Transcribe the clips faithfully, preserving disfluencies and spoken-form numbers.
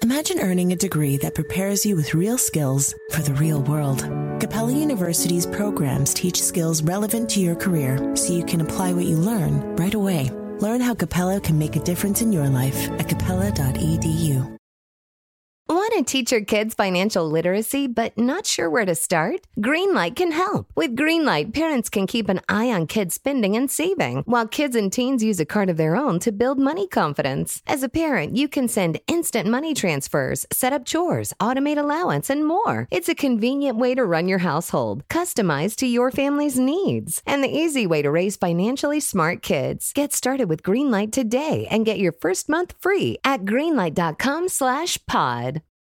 Imagine earning a degree that prepares you with real skills for the real world. Capella University's programs teach skills relevant to your career so you can apply what you learn right away. Learn how Capella can make a difference in your life at capella dot e d u. Want to teach your kids financial literacy but not sure where to start? Greenlight can help. With Greenlight, parents can keep an eye on kids' spending and saving, while kids and teens use a card of their own to build money confidence. As a parent, you can send instant money transfers, set up chores, automate allowance, and more. It's a convenient way to run your household, customized to your family's needs, and the easy way to raise financially smart kids. Get started with Greenlight today and get your first month free at greenlight dot com slash pod.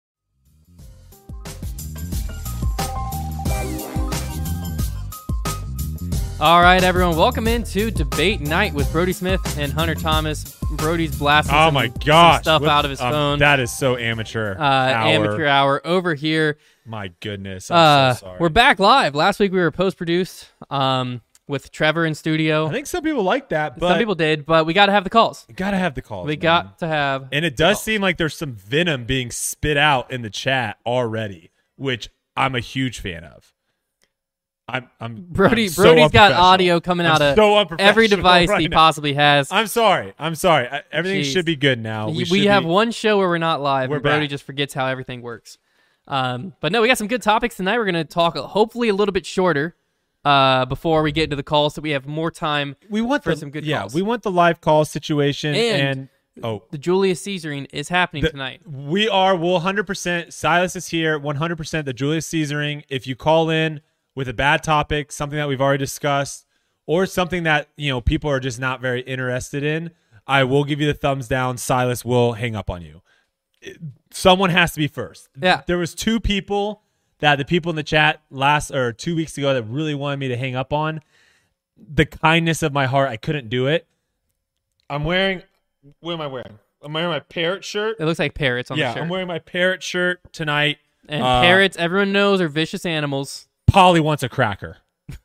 All right, everyone, welcome into Debate Night with Brody Smith and Hunter Thomas. Brody's blasting oh some, my gosh. some stuff what, out of his um, phone. That is so amateur. Uh, hour. Amateur hour over here. My goodness, I'm uh, so sorry. We're back live. Last week we were post-produced um, with Trevor in studio. I think some people like that, but some people did, but we got to have the calls. You got to have the calls. We man. got to have And it does calls. seem like there's some venom being spit out in the chat already, which I'm a huge fan of. I'm, I'm Brody. I'm so Brody's got unprofessional. audio coming I'm out of so unprofessional every device right he now. possibly has. I'm sorry. I'm sorry. I, everything Jeez. should be good now. We, We, we should have be, one show where we're not live, We're and Brody back. just forgets how everything works. Um, but no, we got some good topics tonight. We're going to talk hopefully a little bit shorter uh, before we get into the calls, so we have more time we want for the, some good yeah, calls. we want the live call situation. And- And, oh, The Julius Caesaring is happening The- tonight. We are well, one hundred percent. Silas is here, one hundred percent. The Julius Caesaring. If you call in with a bad topic, something that we've already discussed, or something that you know people are just not very interested in, I will give you the thumbs down. Silas will hang up on you. It- someone has to be first. Yeah. There was two people that the people in the chat last or two weeks ago that really wanted me to hang up on. The kindness of my heart, I couldn't do it. I'm wearing. What am I wearing? I'm wearing my parrot shirt. It looks like parrots on Yeah, the shirt. I'm wearing my parrot shirt tonight. and Uh, parrots, everyone knows, are vicious animals. Polly wants a cracker.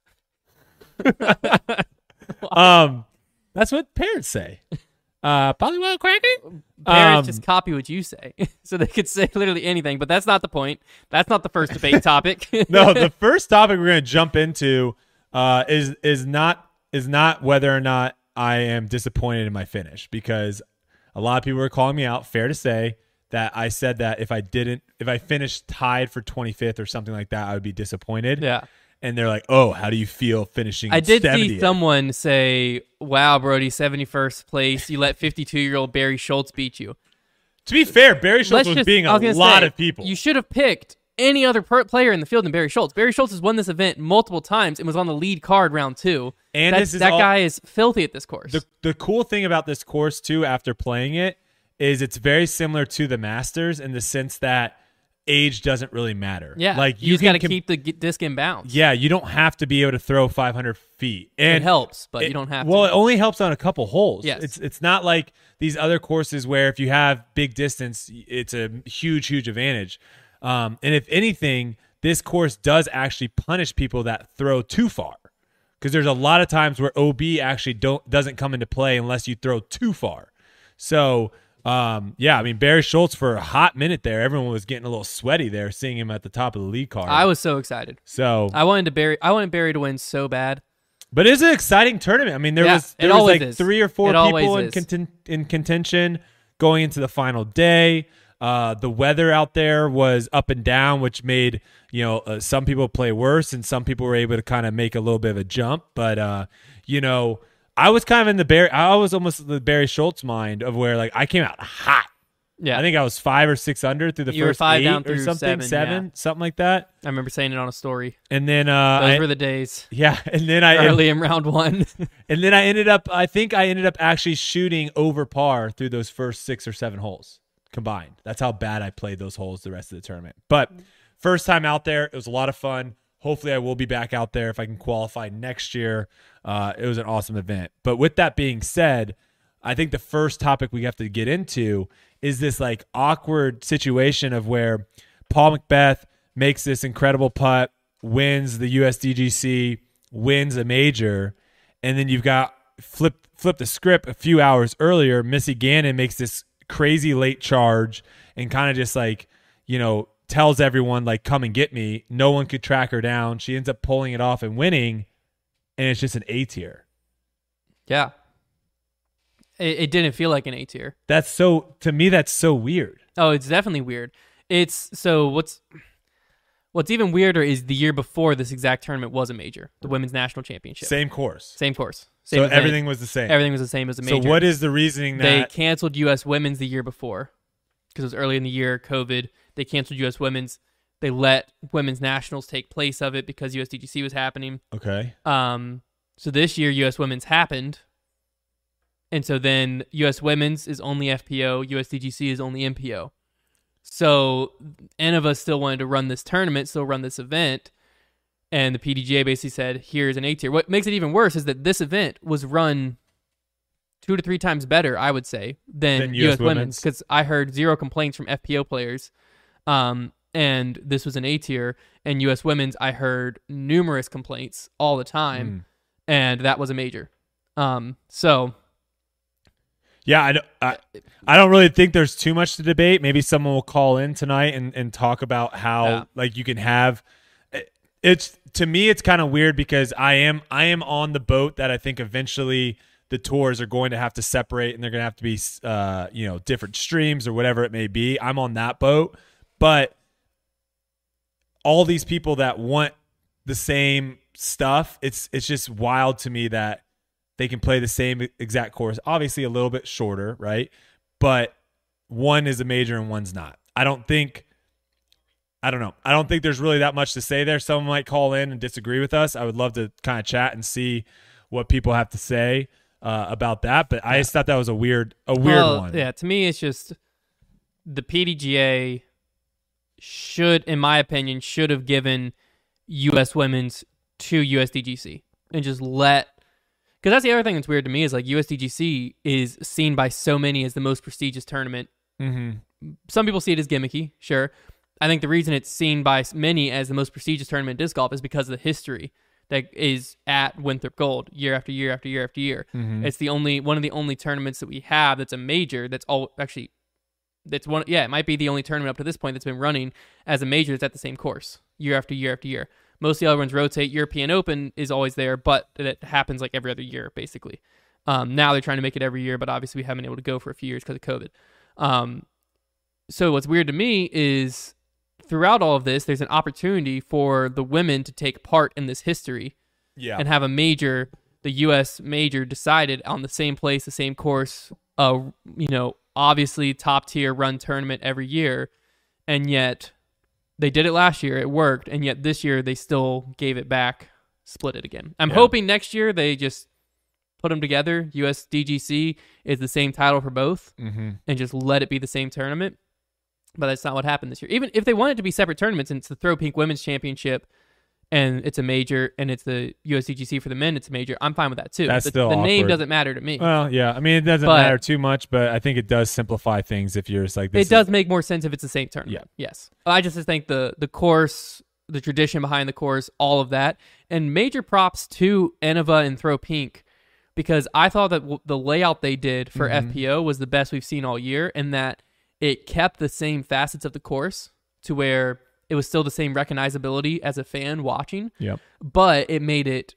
um, that's what parrots say. Uh, Polly want a cracker? Parrots Um, just copy what you say, so they could say literally anything. But that's not the point. That's not the first debate topic. no, the first topic we're going to jump into uh, is is not is not whether or not I am disappointed in my finish, because a lot of people are calling me out. Fair to say that I said that if I didn't, if I finished tied for twenty-fifth or something like that, I would be disappointed. Yeah. And they're like, "Oh, how do you feel finishing?" I did see seventieth? someone say, "Wow, Brody, seventy-first place. You let fifty-two-year-old Barry Schultz beat you." To be fair, Barry Schultz Let's was just- being I a was gonna lot say, of people. You should have picked any other per- player in the field than Barry Schultz. Barry Schultz has won this event multiple times and was on the lead card round two. And that, this is that all- guy is filthy at this course. The the cool thing about this course too, after playing it, is it's very similar to the Masters in the sense that age doesn't really matter. yeah, like you, you just got to can com- keep the g- disc in bounds. Yeah, you don't have to be able to throw five hundred feet. And it helps, but it- you don't have well, to. it only helps on a couple holes. Yes. It's it's not like these other courses where if you have big distance, it's a huge, huge advantage. Um, and if anything, this course does actually punish people that throw too far, because there's a lot of times where O B actually don't doesn't come into play unless you throw too far. So um, yeah, I mean Barry Schultz for a hot minute there, everyone was getting a little sweaty there, seeing him at the top of the lead card. I was so excited. so I wanted to Barry. I wanted Barry to win so bad. But it's an exciting tournament. I mean, there Yeah, was it there was always like is. three or four It always people in, is. conten- in contention going into the final day. Uh, the weather out there was up and down, which made you know uh, some people play worse, and some people were able to kind of make a little bit of a jump. But uh, you know, I was kind of in the Barry. I was almost in the Barry Schultz mind of where like I came out hot. Yeah, I think I was five or six under through the You were first five eight down or through something, seven, yeah. something like that. I remember saying it on a story. And then uh, Those I, were the days. yeah, and then I Early in round one. And then I ended up, I think I ended up actually shooting over par through those first six or seven holes combined. That's how bad I played those holes the rest of the tournament. But first time out there, it was a lot of fun. Hopefully I will be back out there if I can qualify next year. Uh, it was an awesome event. But with that being said, I think the first topic we have to get into is this like awkward situation of where Paul McBeth makes this incredible putt, wins the U S D G C, wins a major, and then you've got flip flip the script a few hours earlier. Missy Gannon makes this crazy late charge and kind of just like, you know, tells everyone like, come and get me. No one could track her down. She ends up pulling it off and winning, and it's just an A tier. Yeah. It, it didn't feel like an A tier. That's so, to me, that's so weird. Oh, it's definitely weird. It's so what's what's even weirder is the year before this exact tournament was a major, the women's national championship. Same course. Same course. Same so event. everything was the same. Everything was the same as a major. So what is the reasoning that they canceled U S women's the year before because it was early in the year, COVID. They canceled U S women's. They let women's nationals take place of it because U S D G C was happening. Okay. Um. So this year U S women's happened. And so then U S women's is only F P O, U S D G C is only M P O. So Innova still wanted to run this tournament, still run this event, and the P D G A basically said, here's an A tier. What makes it even worse is that this event was run two to three times better, I would say, than, than U S women's, because I heard zero complaints from F P O players, um, and this was an A tier, and U S women's, I heard numerous complaints all the time, mm. and that was a major. Um, so... Yeah, I don't, I, I don't really think there's too much to debate. Maybe someone will call in tonight and, and talk about how yeah. like you can have it's to me it's kind of weird because I am I am on the boat that I think eventually the tours are going to have to separate and they're going to have to be uh, you know, different streams or whatever it may be. I'm on that boat, but all these people that want the same stuff, it's it's just wild to me that they can play the same exact course, obviously a little bit shorter, right? But one is a major and one's not. I don't think, I don't know. I don't think there's really that much to say there. Someone might call in and disagree with us. I would love to kind of chat and see what people have to say uh, about that. But I just thought that was a weird, a weird well, one. Yeah, to me, it's just the P D G A should, in my opinion, should have given U S women's to U S D G C and just let. Because that's the other thing that's weird to me is like U S D G C is seen by so many as the most prestigious tournament. Mm-hmm. Some people see it as gimmicky, sure. I think the reason it's seen by many as the most prestigious tournament in disc golf is because of the history that is at Winthrop Gold year after year after year after year. Mm-hmm. It's the only one of the only tournaments that we have that's a major that's all actually that's one. Yeah, it might be the only tournament up to this point that's been running as a major that's at the same course year after year after year. Most of the other ones rotate. European Open is always there, but it happens like every other year, basically. Um, now they're trying to make it every year, but obviously we haven't been able to go for a few years because of COVID. Um, so what's weird to me is throughout all of this, there's an opportunity for the women to take part in this history yeah. and have a major, the U S major decided on the same place, the same course, uh, you know, obviously top tier run tournament every year, and yet... They did it last year. It worked. And yet this year they still gave it back, split it again. I'm yeah. hoping next year they just put them together. U S D G C is the same title for both mm-hmm. and just let it be the same tournament. But that's not what happened this year. Even if they wanted to be separate tournaments and it's the Throw Pink Women's Championship and it's a major and it's the U S D G C for the men, it's a major, I'm fine with that too. That's the still the name awkward. doesn't matter to me. Well, yeah. I mean, it doesn't but matter too much, but I think it does simplify things if you're just like this. It is, does make more sense if it's the same tournament. Yeah. Yes. I just think the the course, the tradition behind the course, all of that. And major props to Innova and Throw Pink because I thought that w- the layout they did for mm-hmm. F P O was the best we've seen all year and that it kept the same facets of the course to where it was still the same recognizability as a fan watching, yep. but it made it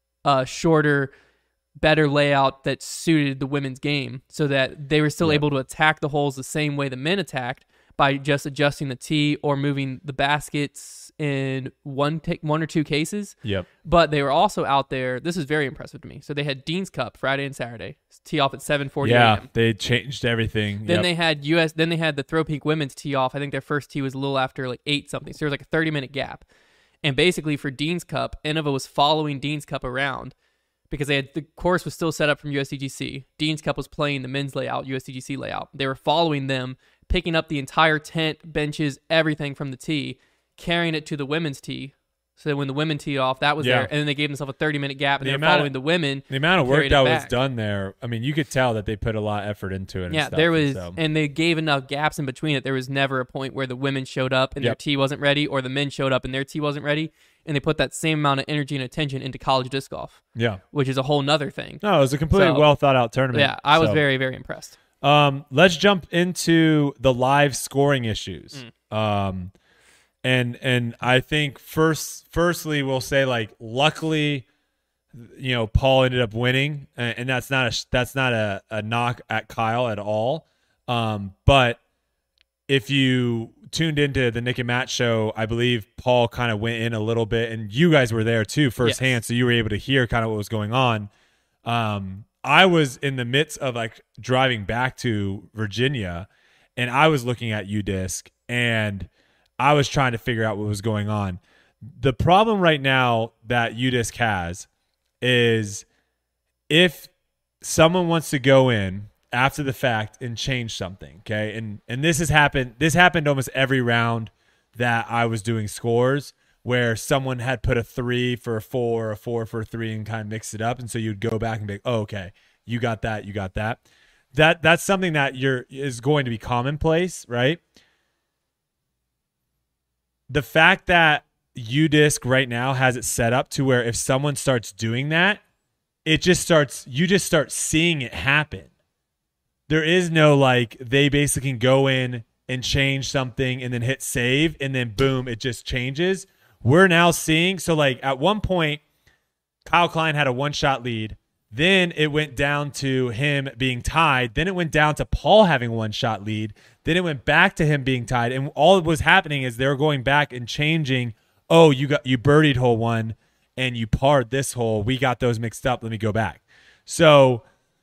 a shorter, better layout that suited the women's game so that they were still yep. able to attack the holes the same way the men attacked by just adjusting the tee or moving the baskets in one t- one or two cases. Yep. But they were also out there. This is very impressive to me. So they had Dean's Cup Friday and Saturday. Tee off at seven forty yeah, a.m. they changed everything. Then yep. they had U S. Then they had the Throw Pink women's tee off. I think their first tee was a little after like eight something. So there was like a thirty minute gap. And basically for Dean's Cup, Innova was following Dean's Cup around because they had the course was still set up from U S D G C. Dean's Cup was playing the men's layout, U S D G C layout. They were following them, picking up the entire tent, benches, everything from the tee, carrying it to the women's tee. So that when the women teed off, that was yeah. there. And then they gave themselves a thirty minute gap and the they were amount following of, the women. The amount of work carried that it was back. done there, I mean, you could tell that they put a lot of effort into it. And Yeah, stuff, there was, so. and they gave enough gaps in between it. There was never a point where the women showed up and Yep. their tee wasn't ready, or the men showed up and their tee wasn't ready. And they put that same amount of energy and attention into college disc golf, Yeah. which is a whole nother thing. No, it was a completely So, well thought out tournament. Yeah, I was so. very, very impressed. Um, let's jump into the live scoring issues. Mm. Um, and and I think first, firstly, we'll say like, luckily, you know, Paul ended up winning, and, and that's not a that's not a, a knock at Kyle at all. Um, but if you tuned into the Nick and Matt show, I believe Paul kind of went in a little bit, and you guys were there too firsthand, yes. So you were able to hear kind of what was going on. Um, I was in the midst of like driving back to Virginia, and I was looking at U Disc, and I was trying to figure out what was going on. The problem right now that U Disc has is if someone wants to go in after the fact and change something, okay? And and this has happened this happened almost every round that I was doing scores, where someone had put a three for a four, a four for a three, and kind of mixed it up. And so you'd go back and be like, oh, okay, you got that, you got that. That that's something that you're is going to be commonplace, right? The fact that U Disc right now has it set up to where if someone starts doing that, it just starts you just start seeing it happen. There is no like they basically can go in and change something and then hit save and then boom, it just changes. We're now seeing, so like at one point, Kyle Klein had a one-shot lead. Then it went down to him being tied. Then it went down to Paul having a one-shot lead. Then it went back to him being tied. And all that was happening is they were going back and changing, oh, you got you birdied hole one and you parred this hole. We got those mixed up. Let me go back. So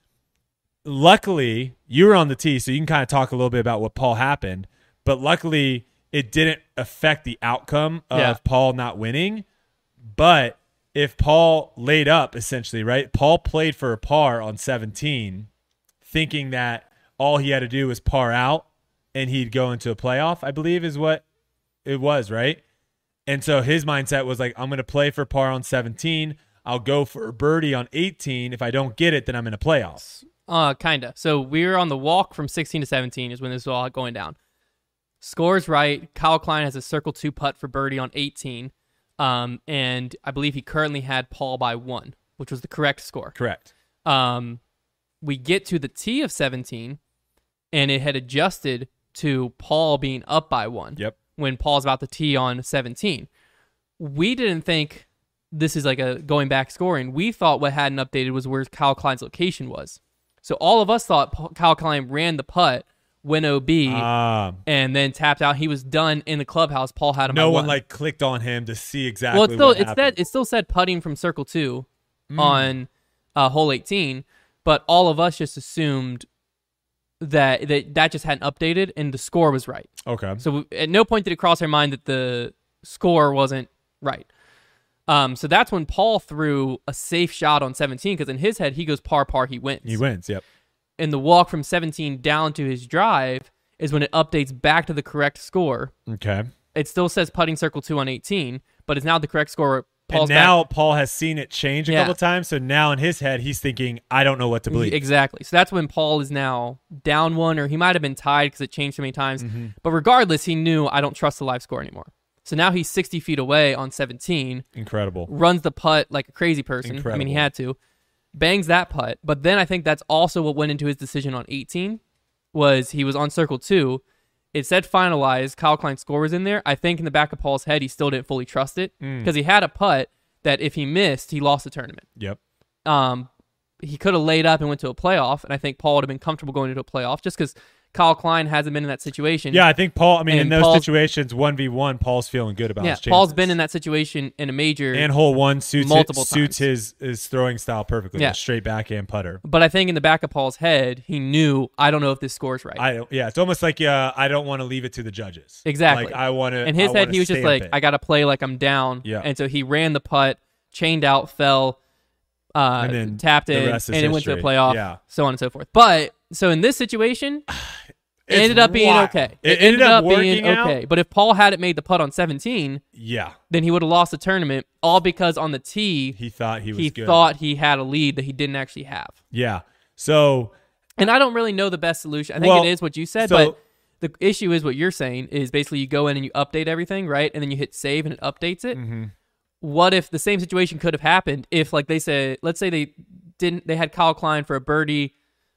luckily, you were on the tee, so you can kind of talk a little bit about what Paul happened. But luckily, it didn't affect the outcome of yeah. Paul not winning. But if Paul laid up, essentially, right? Paul played for a par on seventeen, thinking that all he had to do was par out and he'd go into a playoff, I believe is what it was, right? And so his mindset was like, I'm going to play for par on seventeen. I'll go for a birdie on eighteen. If I don't get it, then I'm in a playoff. Uh, kind of. So we were on the walk from sixteen to seventeen is when this was all going down. Scores right. Kyle Klein has a circle two putt for birdie on eighteen. Um, and I believe he currently had Paul by one, which was the correct score. Correct. Um, we get to the tee of seventeen, and it had adjusted to Paul being up by one. Yep. When Paul's about to tee on seventeen. We didn't think this is like a going back scoring. We thought what hadn't updated was where Kyle Klein's location was. So all of us thought Paul, Kyle Klein ran the putt, went O B, uh, and then tapped out. He was done in the clubhouse. Paul had him. No by one one. like clicked on him to see exactly. Well, it's still what it happened. said it still said putting from circle two mm. on uh, hole eighteen, but all of us just assumed that that that just hadn't updated and the score was right. Okay. So we, at no point did it cross our mind that the score wasn't right. Um, so that's when Paul threw a safe shot on seventeen, because in his head, he goes par, par, he wins. He wins, yep. And the walk from seventeen down to his drive is when it updates back to the correct score. Okay. It still says putting circle two on eighteen, but it's now the correct score. Paul's and now back. Paul has seen it change a Yeah. couple times, so now in his head, he's thinking, I don't know what to believe. Exactly. So that's when Paul is now down one, or he might have been tied because it changed so many times. Mm-hmm. But regardless, he knew, I don't trust the live score anymore. So now he's sixty feet away on seventeen. Incredible. Runs the putt like a crazy person. Incredible. I mean, he had to. Bangs that putt. But then I think that's also what went into his decision on eighteen, was he was on circle two. It said finalized. Kyle Klein's score was in there. I think in the back of Paul's head, he still didn't fully trust it, because mm. he had a putt that if he missed, he lost the tournament. Yep. Um, he could have laid up and went to a playoff, and I think Paul would have been comfortable going into a playoff just because Kyle Klein hasn't been in that situation. Yeah, I think Paul, I mean, And in those Paul's- situations, one v one, Paul's feeling good about Yeah, his chances. Paul's been in that situation in a major. And hole one suits, multiple it, suits times. his, his throwing style perfectly. Yeah. A straight backhand putter. But I think in the back of Paul's head, he knew, I don't know if this score's right. I Yeah, it's almost like uh, I don't want to leave it to the judges. Exactly. Like, I want to. in his head, he was just like, it. I got to play like I'm down. Yeah. And so he ran the putt, chained out, fell, uh, And then tapped the in, rest and is it went to a history. playoff, Yeah. so on and so forth. But, so in this situation, it It's ended up being wild. okay. It ended up being working out. okay. But if Paul hadn't made the putt on seventeen, Yeah, then he would have lost the tournament, all because on the tee, he thought he was he good. thought he had a lead that he didn't actually have. Yeah. So, And I don't really know the best solution. I think Well, it is what you said, so- but the issue is what you're saying is basically you go in and you update everything, right? And then you hit save and it updates it. mm-hmm. What if the same situation could have happened if, like they said, let's say they didn't, they had Kyle Klein for a birdie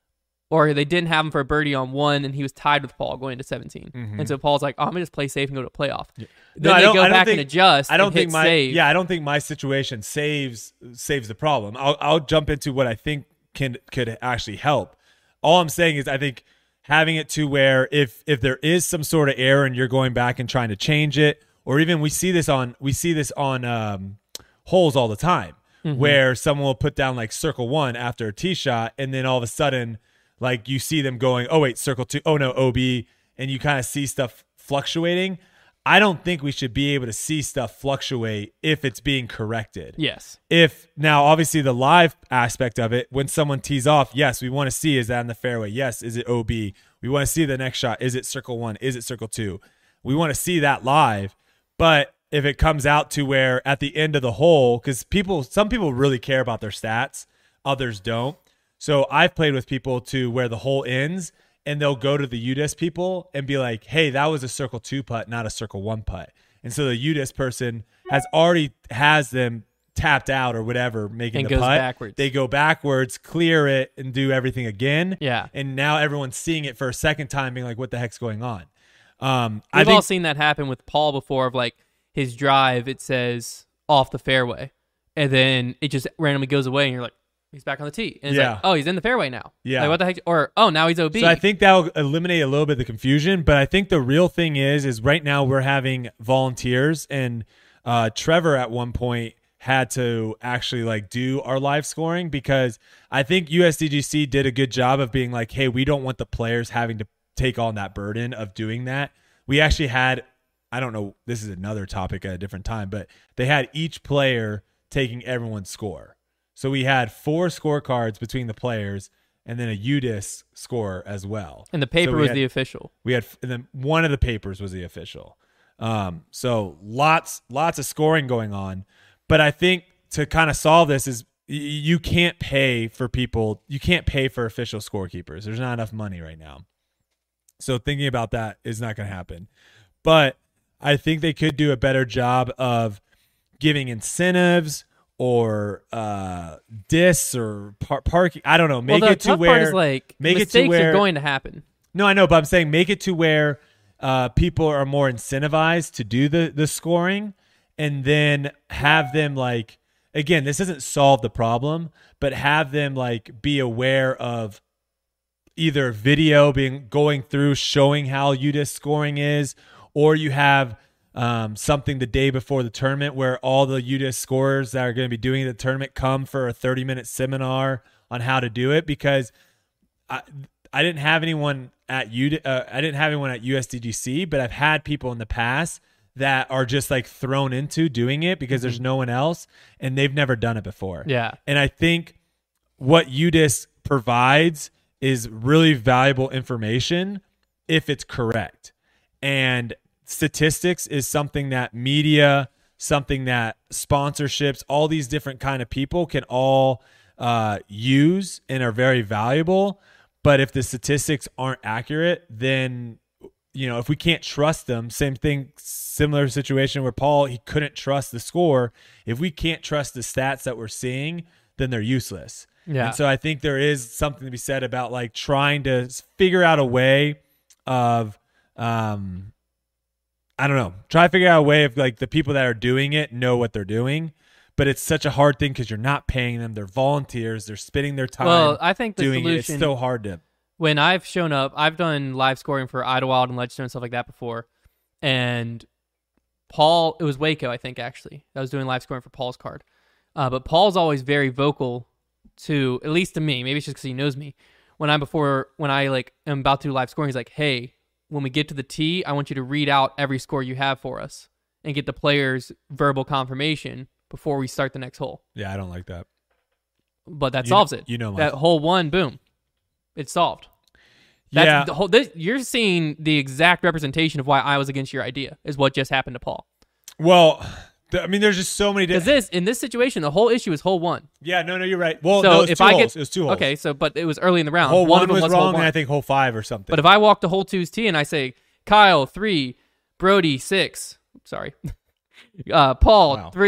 or they didn't have him for a birdie on one, and he was tied with Paul going into seventeen. Mm-hmm. And so Paul's like, oh, I'm gonna just play safe and go to a playoff. Yeah. No, Then I they don't- go I don't back think- and adjust. I don't and think hit my save. yeah, I don't think my situation saves saves the problem. I'll I'll jump into what I think can could actually help. All I'm saying is I think having it to where if if there is some sort of error and you're going back and trying to change it, or even we see this on we see this on um, holes all the time, mm-hmm. where someone will put down like circle one after a tee shot, and then all of a sudden, like you see them going, oh wait, circle two, oh no, O B, and you kind of see stuff fluctuating. I don't think we should be able to see stuff fluctuate if it's being corrected. Yes. If now, obviously, the live aspect of it, when someone tees off, yes, we want to see, is that in the fairway? Yes. Is it O B? We want to see the next shot. Is it circle one? Is it circle two? We want to see that live. But if it comes out to where at the end of the hole, because people, some people really care about their stats, others don't. So I've played with people to where the hole ends, and they'll go to the U D I S people and be like, hey, that was a circle two putt, not a circle one putt. And so the U D I S person has already has them tapped out or whatever, making and the goes putt. backwards. They go backwards, clear it, and do everything again. Yeah. And now everyone's seeing it for a second time, being like, what the heck's going on? Um, We've I think, all seen that happen with Paul before, of like his drive, it says off the fairway, and then it just randomly goes away, and you're like, he's back on the tee. And it's Yeah. like, oh, he's in the fairway now. Yeah. Like, what the heck? Or, oh, now he's O B. So I think that'll eliminate a little bit of the confusion. But I think the real thing is, is right now we're having volunteers, and uh, Trevor at one point had to actually like do our live scoring, because I think U S D G C did a good job of being like, hey, we don't want the players having to take on that burden of doing that. We actually had, I don't know, this is another topic at a different time, but they had each player taking everyone's score. So we had four scorecards between the players, and then a U D I S score as well. And the paper So we was had- the official. We had, and then one of the papers was the official. Um, so lots, lots of scoring going on. But I think to kind of solve this is y- you can't pay for people. You can't pay for official scorekeepers. There's not enough money right now. So thinking about that is not going to happen. But I think they could do a better job of giving incentives or uh, dis or par- parking. I don't know. Make well, the it to tough where part is like make it mistakes to where are going to happen. No, I know, but I'm saying make it to where uh, people are more incentivized to do the the scoring, and then have them like, again, this doesn't solve the problem, but have them like be aware of either video being going through showing how U D I S scoring is, or you have um, something the day before the tournament where all the U D I S scorers that are going to be doing the tournament come for a thirty minute seminar on how to do it, because I I didn't have anyone at U uh, I didn't have anyone at U S D G C, but I've had people in the past that are just like thrown into doing it because there's no one else and they've never done it before. Yeah. And I think what U D I S provides is really valuable information if it's correct. And statistics is something that media, something that sponsorships, all these different kind of people can all uh, use and are very valuable. But if the statistics aren't accurate, then, you know, if we can't trust them, same thing, similar situation where Paul, he couldn't trust the score. If we can't trust the stats that we're seeing, then they're useless. Yeah. And so I think there is something to be said about like trying to figure out a way of, um, I don't know, try to figure out a way of like the people that are doing it know what they're doing. But it's such a hard thing because you're not paying them. They're volunteers. They're spending their time Well, I think the doing solution, it. It's so hard to. when I've shown up, I've done live scoring for Idlewild and Ledgestone and stuff like that before. And Paul, it was Waco, I think, actually. I was doing live scoring for Paul's card. Uh, but Paul's always very vocal to, at least to me, maybe it's just because he knows me. When I'm before, when I like am about to do live scoring, he's like, hey, when we get to the tee, I want you to read out every score you have for us and get the players' verbal confirmation before we start the next hole. Yeah, I don't like that. But that You solves know- it. you know my- that hole one, boom, it's solved. That's Yeah. the whole, this, you're seeing the exact representation of why I was against your idea is what just happened to Paul. Well, th- I mean, there's just so many Because different. this in this situation, the whole issue is hole one. Yeah, no, no, you're right. Well, so no, it was if two I holes. get It was two holes. okay, so but it was early in the round. Hole one, one, of them was, was hole wrong, one. and I think hole five or something. But if I walk to hole two's tee and I say Kyle three, Brody six, sorry, uh, Paul Wow. three,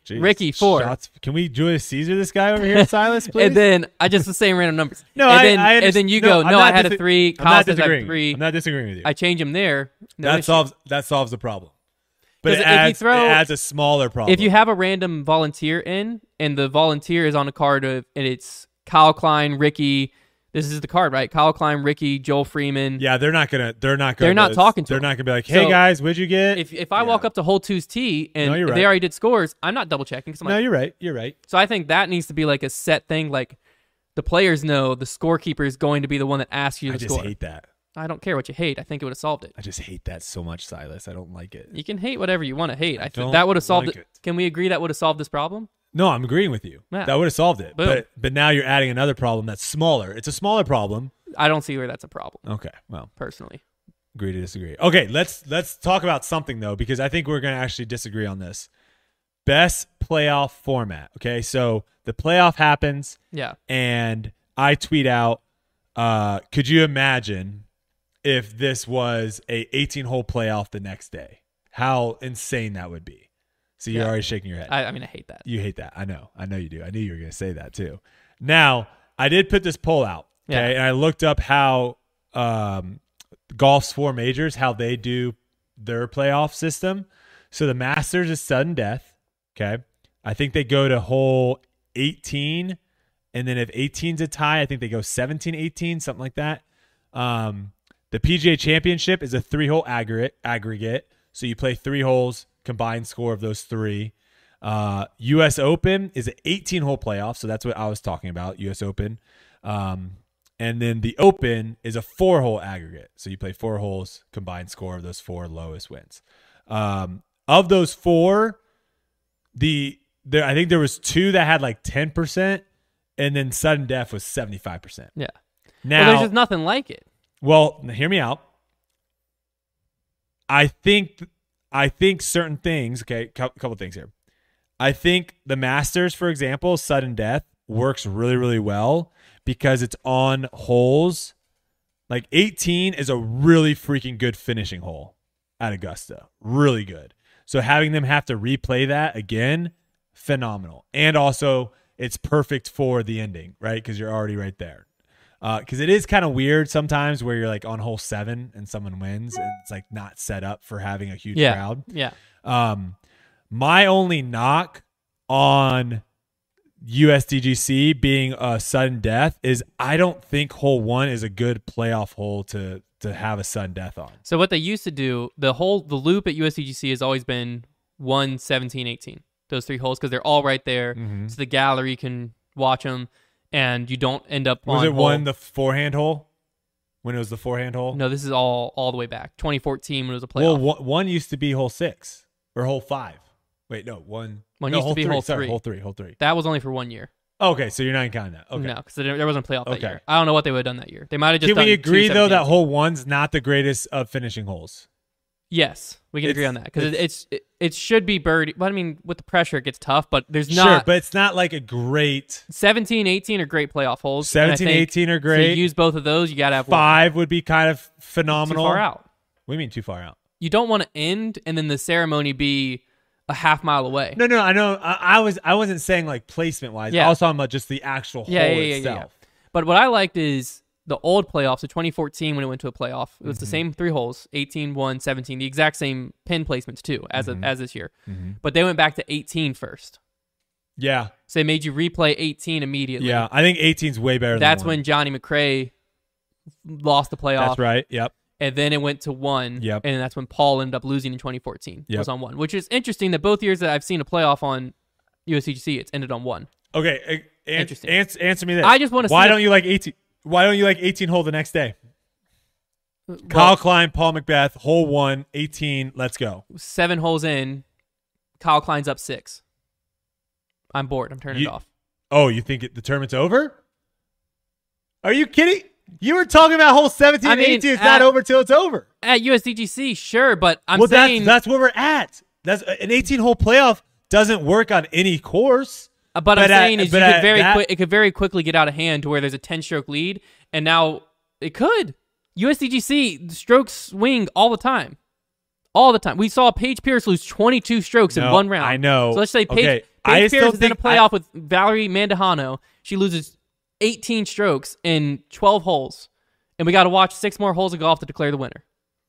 Jeez. Ricky four. Shots. Can we Julius Caesar this guy over here, Silas, please? And then I just the same random numbers. No, and I, then, I and then you no, go, I'm no, not I had dis- a three. I'm Kyle not says I disagreeing. have three. I'm not disagreeing with you. I change them there. No that issue. solves that solves the problem. But 'Cause it if you adds, throw- it adds a smaller problem. If you have a random volunteer in, and the volunteer is on a card of, and it's Kyle Klein, Ricky. This is the card, right? Kyle Klein, Ricky, Joel Freeman. yeah, they're not gonna. They're not gonna. They're not talking to They're him. not gonna be like, "Hey So, guys, what'd you get?" If if I Yeah. walk up to hole two's tee and No, you're they right. already did scores, I'm not double checking. I'm no, like, you're right. You're right. so I think that needs to be like a set thing. Like the players know the scorekeeper is going to be the one that asks you I the just score. hate that. I don't care what you hate. I think it would have solved it. I just hate that so much, Silas. I don't like it. You can hate whatever you want to hate. I, I think don't that would have solved like it. it. Can we agree that would have solved this problem? No, I'm agreeing with you. Yeah. That would have solved it. Boom. But but now you're adding another problem that's smaller. It's a smaller problem. I don't see where that's a problem, Okay. Well, personally. agree to disagree. Okay, let's let's talk about something though, because I think we're gonna actually disagree on this. Best playoff format. Okay, so the playoff happens, Yeah. and I tweet out, uh, could you imagine if this was a eighteen hole playoff the next day? How insane that would be. So you're Yeah. already shaking your head. I, I mean, I hate that. You hate that. I know. I know you do. I knew you were going to say that too. Now, I did put this poll out. Okay. Yeah. And I looked up how um, golf's four majors, how they do their playoff system. So the Masters is sudden death. Okay. I think they go to hole eighteen. And then if eighteen's a tie, I think they go seventeen, eighteen, something like that. Um, the P G A Championship is a three hole aggregate. aggregate. So you play three holes, combined score of those three. Uh, U S Open is an eighteen hole playoff. So that's what I was talking about, U S Open. Um, and then the Open is a four hole aggregate. So you play four holes, combined score of those four, lowest wins. Um, of those four, the there I think there was two that had like ten percent, and then sudden death was seventy-five percent. Yeah. Now, well, there's just nothing like it. well, hear me out. I think I think certain things, okay, a couple things here. I think the Masters, for example, sudden death works really, really well because it's on holes. Like eighteen is a really freaking good finishing hole at Augusta. Really good. So having them have to replay that again, phenomenal. And also it's perfect for the ending, right? Because you're already right there. Because uh, it is kind of weird sometimes where you're like on hole seven and someone wins and it's like not set up for having a huge Yeah. crowd. Yeah. Um, my only knock on U S D G C being a sudden death is I don't think hole one is a good playoff hole to to have a sudden death on. So what they used to do, the whole the loop at U S D G C has always been one, seventeen, eighteen. Those three holes because they're all right there, Mm-hmm. so the gallery can watch them, and you don't end up Was on it hole- one the forehand hole? When it was the forehand hole? No, this is all all the way back. twenty fourteen when it was a playoff. Well, one, one used to be hole six or hole five. Wait, no, one. One no, used to hole be three. hole Sorry, three. hole three. Hole three. That was only for one year. Okay, so you're not counting that. Okay. No, because there, there wasn't a playoff that Okay. year. I don't know what they would have done that year. They might have just Can done we agree two though that seventeen. hole one's not the greatest of finishing holes? Yes, we can agree It's- on that because it, it's- it's it, it should be birdie. But I mean, with the pressure, it gets tough. But there's Sure, not but it's not like a great seventeen, eighteen are great playoff holes. and I seventeen, think eighteen are To great. use both of those, you got to have one. Five would be kind of Too phenomenal. far out. What do you mean too far out? You don't want to end and then the ceremony be a half mile away. No, no, I know. I, I was I wasn't saying like placement wise. Yeah. I was talking about just the actual Yeah, hole yeah, yeah, yeah, itself. yeah. But what I liked is the old playoffs, so twenty fourteen when it went to a playoff, it was Mm-hmm. the same three holes, eighteen, one, seventeen, the exact same pin placements too, as Mm-hmm. a, as this year. But they went back to eighteen first. Yeah, So they made you replay eighteen immediately. yeah. I think eighteen's way better. That's than one. when Johnny McRae lost the playoff. That's right. Yep. And then it went to one. Yep. And that's when Paul ended up losing in twenty fourteen. Yep. Was on one, which is interesting that both years that I've seen a playoff on U S D G C, it's ended on one. Okay. a- An- Interesting. Answer, answer me this. I just wanna Why see don't if- you like eighteen? Why don't you like eighteen hole the next day? Well, Kyle Klein, Paul Macbeth, hole one, eighteen. Let's go. seven holes in, Kyle Klein's up six. I'm bored. I'm turning You- it off. Oh, you think it, the tournament's over? Are you kidding? You were talking about hole seventeen I and mean, eighteen. It's at- not over till it's over. At U S D G C, sure, but I'm well, saying that's that's where we're at. That's an eighteen hole playoff doesn't work on any course. Uh, But, I'm But at- saying is but you at could very that- quick. It could very quickly get out of hand to where there's a ten stroke lead, and now it could. U S D G C the strokes swing all the time, all the time. We saw Paige Pierce lose twenty-two strokes in No, one round. I know. So let's say Paige, Okay. I Paige just Pierce don't is in a think playoff I, with Valerie Mandujano. She loses eighteen strokes in twelve holes, and we got to watch six more holes of golf to declare the winner.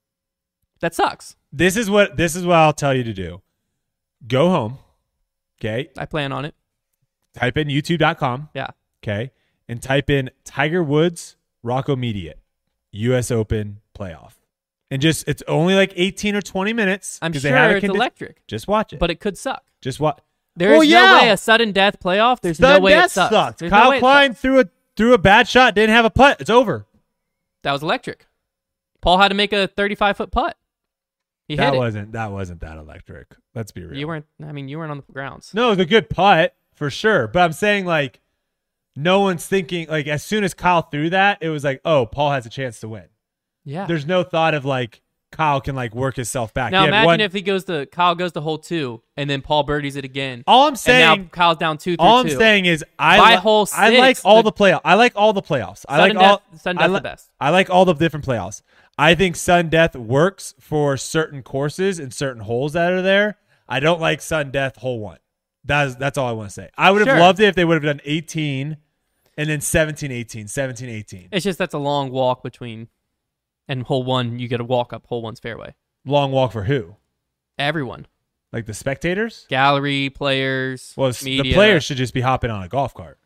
That sucks. This is what this is what I'll tell you to do. Go home, okay? I plan on it. Type in YouTube dot com, Yeah. okay, and type in Tiger Woods Rocco Mediate U S Open playoff, and just it's only like eighteen or twenty minutes. I'm 'cause sure they have a it's condi- electric, Just watch it. but it could suck. just watch. There is Well, no yeah. way a sudden death playoff. There's Sudden no way death it sucks. sucked. There's no Kyle way it Klein sucks. threw a threw a bad shot. Didn't have a putt. It's over. That was electric. Paul had to make a thirty-five foot putt. He that hit it. wasn't that wasn't that electric. Let's be real. You weren't. I mean, you weren't on the grounds. No, it was a good putt for sure. But I'm saying like, no one's thinking like as soon as Kyle threw that, it was like, oh, Paul has a chance to win. Yeah. There's no thought of like Kyle can like work himself back. Now He had imagine one- if he goes to Kyle goes to hole two and then Paul birdies it again. all I'm saying. and now Kyle's down two through all I'm two. saying is I By li- hole I like six, all the- the playoffs. I like all the playoffs. I like Sudden all. death- sudden I death's li- the best. I like all the different playoffs. I think sudden death works for certain courses and certain holes that are there. I don't like sudden death hole one. That's that's all I want to say. I would have Sure. loved it if they would have done eighteen and then seventeen, eighteen, seventeen, eighteen. It's just that's a long walk between, and hole one you get a walk up hole one's fairway. Long walk for who? Everyone, Like the spectators? gallery players, Well, it's- media. the players should just be hopping on a golf cart.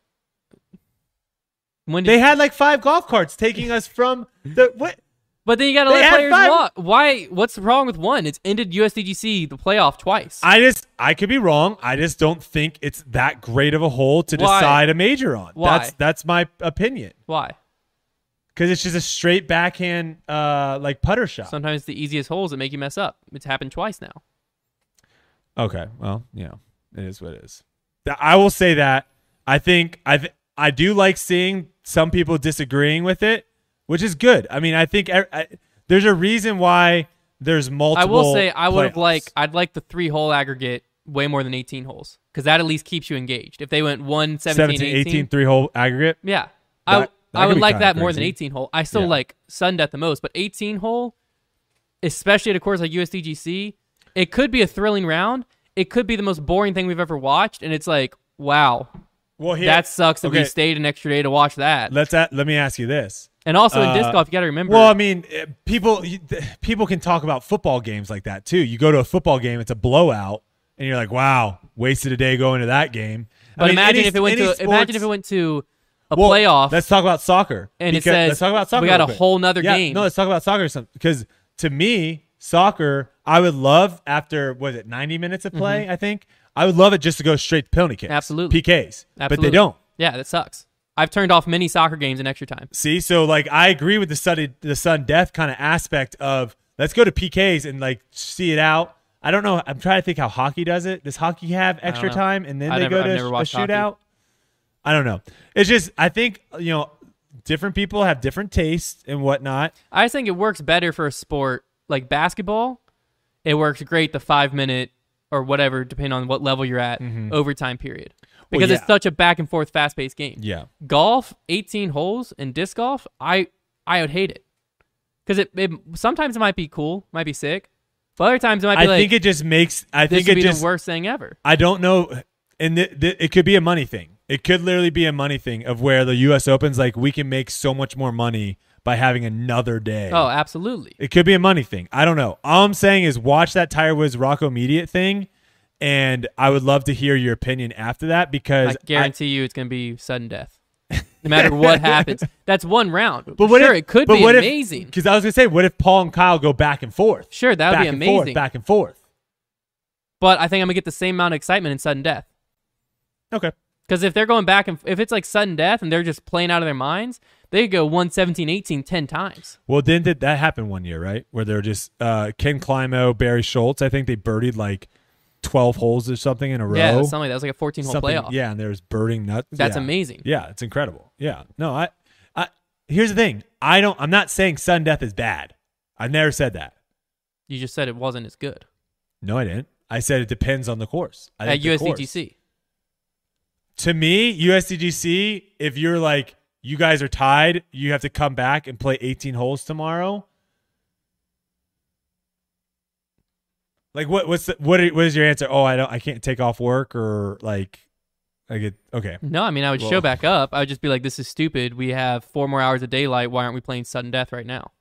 When did, They had like five golf carts taking us from the what? but then you got to they let had players five- walk. Why? What's wrong with one? It's ended U S D G C the playoff twice. I just I could be wrong. I just don't think it's that great of a hole to Why? decide a major on. Why? That's that's my opinion. Why? Because it's just a straight backhand uh like putter shot. Sometimes the easiest holes that make you mess up. It's happened twice now. Okay, well, you know, it is what it is. Th- I will say that I think I th- I do like seeing some people disagreeing with it, which is good. I mean, I think I, I, there's a reason why there's multiple. I will say I would have playoffs. like I'd like the three hole aggregate way more than eighteen holes because that at least keeps you engaged. If they went one, seventeen, seventeen, eighteen, eighteen, three hole aggregate. yeah, I That- that I could would be like kinda that more than crazy. eighteen hole. I still Yeah. like sudden death the most, but eighteen hole, especially at a course like U S D G C, it could be a thrilling round. It could be the most boring thing we've ever watched, and it's like, wow, Well, here, that sucks that we okay, stayed an extra day to watch that. Let's a- let me ask you this. And also in uh, disc golf, you got to remember. Well, I mean, eh, people you- th- people can talk about football games like that too. You go to a football game, it's a blowout, and you're like, "Wow, wasted a day going to that game." I but mean, imagine any- if it went any to sports- imagine if it went to a Well, playoff. Let's talk about soccer. And it because- says, let's talk about soccer. we got real a quick. whole nother Yeah, game. No, let's talk about soccer or something. Because to me, soccer, I would love after was it ninety minutes of play? I think I would love it just to go straight to penalty kicks, Absolutely. P Ks, Absolutely. but they don't. Yeah, that sucks. I've turned off many soccer games in extra time. See, so like I agree with the sudden the sudden death kind of aspect of let's go to P Ks and like see it out. I don't know. I'm trying to think how hockey does it. Does hockey have extra know. time and then I they never- go I've to never a watched hockey. shootout? I don't know. It's just I think you know different people have different tastes and whatnot. I just think it works better for a sport like basketball. It works great the five minute or whatever, depending on what level you're at, overtime period. Because yeah. it's such a back and forth, fast paced game. Yeah. Golf, eighteen holes, and disc golf, I I would hate it. Because it, it sometimes it might be cool, might be sick, but other times it might be I like, think it just makes. I this think would it be just. the worst thing ever. I don't know, and th- th- it could be a money thing. It could literally be a money thing of where the U S Open's like we can make so much more money by having another day. Oh, absolutely. It could be a money thing. I don't know. All I'm saying is watch that Tiger Woods Rocco Mediate thing, and I would love to hear your opinion after that because I guarantee you it's going to be sudden death. No matter what happens. That's one round. But what sure, if, it could but be what amazing. Because I was gonna say, what if Paul and Kyle go back and forth? Sure, that would back be and amazing. Forth, back and forth. But I think I'm going to get the same amount of excitement in sudden death. Okay. Because if they're going back and if it's like sudden death and they're just playing out of their minds, they could go one seventeen, eighteen, ten times. Well, then did that happen one year, right? Where they're just uh, Ken Climo, Barry Schultz. I think they birdied like twelve holes or something in a row. Yeah, something like that. It was like a fourteen hole Something- playoff. Yeah, and there's birding nuts. That's Yeah. amazing. Yeah, it's incredible. Yeah. No, I, I. Here's the thing. I don't. I'm not saying sudden death is bad. I've never said that. You just said it wasn't as good No, I didn't. I said it depends on the course. I at think the U S D G course. C. To me, U S D G C, if you're like, you guys are tied, you have to come back and play eighteen holes tomorrow. Like what? What's the, what? What is your answer? Oh, I don't. I can't take off work or like. I get okay. No, I mean I would Well- show back up. I would just be like, "This is stupid. We have four more hours of daylight. Why aren't we playing sudden death right now?"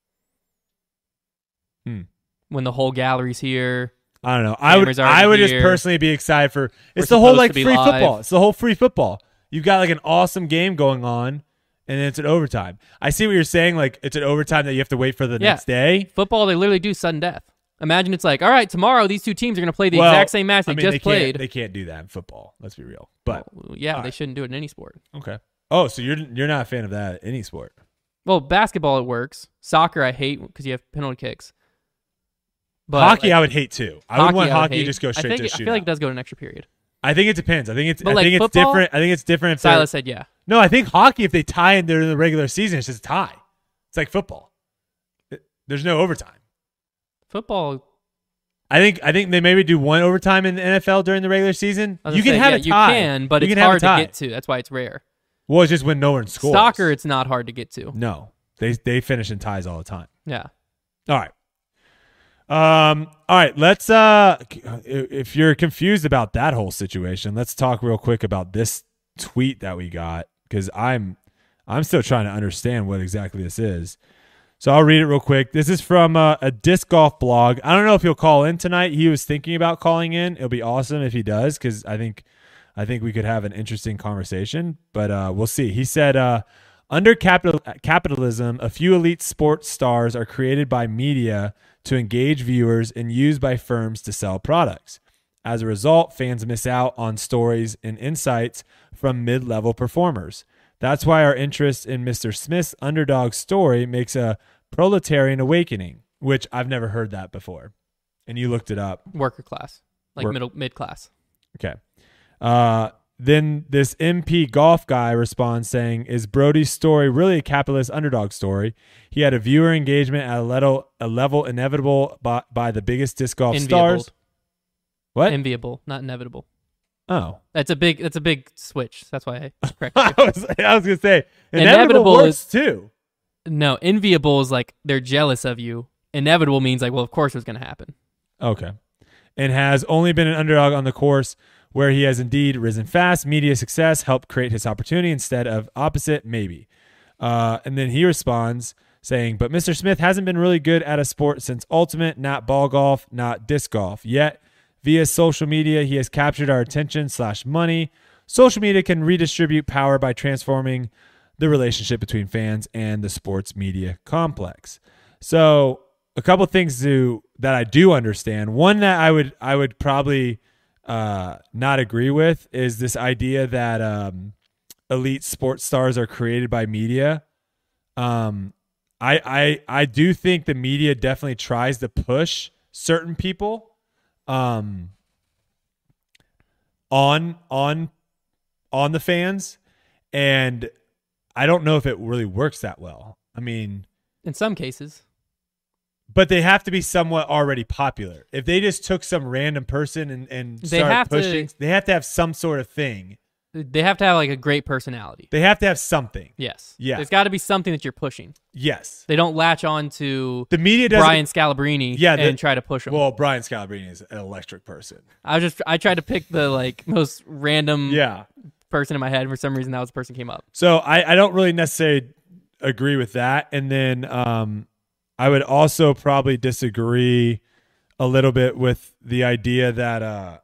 Hmm. When the whole gallery's here. I don't know. I would. Cameras already I would just here. personally be excited for. It's We're the whole supposed like to be free live. football. It's the whole free football. You've got like an awesome game going on, and then it's an overtime. I see what you're saying. Like it's an overtime that you have to wait for the Yeah. next day. Football, they literally do sudden death. Imagine it's like, all right, tomorrow these two teams are going to play the Well, exact same match they I mean, just they played. Can't, they can't do that in football. Let's be real. But Well, yeah, all they right. shouldn't do it in any sport. okay. Oh, so you're you're not a fan of that in any sport? Well, basketball, it works. Soccer, I hate because you have penalty kicks. But hockey, like, I would hate too. I would want I hockey to hate. just go I straight think, to a I shootout. feel like it does go to an extra period. I think it depends. I think it's. But I like think it's football, different. I think it's different. If they're- Silas said, yeah. No, I think hockey. If they tie in during the regular season, it's just a tie. It's like football. It- There's no overtime. Football, I think. I think they maybe do one overtime in the N F L during the regular season. I was You gonna can say, have yeah, a tie. You can, but You it's can have a hard to tie. get to. That's why it's rare. Well, it's just when no one scores. Soccer, it's not hard to get to. No, they they finish in ties all the time. Yeah. All right. Um. All right. Let's. Uh. If you're confused about that whole situation, let's talk real quick about this tweet that we got because I'm, I'm still trying to understand what exactly this is. So I'll read it real quick. This is from uh, a disc golf blog. I don't know if he'll call in tonight. He was thinking about calling in. It'll be awesome if he does because I think, I think we could have an interesting conversation. But uh, we'll see. He said. Uh, Under capital, capitalism, a few elite sports stars are created by media to engage viewers and used by firms to sell products. As a result, fans miss out on stories and insights from mid-level performers. That's why our interest in Mister Smith's underdog story makes a proletarian awakening, which I've never heard that before. And you looked it up. Worker class, like Work- middle mid class. Okay. Uh, then this M P golf guy responds saying, is Brody's story really a capitalist underdog story? He had a viewer engagement at a level, a level inevitable by, by the biggest disc golf Enviable. stars. What? Enviable, not inevitable. oh. That's a big. That's a big switch. That's why I corrected I you. was, I was going to say, inevitable, Inevitable works is- too. No, enviable is like they're jealous of you. Inevitable means like, well, of course it was going to happen. Okay. And has only been an underdog on the course where he has indeed risen fast. Media success helped create his opportunity instead of opposite, maybe. Uh, and then he responds saying, but Mister Smith hasn't been really good at a sport since Ultimate, not ball golf, not disc golf. Yet, via social media, he has captured our attention slash money. Social media can redistribute power by transforming the relationship between fans and the sports media complex. So a couple of things to, that I do understand. One that I would I would probably uh, not agree with is this idea that um, elite sports stars are created by media. Um, I, I I do think the media definitely tries to push certain people um, on on on the fans, and I don't know if it really works that well. I mean, In some cases, but they have to be somewhat already popular. If they just took some random person and, and They started have to- pushing, they have to have some sort of thing. they have to have like a great personality. They have to have something. Yes. Yeah. There's got to be something that you're pushing. Yes. They don't latch on to The media doesn't. Brian Scalabrine Yeah, the- and try to push him. Well, Brian Scalabrine is an electric person. I was just I tried to pick the like most random Yeah. person in my head. For some reason, that was the person came up. So I, I don't really necessarily agree with that. And then um, I would also probably disagree a little bit with the idea that, uh,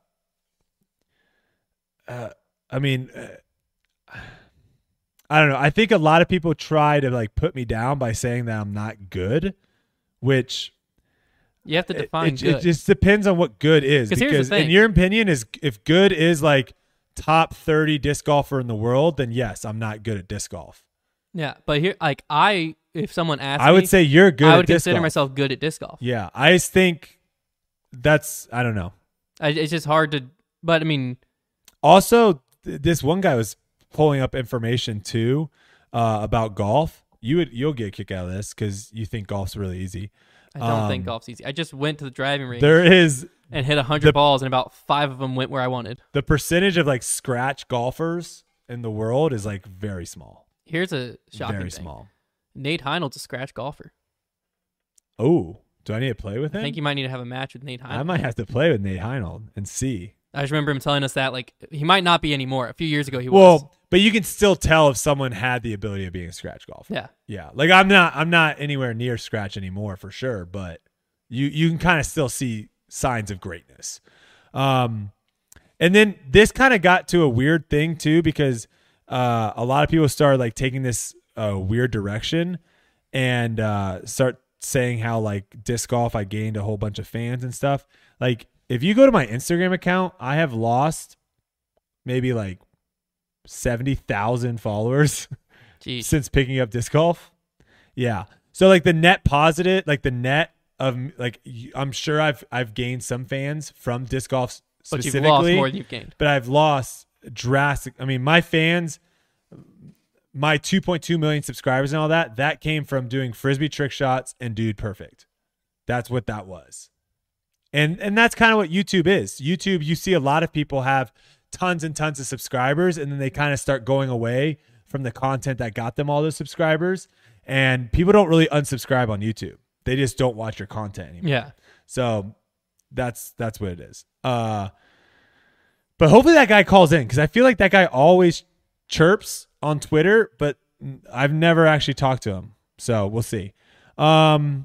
uh, I mean, uh, I don't know. I think a lot of people try to like put me down by saying that I'm not good, which You have to it, define it, good. it just depends on what good is. 'Cause here's the Because in thing. your opinion, is if good is like top thirty disc golfer in the world, then yes, I'm not good at disc golf. yeah, but here, like I, if someone asked, I me, would say you're good I at would disc consider golf. myself good at disc golf. Yeah, I just think that's I don't know. I, it's just hard to. But I mean, Also, th- this one guy was pulling up information too uh, about golf. You would you'll get a kick out of this because you think golf's really easy. I don't think Um, golf's easy. I just went to the driving range There is and hit a hundred the- balls, and about five of them went where I wanted. the percentage of like scratch golfers in the world is like very small, Here's a shocking very thing. small. Nate Heinold's a scratch golfer. Oh, Do I need to play with him? I think you might need to have a match with Nate Heinold. I might have to play with Nate Heinold and see. I just remember him telling us that, like, he might not be anymore. A few years ago, he well, was. Well, but you can still tell if someone had the ability of being a scratch golfer. Yeah. Yeah. Like, I'm not I'm not anywhere near scratch anymore for sure, but you you can kind of still see signs of greatness. Um, and then this kind of got to a weird thing, too, because uh, a lot of people started, like, taking this uh, weird direction and uh, start saying how, like, disc golf, I gained a whole bunch of fans and stuff. Like, if you go to my Instagram account, I have lost maybe like seventy thousand followers since picking up disc golf. Yeah. So like the net positive, like the net of like, I'm sure I've, I've gained some fans from disc golf specifically. But you've lost more than you've gained. But I've lost drastic. I mean, my fans, my two point two million subscribers and all that, that came from doing Frisbee trick shots and Dude Perfect. That's what that was. And and that's kind of what YouTube is. YouTube, you see a lot of people have tons and tons of subscribers, and then they kind of start going away from the content that got them all those subscribers. And people don't really unsubscribe on YouTube. They just don't watch your content anymore. Yeah. So that's that's what it is. Uh, but hopefully that guy calls in, because I feel like that guy always chirps on Twitter, but I've never actually talked to him. So we'll see. Um,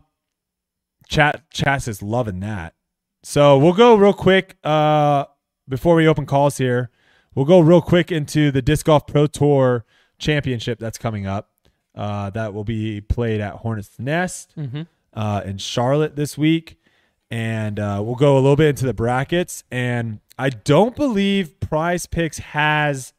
chat chat says loving that. So we'll go real quick uh, before we open calls here. We'll go real quick into the Disc Golf Pro Tour Championship that's coming up. Uh, that will be played at Hornets Nest mm-hmm. uh, in Charlotte this week. And uh, we'll go a little bit into the brackets. And I don't believe Prize Picks has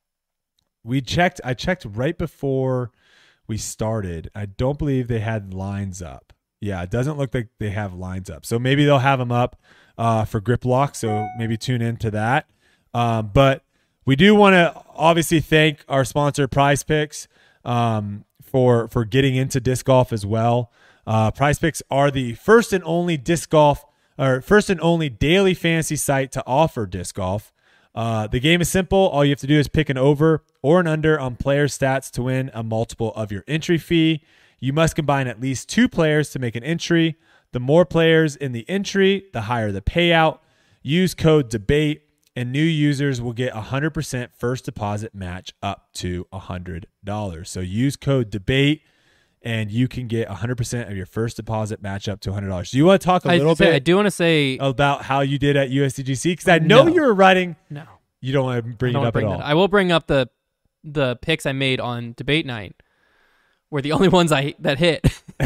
– we checked. I checked right before we started. I don't believe they had lines up. Yeah, it doesn't look like they have lines up. So maybe they'll have them up uh, for Grip Lock, so maybe tune into that. Um, but we do want to obviously thank our sponsor, Prize Picks, um, for, for getting into disc golf as well. Uh, Prize Picks are the first and only disc golf, or first and only daily fantasy site to offer disc golf. Uh, the game is simple. All you have to do is pick an over or an under on player stats to win a multiple of your entry fee. You must combine at least two players to make an entry. The more players in the entry, the higher the payout. Use code DEBATE, and new users will get one hundred percent first deposit match up to one hundred dollars. So use code DEBATE, and you can get one hundred percent of your first deposit match up to one hundred dollars. Do you want to talk a I little say, bit I do want to say about how you did at U S D G C? Because I know No. you were writing. no. You don't want to bring I it don't up bring at that all. up. I will bring up the the picks I made on debate night were the only ones I that hit.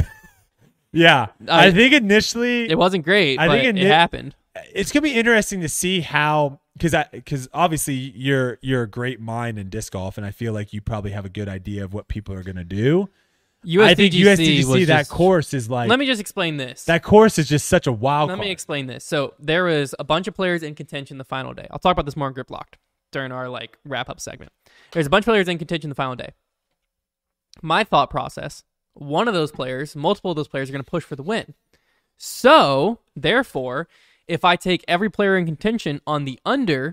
Yeah. I- I think initially It wasn't great, I but think it it- happened. it's gonna be interesting to see how, because I because obviously you're you're a great mind in disc golf, and I feel like you probably have a good idea of what people are gonna do. I think U S D G C, was that just- course is like Let me just explain this. that course is just such a wild Let card. me explain this. So there was a bunch of players in contention the final day. I'll talk about this more in Grip Locked during our like wrap up segment. There's a bunch of players in contention the final day. My thought process: one of those players, multiple of those players, are going to push for the win. So therefore, if I take every player in contention on the under,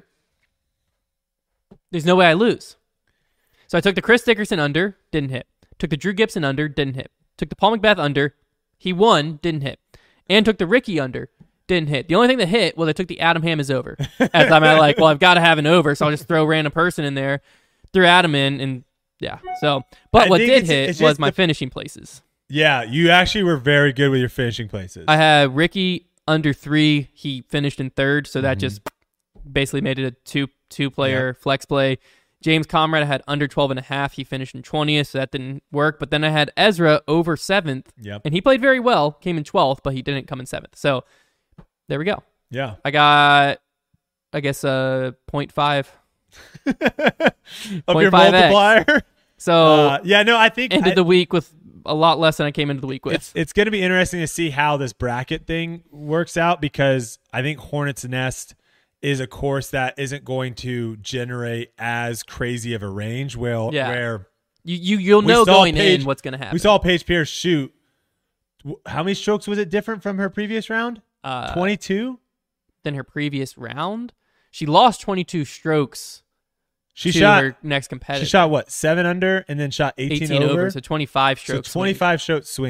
there's no way I lose. So I took the Chris Dickerson under, didn't hit. Took the Drew Gibson under, didn't hit. Took the Paul McBeth under, he won, didn't hit. And took the Ricky under, didn't hit. The only thing that hit was I took the Adam Hammonds over. As I'm at like, well, I've got to have an over, so I'll just throw a random person in there, threw Adam in, and yeah. So, but I what think did it's- hit it's was just my the- finishing places. Yeah, you actually were very good with your finishing places. I had Ricky under three. He finished in third, so that Mm-hmm. just basically made it a two two player flex play. James Comrade I had under twelve and a half. He finished in twentieth, so that didn't work. But then I had Ezra over seventh, Yep. and he played very well. Came in twelfth, but he didn't come in seventh. So there we go. Yeah. I got, I guess, uh, point five. Of point your five X. multiplier. So Uh, yeah, no, I think ended I- the week with a lot less than I came into the week with. It's it's going to be interesting to see how this bracket thing works out, because I think Hornets Nest is a course that isn't going to generate as crazy of a range. Well, Yeah. where you you you'll we know saw going Paige- in what's going to happen. we saw Paige Pierce shoot. w- How many strokes was it different from her previous round? uh, twenty-two. than her previous round. She lost twenty-two strokes She to shot. her next competitor. She shot what, seven under, and then shot eighteen, eighteen over. over. so twenty-five So strokes. twenty-five stroke swing.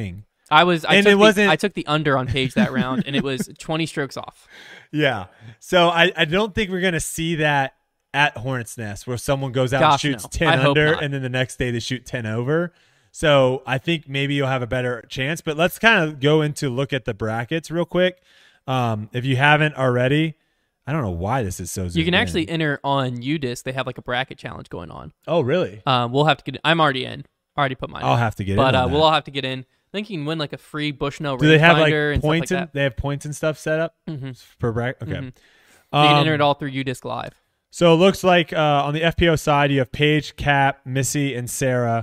I was. I And took it the, wasn't- I took the under on Paige that round, and it was twenty strokes off. Yeah. So I, I don't think we're gonna see that at Hornets Nest where someone goes out Gosh, and shoots no. ten I hope under, not. and then the next day they shoot ten over. So I think maybe you'll have a better chance. But let's kind of go into look at the brackets real quick. Um, if you haven't already, I don't know why this is so. You zoomed can actually in. enter on U D I S. They have like a bracket challenge going on. Oh, really? Um, we'll have to get. I'm already in. Already put mine. I'll in. have to get in but on uh, that. we'll all have to get in. I think you can win like a free Bushnell Do they have like rangefinder and points? stuff and like that. they have points and stuff set up Mhm. per bracket. Okay. Mhm. You Um, can enter it all through U D I S Live. So it looks like uh, on the F P O side, you have Paige, Cap, Missy, and Sarah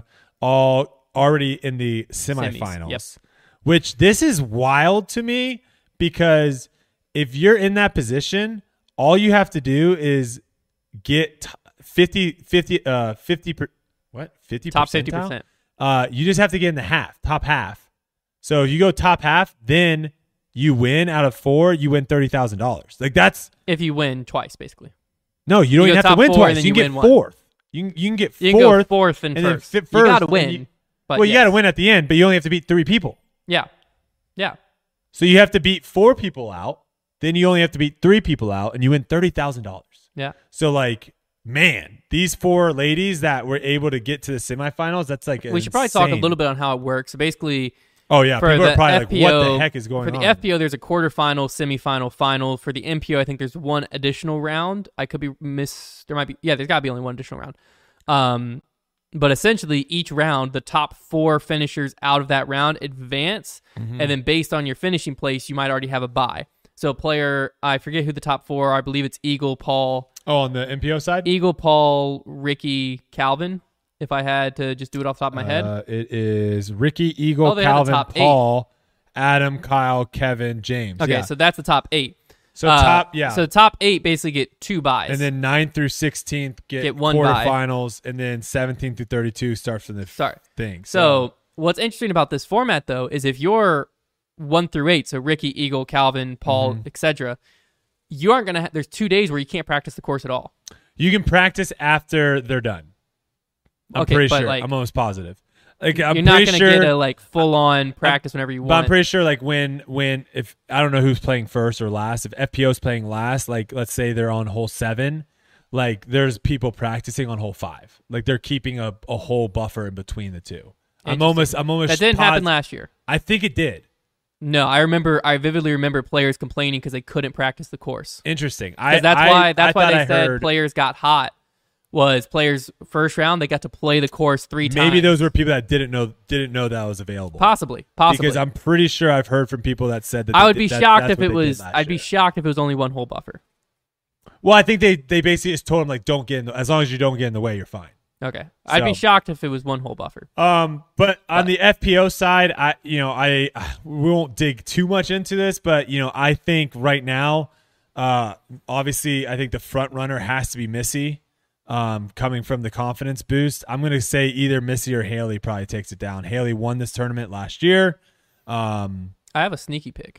all already in the semifinals. Yep. Which this is wild to me because if you're in that position, all you have to do is get t- fifty, fifty, uh, fifty, per, what? fifty Top fifty percentile? percent. Uh, you just have to get in the half, top half. So if you go top half, then you win out of four, you win thirty thousand dollars. Like that's, If you win twice, basically. no, you don't You even go have to top win four, twice. and then You you can win get one. fourth. You can, you can get You can fourth. go fourth and, and then first. fit You first, got to and win. you- but well, you yes. got to win at the end, but you only have to beat three people. Yeah. Yeah. So you have to beat four people out. Then you only have to beat three people out, and you win thirty thousand dollars. Yeah. So like, man, these four ladies that were able to get to the semifinals, that's like We should probably talk a insane. little bit on how it works. So basically, Oh yeah, for people the are probably F P like, O, what the heck is going for the on? F P O, there's a quarterfinal, semifinal, final. For the M P O, I think there's one additional round. I could be miss. There might be. Yeah, there's got to be only one additional round. Um, but essentially, each round, the top four finishers out of that round advance, Mm-hmm. and then based on your finishing place, you might already have a bye. So a player, I forget who the top four are. I believe it's Eagle, Paul, Oh, on the M P O side, Eagle, Paul, Ricky, Calvin. If I had to just do it off the top of my head. Uh, it is Ricky, Eagle, Oh, they have the Calvin, top eight. Paul, Adam, Kyle, Kevin, James. Okay, yeah. so that's the top eight. So Uh, top, yeah. So the top eight basically get two buys. and then nine through sixteenth get, Get one bye. quarterfinals, and then seventeen through thirty-two starts from the f- Sorry. thing. So what's interesting about this format, though, is if you're one through eight, so Ricky, Eagle, Calvin, Paul, Mm-hmm. et cetera, you aren't gonna. Ha- there's two days where you can't practice the course at all. you can practice after they're done. I'm Okay, pretty but, sure. like, I'm almost positive. Like I'm you're not pretty gonna sure. get a like full on practice whenever you But I'm want. pretty sure, like when when if I don't know who's playing first or last. If F P O's playing last, like let's say they're on hole seven, like there's people practicing on hole five. Like they're keeping a, a whole buffer in between the two. I'm Interesting. almost I'm almost that didn't pos- happen last year. I think it did. No, I remember. I vividly remember players complaining because they couldn't practice the course. Interesting. I Because that's I- why that's I why thought they I said heard players got hot. Was players first round they got to play the course three times. maybe those were people that didn't know didn't know that was available. possibly possibly Because I'm pretty sure I've heard from people that said that I they would did- be that- shocked that's if what it they did was. last I'd be year. shocked if it was only one hole buffer. Well, I think they they basically just told him like don't get in the, as long as you don't get in the way, you're fine. Okay, I'd be So- shocked if it was one hole buffer. Um, but on the F P O side, I you know I we won't dig too much into this, but you know I think right now, uh, obviously I think the front runner has to be Missy, um, coming from the confidence boost. I'm gonna say either Missy or Haley probably takes it down. Haley won this tournament last year. Um, I have a sneaky pick.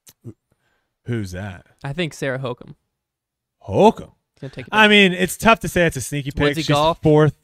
who's that? I think Sarah Hokum Holcomb. is gonna take it. I down. mean, it's tough to say it's a sneaky pick. Woodsy She's golf. fourth.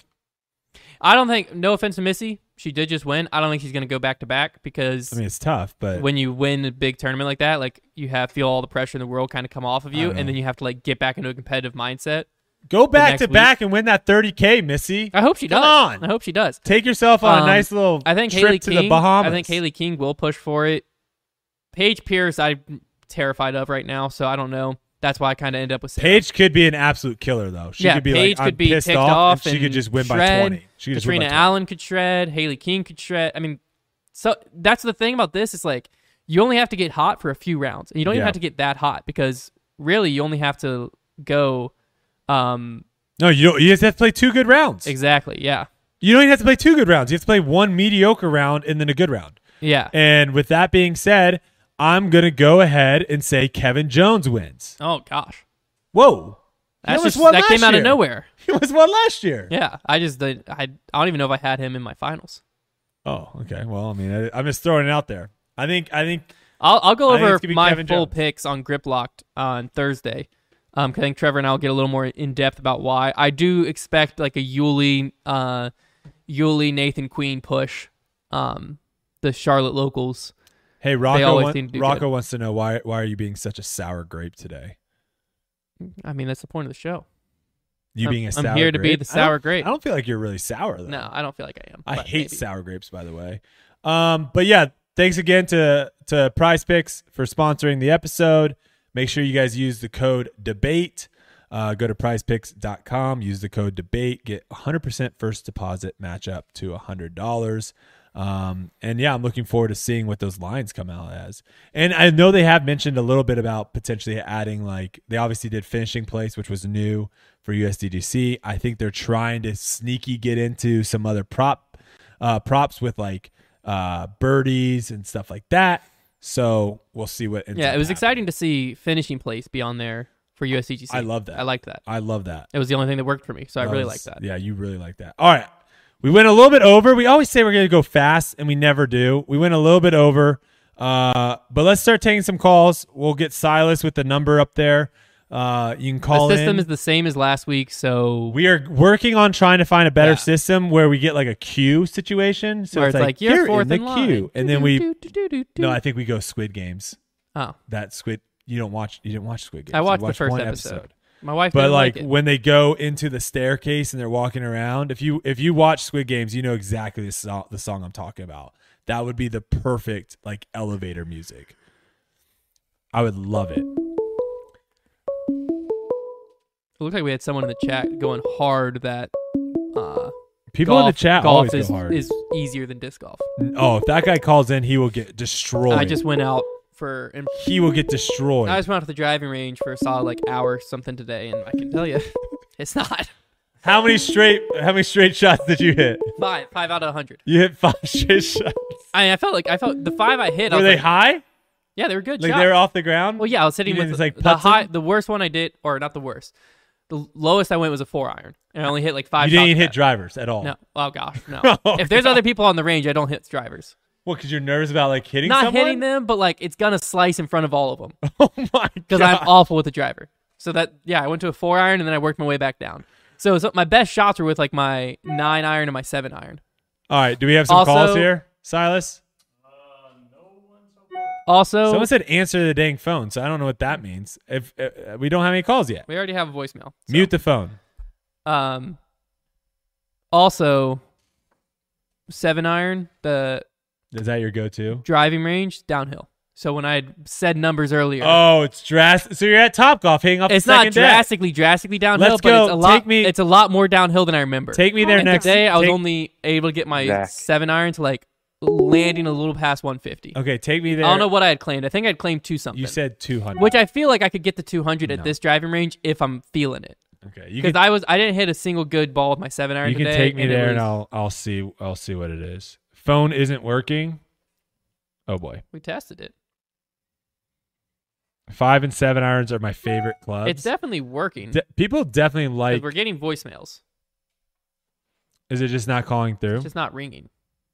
I don't think. No offense to Missy, she did just win. I don't think she's gonna go back to back because I mean, it's tough, but when you win a big tournament like that, like you have feel all the pressure in the world kind of come off of I you, don't and then know. you have to like get back into a competitive mindset. go back next to week. back and win that thirty K, Missy. I hope she Come does. on. I hope she does. Take yourself on Um, a nice little I think trip Haley to King, the Bahamas. I think Haley King will push for it. Paige Pierce, I'm terrified of right now, so I don't know. That's why I kind of end up with Sarah. Paige could be an absolute killer, though. She yeah, could be Paige like, could I'm be pissed ticked off, off, and she could just win by shred. twenty. She could just win Katrina by twenty. Allen could shred. Haley King could shred. I mean, so that's the thing about this. Is like you only have to get hot for a few rounds, and you don't even Yeah. have to get that hot because really you only have to go. Um, No, you don't. You just have to play two good rounds. exactly. Yeah. You don't even have to play two good rounds. You have to play one mediocre round and then a good round. Yeah. And with that being said, I'm gonna go ahead and say Kevin Jones wins. Oh gosh. Whoa, he That's almost just, won that came last out year. of nowhere. He almost won last year. Yeah. I just I, I don't even know if I had him in my finals. Oh, okay. Well, I mean, I, I'm just throwing it out there. I think. I think. I'll I'll go I think over it's gonna be my Kevin full Jones. picks on Grip Locked on Thursday. Um, 'cause I think Trevor and I will get a little more in depth about why. I do expect like a Yuli, uh, Yuli Nathan Queen push. Um, the Charlotte locals. Hey, Rocco, always want- seem to do Rocco good. wants to know why why are you being such a sour grape today? I mean, that's the point of the show. You I'm- being a I'm sour here to be grape? the I don't- sour grape. I don't feel like you're really sour though. No, I don't feel like I am. I but hate maybe. sour grapes, by the way. Um, but yeah, thanks again to to Prize Picks for sponsoring the episode. Make sure you guys use the code DEBATE. Uh, go to prize picks dot com, use the code DEBATE, get one hundred percent first deposit match up to one hundred dollars. Um, and yeah, I'm looking forward to seeing what those lines come out as. And I know they have mentioned a little bit about potentially adding, like, they obviously did finishing place, which was new for U S D G C. I think they're trying to sneaky get into some other prop uh, props with like uh, birdies and stuff like that. So we'll see what. ends Yeah, up it was happening. exciting to see finishing place be on there for U S D G C. I love that. I liked that. I love that. It was the only thing that worked for me, so I That really was- liked that. Yeah, you really like that. All right. We went a little bit over. We always say we're going to go fast, and we never do. We went a little bit over. Uh, but let's start taking some calls. We'll get Silas with the number up there. Uh, you can call The system in. is the same as last week, so We are working on trying to find a better Yeah. system where we get like a queue situation. So where it's it's like, you're you're fourth in the in line. queue, and then we. Do-do-do-do-do-do. No, I think we go Squid Games. Oh, That Squid. You don't watch. You didn't watch Squid Games. I You watched the watched first one episode. My wife But didn't like, like it. when they go into the staircase and they're walking around, if you if you watch Squid Games, you know exactly the song, the song I'm talking about. That would be the perfect like elevator music. I would love it. It looked like we had someone in the chat going hard that uh, People golf, in the chat golf always is, go hard. is easier than disc golf. Oh, if that guy calls in, he will get destroyed. I just went out for. And he will get destroyed. I just went out to the driving range for a solid like hour something today, and I can tell you, it's not How many straight how many straight shots did you hit? five. Five out of a hundred. You hit five straight shots. I, I felt like I felt the five I hit. I Were was they like, high? Yeah, they were good Like shots. they were off the ground? Well, yeah, I was hitting You with didn't the, just, like, the putts high. them? The worst one I did, or not the worst. The lowest I went was a four iron, and I only hit like five. You didn't shots even with hit that. drivers at all. No. Oh gosh, no. Oh, if there's God. other people on the range, I don't hit drivers. Well, because you're nervous about like hitting Not someone? hitting them, but like it's gonna slice in front of all of them Oh my because god. I'm awful with the driver. So that yeah, I went to a four iron and then I worked my way back down. So, so my best shots were with like my nine iron and my seven iron. All right, do we have some Also- calls here, Silas? Also, Someone said answer the dang phone, so I don't know what that means. If uh, we don't have any calls yet, we already have a voicemail. so. mute the phone. Um. Also, seven iron, the Is that your go-to? driving range downhill. So when I had said numbers earlier, Oh, it's drastic. So you're at Topgolf, hitting off it's the not second deck. drastically, drastically downhill, Let's but go. it's a lot. Take me- It's a lot more downhill than I remember. Take me there And next. Today I was take- only able to get my Zach. seven iron to like landing a little past one fifty. Okay, take me there. I don't know what I had claimed. I think I'd claimed two something. You said two hundred. which I feel like I could get to two hundred No. at this driving range if I'm feeling it. Okay, you Because can I was I didn't hit a single good ball with my seven iron you can today. take me and it there, and was- I'll I'll see I'll see what it is. Phone isn't working. Oh boy, we tested it. five and seven irons are my favorite clubs. It's definitely working. De- people definitely 'Cause like. we're getting voicemails. Is it just not calling through? It's just not ringing.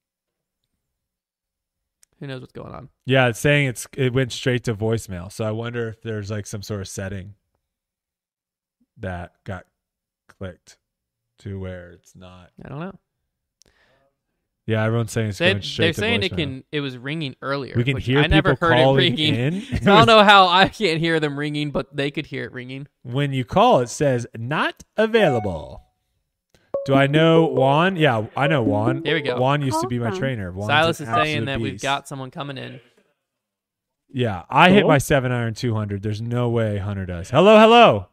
Who knows what's going on? Yeah, it's saying it's it went straight to voicemail. So I wonder if there's like some sort of setting that got clicked to where it's not. I don't know. Yeah, everyone's saying it's They, going straight they're to saying voicemail. it can. It was ringing earlier. We can which hear I never people heard it calling ringing. in. I don't know how I can't hear them ringing, but they could hear it ringing. When you call, it says not available. Do I know Juan? Yeah, I know Juan. Here we go. Juan used to be my trainer. Juan's Silas an is saying absolute that we've beast. got someone coming in. Yeah, I hit Hello? my seven iron two hundred. There's no way Hunter does. Hello, hello.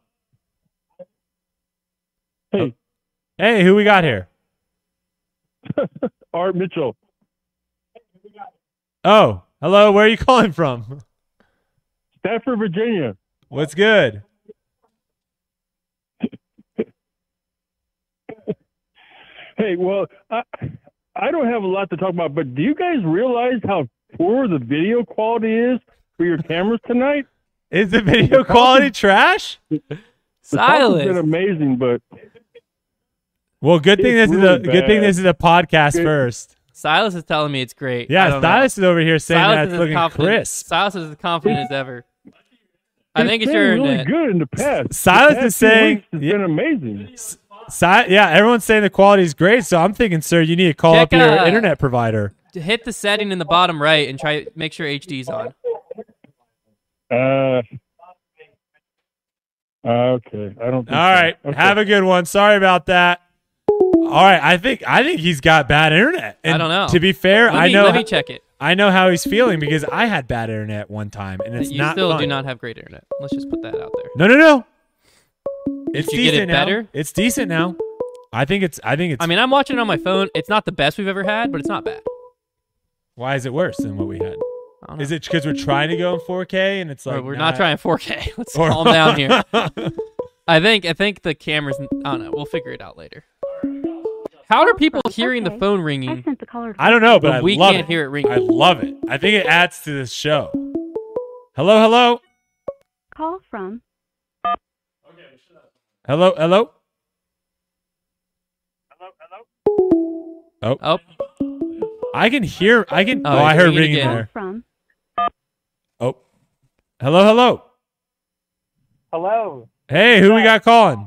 Hey, Hey, who we got here? Art Mitchell. Oh, hello. Where are you calling from? Stafford, Virginia. What's good? Hey, well, I, I don't have a lot to talk about, but do you guys realize how poor the video quality is for your cameras tonight? Is the video quality trash? The talk has been Silas. amazing, but Well, good thing It's this is really a good thing bad. this is a podcast Good. first. Silas is telling me it's great. I Yeah, don't know. Silas is over here saying Silas that is it's as looking confident. crisp. Silas is as confident as ever. I think it's been your really internet. good in the past. The Silas past is few saying- weeks has yeah. been amazing. Si- yeah, everyone's saying the quality is great, so I'm thinking, sir, you need to call Check, up your uh, internet provider. hit the setting in the bottom right and try make sure H D's on. Uh. Okay, I don't. Think All so. right, Okay. have a good one. Sorry about that. All right, I think I think he's got bad internet. And I don't know. To be fair, Let I me, know Let me check it. I know how he's feeling because I had bad internet one time, and it's You not still fun. do not have great internet. Let's just put that out there. No, no, no. It's you get decent it better? now. It's decent now. I think it's. I think it's. I mean, I'm watching it on my phone. It's not the best we've ever had, but it's not bad. why is it worse than what we had? I don't know. Is it because we're trying to go in four K and it's Or like we're not trying four K. Let's or- calm down here. I think I think the cameras. I don't know. We'll figure it out later. How are people hearing the Okay. phone I ringing? sent the caller. I don't know, but But I we love can't it. hear it ringing. I love it. I think it adds to this show. Hello, hello, Call from. hello, hello. Oh, I can hear. I can. Oh, Oh, I it's heard ringing ringing again. Call there. from. Oh, hello, hello. Hello, Hey, who we got calling?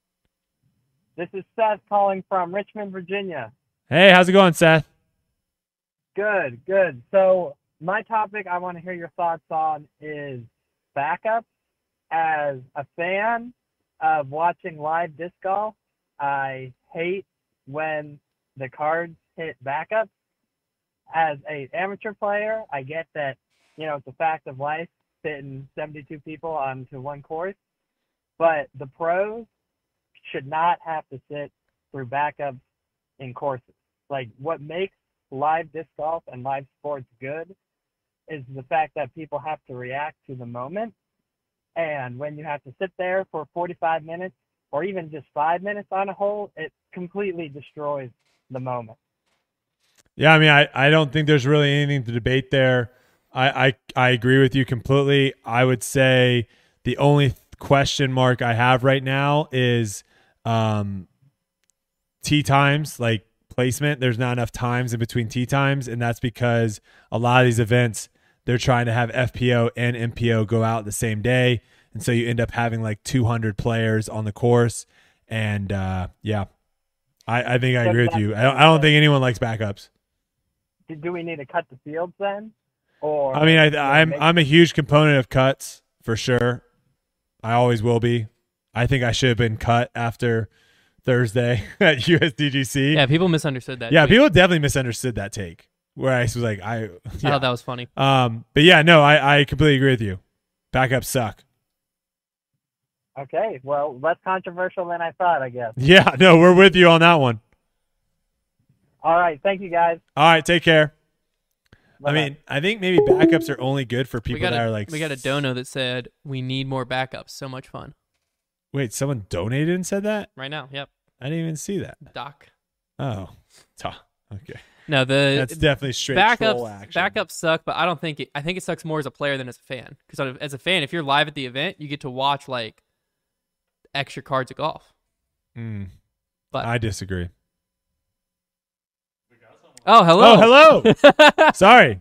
this is Seth calling from Richmond, Virginia. Hey, how's it going, Seth? Good, good. So my topic I want to hear your thoughts on is backups. As a fan of watching live disc golf, I hate when the cards hit backups. As a amateur player, I get that, you know, it's a fact of life fitting seventy-two people onto one course, but the pros should not have to sit through backups in courses. Like, what makes live disc golf and live sports good is the fact that people have to react to the moment. And when you have to sit there for forty-five minutes or even just five minutes on a hole, it completely destroys the moment. Yeah, I mean, I, I don't think there's really anything to debate there. I, I I agree with you completely. I would say the only question mark I have right now is um, tee times, like placement. There's not enough times in between tee times, and that's because a lot of these events, they're trying to have F P O and M P O go out the same day, and so you end up having like two hundred players on the course. And uh, yeah, I, I think I agree with you. I don't, I don't think anyone likes backups. Do- Do we need to cut the fields then? Or I mean, I, you know, I'm make- I'm a huge component of cuts for sure. I always will be. I think I should have been cut after Thursday at U S D G C. yeah. People misunderstood that. Yeah, tweet. people definitely misunderstood that take. Where I was like, I I yeah. thought that was funny. Um, but yeah, no, I, I completely agree with you. Backups suck. Okay, well, less controversial than I thought, I guess. Yeah, no, we're with you on that one. All right, thank you guys. All right, take care. I Bye-bye. mean, I think maybe backups are only good for We people got that a, are like. we got a dono that said we need more backups. So much fun Wait, someone donated and said that? right now. Yep, I didn't even see that. Doc. Oh, Ta- okay. No, the That's definitely straight troll backups. action. Backups suck, but I don't think it. I think it sucks more as a player than as a fan. Because as a fan, if you're live at the event, you get to watch like extra cards of golf. Mm, But I disagree. oh, hello. Oh, hello. Sorry.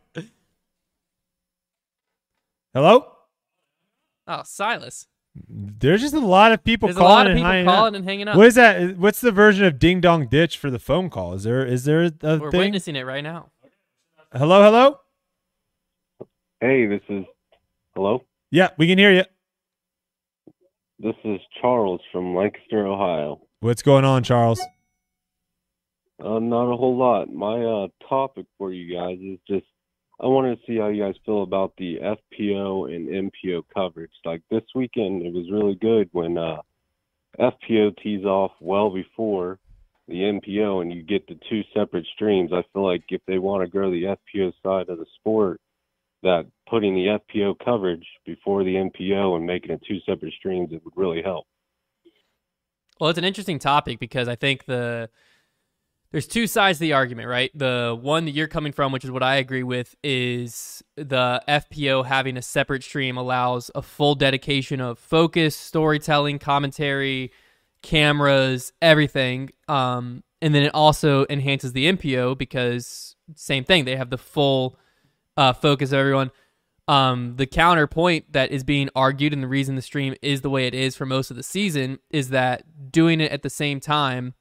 Hello? Oh, Silas. There's just a lot of people There's a calling lot of and people hanging calling up. and hanging up. What is that? What's the version of Ding Dong Ditch for the phone call? Is there is there a We're thing? witnessing it right now. Hello, hello? Hey, this is. Hello? Yeah, we can hear you. This is Charles from Lancaster, Ohio. What's going on, Charles? Uh, not a whole lot. My uh, topic for you guys is just I wanted to see how you guys feel about the F P O and M P O coverage. Like this weekend, it was really good when uh, F P O tees off well before the M P O and you get the two separate streams. I feel like if they want to grow the F P O side of the sport, that putting the F P O coverage before the M P O and making it two separate streams, it would really help. Well, it's an interesting topic because I think the there's two sides to the argument, right? The one that you're coming from, which is what I agree with, is the F P O having a separate stream allows a full dedication of focus, storytelling, commentary, cameras, everything. Um, and then it also enhances the M P O because same thing, they have the full uh, focus of everyone. Um, the counterpoint that is being argued and the reason the stream is the way it is for most of the season is that doing it at the same time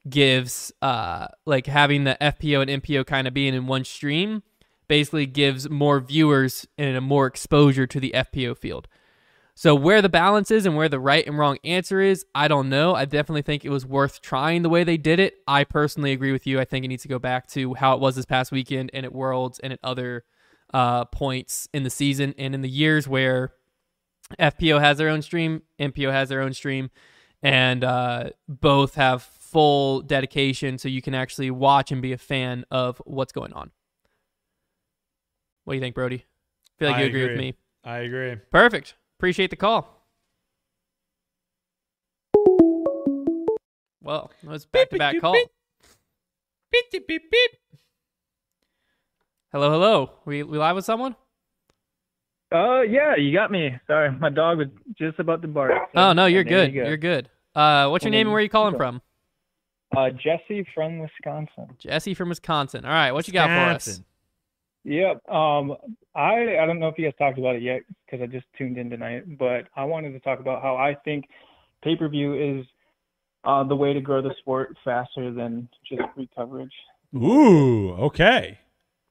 gives uh like having the F P O and M P O kind of being in one stream basically gives more viewers and a more exposure to the F P O field. So where the balance is and where the right and wrong answer is, I don't know. I definitely think it was worth trying the way they did it. I personally agree with you. I think it needs to go back to how it was this past weekend and at Worlds and at other uh points in the season and in the years where F P O has their own stream, M P O has their own stream, and uh, both have full dedication so you can actually watch and be a fan of what's going on. What do you think, Brody? I feel like I you agree, agree with me. I agree. Perfect. Appreciate the call. Well, that was back-to-back call. Beep, beep, beep, beep. Hello, hello. We we live with someone? Uh, yeah, you got me. Sorry, my dog was just about to bark. So Oh, no, you're good. you go. You're good. Uh, what's your And name then- and where are you calling go. from? Uh, Jesse from Wisconsin. Jesse from Wisconsin. All right, what you got for us? Wisconsin. Yep. Um, I I don't know if you guys talked about it yet because I just tuned in tonight, but I wanted to talk about how I think pay-per-view is uh, the way to grow the sport faster than just free coverage. Ooh, okay.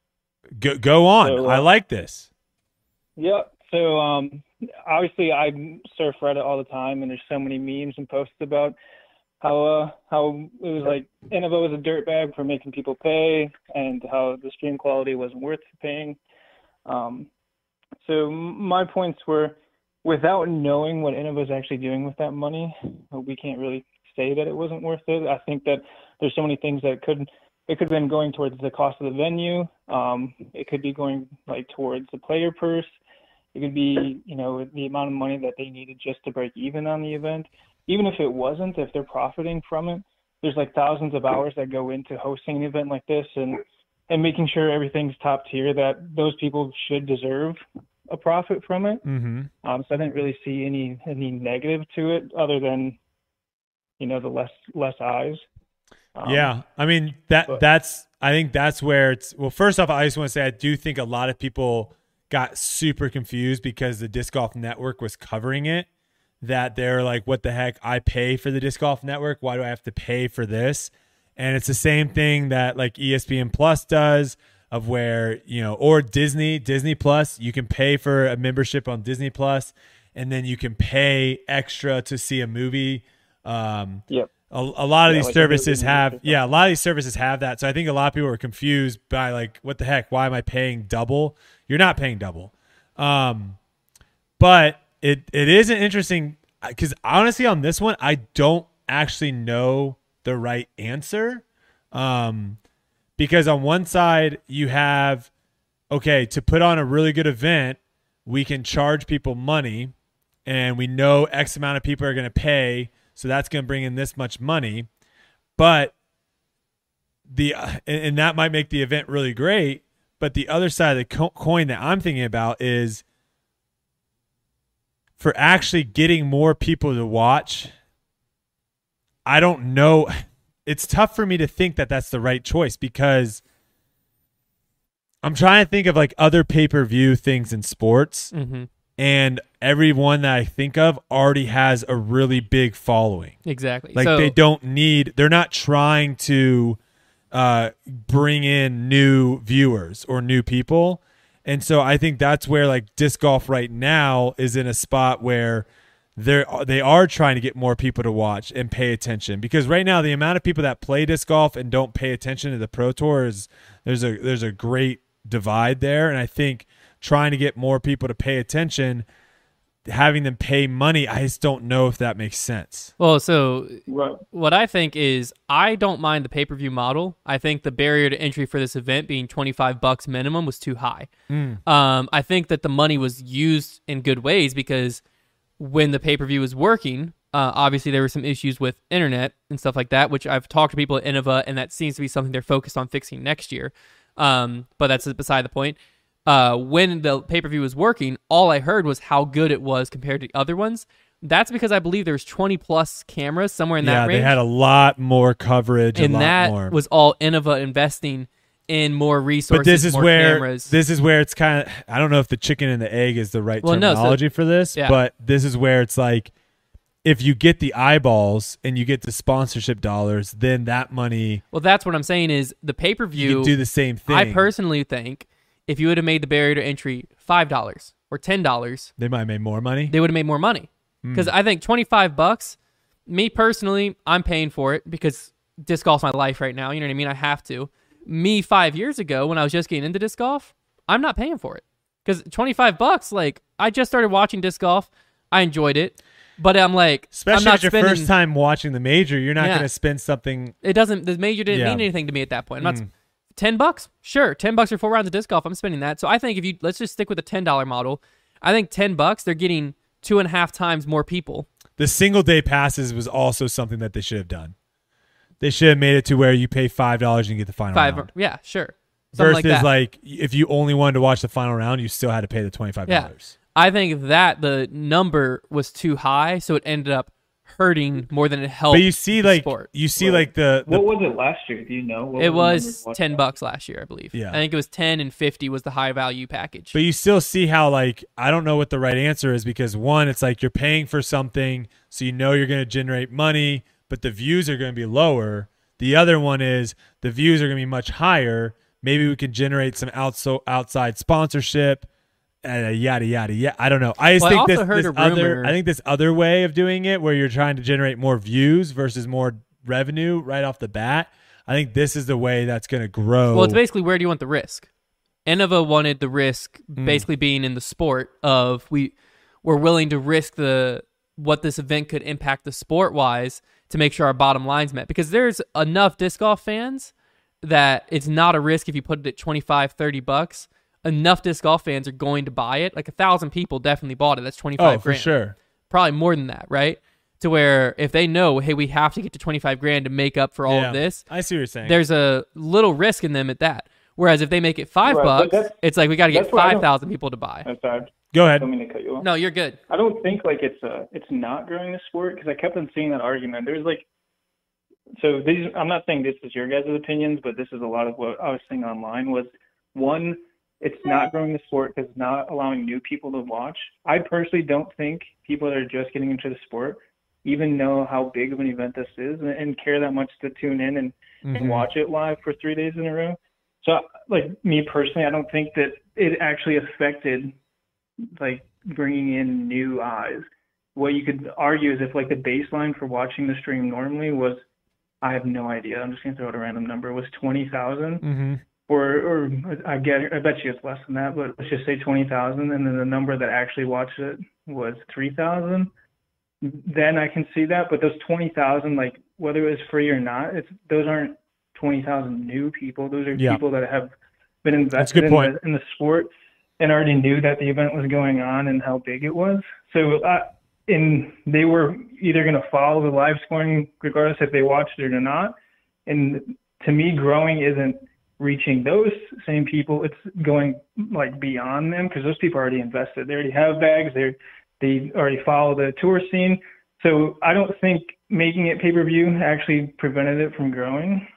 Go go on. So, uh, I like this. Yep. So um, obviously I surf Reddit all the time, and there's so many memes and posts about how uh, how it was like Innova was a dirtbag for making people pay, and how the stream quality wasn't worth paying. Um, so my points were, without knowing what Innova is actually doing with that money, we can't really say that it wasn't worth it. I think that there's so many things that could it could have been going towards the cost of the venue. Um, it could be going like towards the player purse. It could be, you know, the amount of money that they needed just to break even on the event. Even if it wasn't, if they're profiting from it, there's like thousands of hours that go into hosting an event like this and, and making sure everything's top tier, that those people should deserve a profit from it. Mm-hmm. Um, so I didn't really see any, any negative to it other than, you know, the less, less eyes. Um, Yeah, I mean that but- that's I think that's where it's well. First off, I just want to say I do think a lot of people got super confused because the Disc Golf Network was covering it. That they're like, "What the heck? I pay for the Disc Golf Network. Why do I have to pay for this?" And it's the same thing that like E S P N Plus does, of where you know, or Disney Disney Plus. You can pay for a membership on Disney Plus, and then you can pay extra to see a movie. Um, Yep. A, a lot of Yeah, these like a services movie have, or yeah, a lot of these services have that. So I think a lot of people are confused by like, what the heck? Why am I paying double? You're not paying double. Um, but it it is an interesting, because honestly on this one, I don't actually know the right answer. Um, because on one side you have, okay, to put on a really good event, we can charge people money and we know X amount of people are going to pay. So that's going to bring in this much money, but the uh, and, and that might make the event really great. But the other side of the co- coin that I'm thinking about is for actually getting more people to watch. I don't know. It's tough for me to think that that's the right choice because I'm trying to think of like other pay-per-view things in sports. Mm-hmm. And everyone that I think of already has a really big following. Exactly. Like so, they don't need, they're not trying to uh, bring in new viewers or new people. And so I think that's where like disc golf right now is in a spot where they're, they are trying to get more people to watch and pay attention, because right now the amount of people that play disc golf and don't pay attention to the Pro Tour is there's a, there's a great divide there. And I think trying to get more people to pay attention, having them pay money, I just don't know if that makes sense. Well, so Right. what I think is I don't mind the pay-per-view model. I think the barrier to entry for this event being twenty-five bucks minimum was too high. Mm. Um, I think that the money was used in good ways because when the pay-per-view was working, uh, obviously there were some issues with internet and stuff like that, which I've talked to people at Innova, and that seems to be something they're focused on fixing next year. Um, but that's beside the point. Uh, when the pay-per-view was working, all I heard was how good it was compared to other ones. That's because I believe there's twenty plus cameras somewhere in yeah, that range. they had a lot more coverage, and a lot that more. was all Innova investing in more resources, But this is more where cameras. this is where it's kind of, I don't know if the chicken and the egg is the right Well, no, so- terminology for this, yeah. but this is where it's like if you get the eyeballs and you get the sponsorship dollars, then that money. Well, that's what I'm saying is the pay-per-view. You can do the same thing. I personally think if you would have made the barrier to entry five dollars or ten dollars, they might have made more money. They would have made more money. Because mm. I think twenty-five bucks, me personally, I'm paying for it because disc golf's my life right now. You know what I mean? I have to. Me five years ago when I was just getting into disc golf, I'm not paying for it. Because twenty-five bucks, like, I just started watching disc golf. I enjoyed it. But I'm like, especially I'm not if your spending, first time watching the major, you're not yeah. going to spend something. It doesn't, the major didn't yeah. mean anything to me at that point. I'm mm. not, ten bucks? Sure. ten bucks for four rounds of disc golf. I'm spending that. So I think if you, let's just stick with the ten dollar model. I think ten bucks, they're getting two and a half times more people. The single day passes was also something that they should have done. They should have made it to where you pay five dollars and you get the final Five, round. Yeah, sure. Something Versus like, like if you only wanted to watch the final round, you still had to pay the twenty-five dollars. Yeah. I think that the number was too high, so it ended up hurting more than it helped. But you see, the like sport. you see, like the, the what was it last year? Do you know? What it was, was ten bucks last year, I believe. Yeah, I think it was ten and fifty was the high value package. But you still see how like I don't know what the right answer is because one, it's like you're paying for something, so you know you're going to generate money, but the views are going to be lower. The other one is the views are going to be much higher. Maybe we can generate some outside outside sponsorship. Uh, yada yada yeah. I don't know. I just well, think I this, also heard this a other. rumor. I think this other way of doing it, where you're trying to generate more views versus more revenue right off the bat. I think this is the way that's going to grow. Well, it's basically where do you want the risk? Innova wanted the risk Mm. basically being in the sport of we we're willing to risk the what this event could impact the sport wise to make sure our bottom line's met because there's enough disc golf fans that it's not a risk if you put it at twenty-five, thirty bucks. Enough disc golf fans are going to buy it. Like a thousand people definitely bought it. That's twenty-five oh, for grand. sure. Probably more than that, right? To where if they know, hey, we have to get to twenty-five grand to make up for all yeah, of this. I see what you're saying. There's a little risk in them at that. Whereas if they make it five Right, bucks, it's like we got to get that's what I five don't- thousand people to buy. I'm sorry. Go I ahead. don't mean to cut you off. No, you're good. I don't think like it's uh it's not growing the sport because I kept on seeing that argument. There's like, so these I'm not saying this is your guys' opinions, but this is a lot of what I was seeing online was one, it's not growing the sport because it's not allowing new people to watch. I personally don't think people that are just getting into the sport even know how big of an event this is and, and care that much to tune in and, Mm-hmm. and watch it live for three days in a row. So like me personally, I don't think that it actually affected like bringing in new eyes. What you could argue is if like the baseline for watching the stream normally was, I have no idea, I'm just going to throw out a random number, was twenty thousand. Mm-hmm. Or, or I get, I bet you it's less than that, but let's just say twenty thousand, and then the number that actually watched it was three thousand. Then I can see that, but those twenty thousand, like whether it was free or not, it's those aren't twenty thousand new people. Those are Yeah. people that have been That's a invested good in point. the, in the sport and already knew that the event was going on and how big it was. So, uh, and they were either going to follow the live scoring regardless if they watched it or not. And to me, growing isn't reaching those same people. It's going like beyond them because those people are already invested. They already have bags. They they already follow the tour scene. So I don't think making it pay-per-view actually prevented it from growing.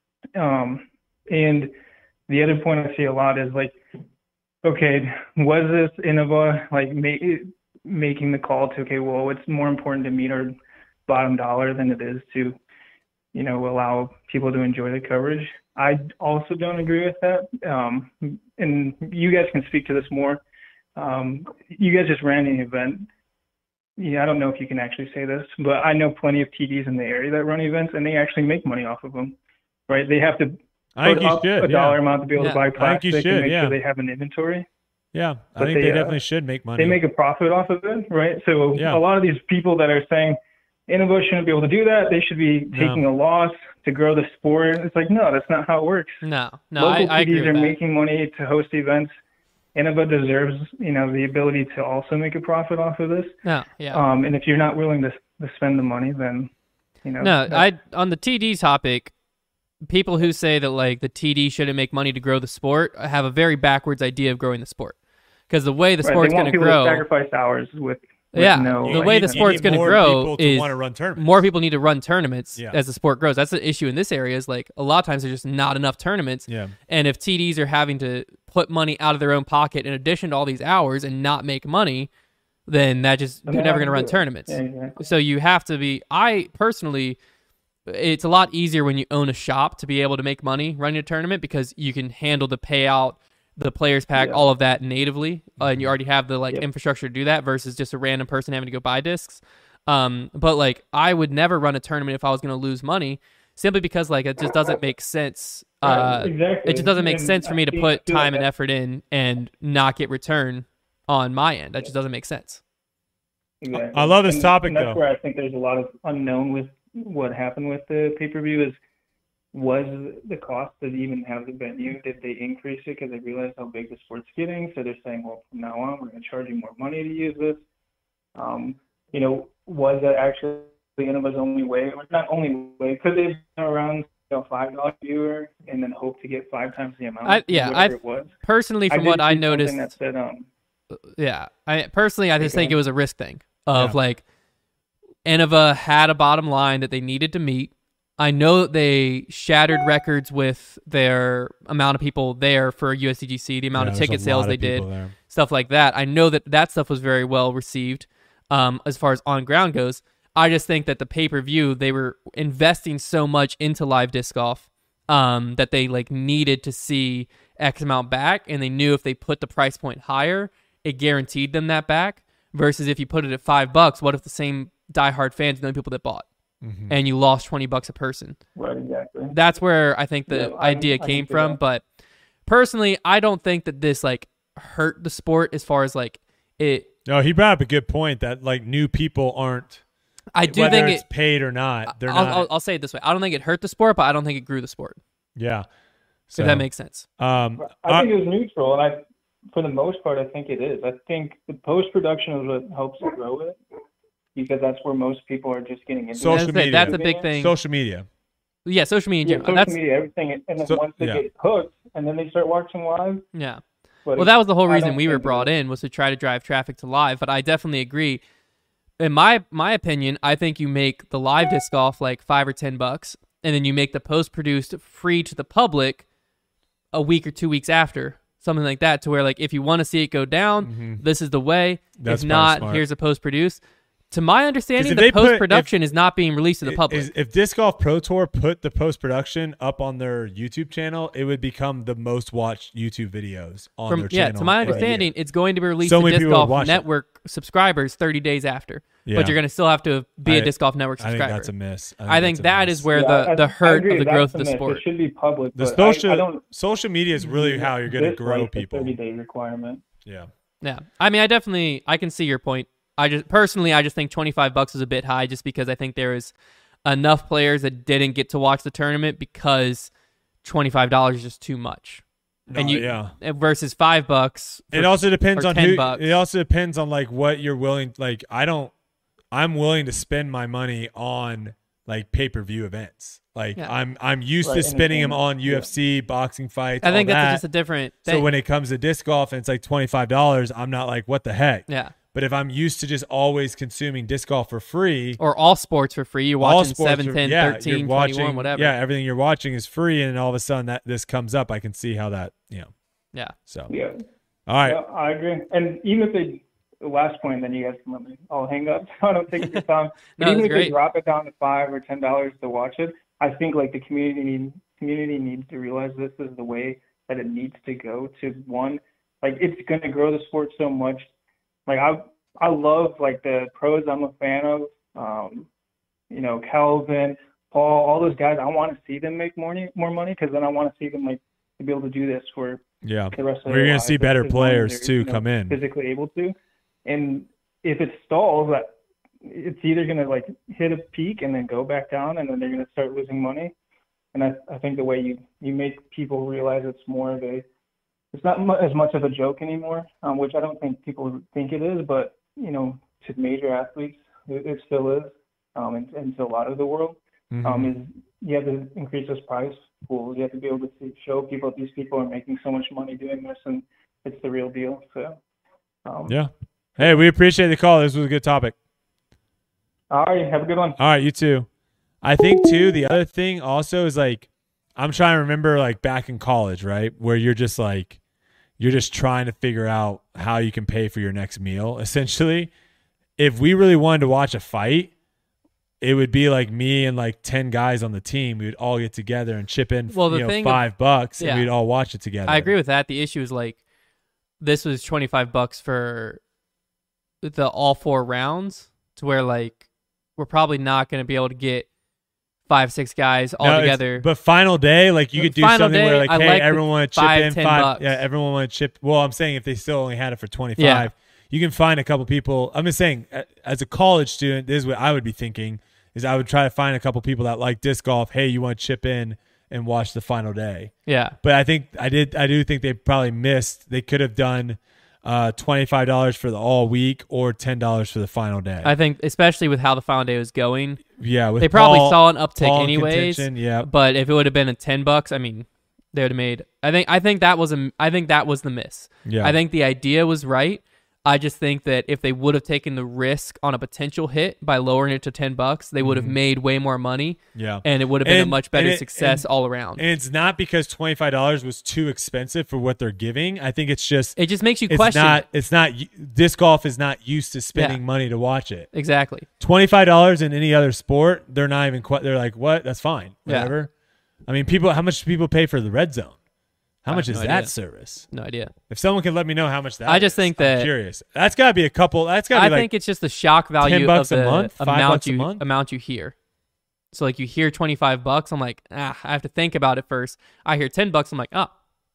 Um, and the other point I see a lot is like, okay, was this Innova like ma- making the call to, okay, well, it's more important to meet our bottom dollar than it is to, you know, allow people to enjoy the coverage. I also don't agree with that. Um, and you guys can speak to this more. Um, you guys just ran an event. Yeah, I don't know if you can actually say this, but I know plenty of T Ds in the area that run events, and they actually make money off of them, right? They have to I think put you up should, a dollar yeah. amount to be able Yeah. to buy I think plastic you should, and make yeah. sure they have an inventory. Yeah, I But think they, they, uh, definitely should make money. They make a profit off of it, right? So Yeah. a lot of these people that are saying Innova shouldn't be able to do that, they should be No. taking a loss to grow the sport. It's like, no, that's not how it works. No, no, I, Local I T agree Ds with are that. making money to host events. Innova deserves, you know, the ability to also make a profit off of this. No, yeah. Um, and if you're not willing to, to spend the money, then, you know. No, that- I on the T D topic, people who say that like the T D shouldn't make money to grow the sport have a very backwards idea of growing the sport. Because the way the right, sport's they want going to people grow, to sacrifice hours with, with yeah, no. the like, way you the know, sport's need going to more grow people to is wanna run tournaments. more people need to run tournaments Yeah. as the sport grows. That's the issue in this area. Is like a lot of times there's just not enough tournaments. Yeah. And if T Ds are having to put money out of their own pocket in addition to all these hours and not make money, then that just Then you're they never have going to to run do it. tournaments. Yeah, exactly. So you have to be. I personally, it's a lot easier when you own a shop to be able to make money running a tournament because you can handle the payout, the players pack, Yeah. all of that natively, uh, and you already have the like Yep. infrastructure to do that versus just a random person having to go buy discs. Um, but like I would never run a tournament if I was going to lose money, simply because like it just doesn't make sense. Uh, Right, exactly. It just doesn't make And sense for I me to think put too, time like and that- effort in and not get return on my end. That just doesn't make sense. Exactly. I love this And- topic, and that's though. where I think there's a lot of unknown with what happened with the pay-per-view is was the cost to even have the venue, did they increase it because they realized how big the sport's getting? So they're saying, well, from now on, we're going to charge you more money to use this. Um, you know, was that actually Innova's only way, or not only way, could they have been around you know, five dollars viewer and then hope to get five times the amount? I, yeah, whatever I it was. personally, from did what I see something noticed, that said, um, yeah, I personally, I just Okay. think it was a risk thing of Yeah. like Innova had a bottom line that they needed to meet. I know that they shattered records with their amount of people there for U S D G C, the amount Yeah, of there's a ticket sales lot they of did, people there. stuff like that. I know that that stuff was very well received um, as far as on ground goes. I just think that the pay per view, they were investing so much into live disc golf um, that they like needed to see X amount back, and they knew if they put the price point higher, it guaranteed them that back. Versus if you put it at five bucks, what if the same diehard fans, the only people that bought, Mhm. and you lost twenty bucks a person? right, exactly. That's where I think the Yeah, I- idea I came can see from. that. But personally, I don't think that this like hurt the sport as far as like it. No, he brought up a good point that like new people aren't. I do whether think it's it. paid or not, they're I'll, not. I'll, I'll say it this way: I don't think it hurt the sport, but I don't think it grew the sport. yeah. So If that makes sense. Um, I think it was neutral, and I, for the most part, I think it is. I think the post production is what helps to grow it, because that's where most people are just getting into. Social That's, media. that's a big thing. social media. Yeah, social media in Yeah, general. social That's media, everything, and then So- once they yeah. get hooked, and then they start watching live. yeah. But Well, that was the whole I reason don't we were think it brought was- in, was to try to drive traffic to live. But I definitely agree. In my my opinion, I think you make the live disc golf like five or ten bucks, and then you make the post produced free to the public a week or two weeks after, something like that, to where like if you want to see it go down, Mhm. this is the way. That's if probably not, smart. here's a post produced. To my understanding, if the they put- post production is not being released to the public. Is, if Disc Golf Pro Tour put the post production up on their YouTube channel, it would become the most watched YouTube videos on From their yeah, channel. to my every understanding, year. it's going to be released So to many Disc people would Golf watch it. Network subscribers thirty days after. Yeah. But you're going to still have to be a I- Disc Golf Network I think subscriber. that's a miss. I think that's a that miss. is where Yeah, the, I- the I hurt agree, of the that's growth the of the myth. sport. It should be public. The but social I, I don't social media is really how you're going to grow dislike the people. thirty day requirement. Yeah. Yeah, I mean, I definitely I can see your point. I just personally, I just think twenty-five bucks is a bit high, just because I think there is enough players that didn't get to watch the tournament because twenty-five dollars is just too much. No, and you yeah. versus five bucks. It for- also depends or on ten who. bucks. It also depends on like what you're willing. Like I don't. I'm willing to spend my money on like pay per view events. Like Yeah. I'm I'm used Right, to spending them entertainment. on U F C boxing fights. I think all that's that. just a different thing. So when it comes to disc golf and it's like twenty-five dollars, I'm not like, what the heck? yeah, But if I'm used to just always consuming disc golf for free, or all sports for free, you're all watching sports seven, are- ten, yeah, thirteen, you're watching, twenty-one, whatever. Yeah, everything you're watching is free, and all of a sudden that this comes up, I can see how that, you know. yeah. So, Yeah. all right. Yeah, I agree. And even if they, the last point, then you guys can let me, I'll hang up. I don't take your time. But No, even that's if great. they drop it down to five or ten dollars to watch it, I think like the community community needs to realize this is the way that it needs to go. To one, like it's going to grow the sport so much. Like I, I love like the pros I'm a fan of. Um, you know, Calvin, Paul, all those guys. I want to see them make more money, more money, because then I want to see them like to be able to do this for Yeah. the rest of We're their going to lives see as- better as long as players, they're, too, you know, come in. physically able to. And if it stalls, that it's either going to like hit a peak and then go back down, and then they're going to start losing money. And I, I think the way you, you make people realize it's more of a, it's not mu- as much of a joke anymore, um, which I don't think people think it is, but, you know, to major athletes, it, it still is, um, and, and to a lot of the world, Mhm. um, is you have to increase those prize pools. You have to be able to see, show people that these people are making so much money doing this, and it's the real deal. So, um, Yeah. Hey, we appreciate the call. This was a good topic. All right, have a good one. All right, you too. I think too, the other thing also is like, I'm trying to remember like back in college, right? Where you're just like, you're just trying to figure out how you can pay for your next meal. Essentially, if we really wanted to watch a fight, it would be like me and like ten guys on the team. We would all get together and chip in Well, the you know, thing five of- bucks yeah. and we'd all watch it together. I agree with that. The issue is like this was twenty-five bucks for the all four rounds, to where like we're probably not going to be able to get five, six guys all No, it's- together. But final day, like you could do Final something day, where like, I hey, like the everyone want to chip five, in ten five. bucks. Yeah, everyone want to chip. Well, I'm saying if they still only had it for twenty-five, Yeah. you can find a couple people. I'm just saying, a- as a college student, this is what I would be thinking: is I would try to find a couple people that like disc golf. Hey, you want to chip in and watch the final day? Yeah. But I think I did. I do think they probably missed. They could have done uh, twenty-five dollars for the all week or ten dollars for the final day. I think, especially with how the final day was going, yeah, with they probably Paul- saw an uptick Paul in anyways. contention, yeah. But if it would have been a ten bucks, I mean, they would have made. I think. I think that was a. I think that was the miss. Yeah. I think the idea was right. I just think that if they would have taken the risk on a potential hit by lowering it to ten bucks, they would have Mhm. made way more money. Yeah. And it would have been And- a much better and it- success and- all around. And it's not because twenty-five dollars was too expensive for what they're giving. I think it's just It just makes you it's question Not, it. It's not disc golf is not used to spending Yeah. money to watch it. Exactly. twenty-five dollars in any other sport, they're not even quite. They're like, what? That's fine. Yeah. Whatever. I mean, people. How much do people pay for the red zone? How I much have is no that idea. service? No idea. If someone could let me know how much that I just is, think I'm that- curious. That's got to be a couple. That's got to be I like think it's just the shock value ten bucks of a the month, five amount bucks a you month? amount you hear. So like you hear twenty-five bucks, I'm like, ah, I have to think about it first. I hear ten bucks, I'm like, oh,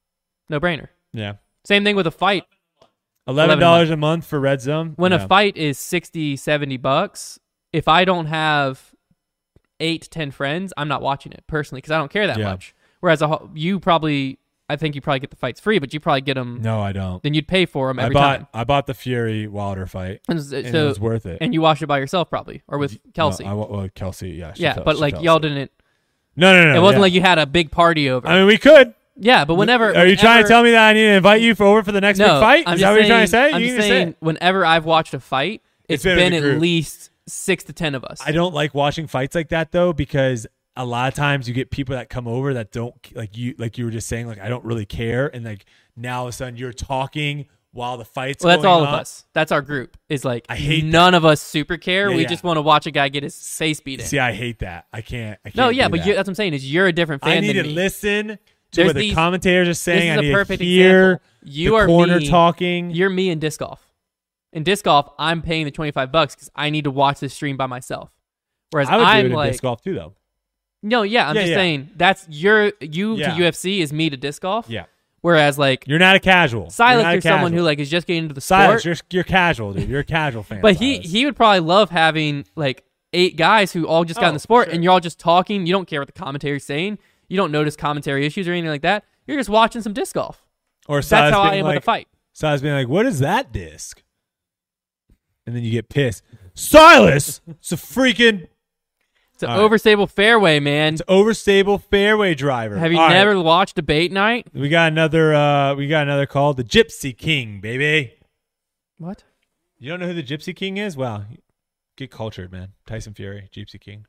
no brainer. yeah, Same thing with a fight. eleven dollars a month for red zone. When yeah. a fight is sixty, seventy bucks, if I don't have eight to ten friends, I'm not watching it personally because I don't care that Yeah. much. Whereas a, ho- you probably, I think you probably get the fights free, but you probably get them. No, I don't. Then you'd pay for them I every bought time. I bought the Fury Wilder fight, And, and so, it was worth it. And you watched it by yourself probably, or with Kelsey. No, I, well, Kelsey, yeah, she yeah, fell- but she like fell y'all asleep. didn't. No, no, no. It wasn't yeah. like you had a big party over. I mean, we could. Yeah, but whenever. Are you trying to whenever- tell me that I need to invite you for over for the next no, big fight? I'm Is just that what you're trying to say? saying- I'm you just can say saying, it. whenever I've watched a fight, It's it's been been, with a at group. least six to ten of us. I don't like watching fights like that though, because a lot of times you get people that come over that don't like you, like you were just saying, like I don't really care, and like now all of a sudden you're talking while the fight's Well, that's going all on. of us. That's our group. Is like I hate none of us super care. Yeah, we yeah. just want to watch a guy get his face beat in. See, I hate that. I can't. I can't no, yeah, do but that. you, that's what I'm saying. Is you're a different fan I need than to me. listen to There's what the these- commentators are saying. This is I need a perfect to hear example. You the are corner me, talking. You're me in disc golf. In disc golf, I'm paying the twenty-five bucks because I need to watch this stream by myself. Whereas I would I'm do it in like, disc golf too, though. no, yeah, I'm Yeah, just yeah. saying that's your you Yeah. to U F C is me to disc golf. Yeah, Whereas like you're not a casual. Silas, you're, not a you're someone casual. who like is just getting into the Silas, sport. you're you're casual, dude. You're a casual fan. But he Silas. he would probably love having like eight guys who all just got Oh, in the sport, sure. and you're all just talking. You don't care what the commentary's saying. You don't notice commentary issues or anything like that. You're just watching some disc golf. or That's Silas how I being am like, with a fight. Silas being like, "What is that disc?" And then you get pissed. Silas, it's a freaking It's an All right. overstable fairway, man. it's an overstable fairway driver. Have you All right. never watched Debate Night? We got another. uh We got another call. The Gypsy King, baby. What? You don't know who the Gypsy King is? Wow, get cultured, man. Tyson Fury, Gypsy King.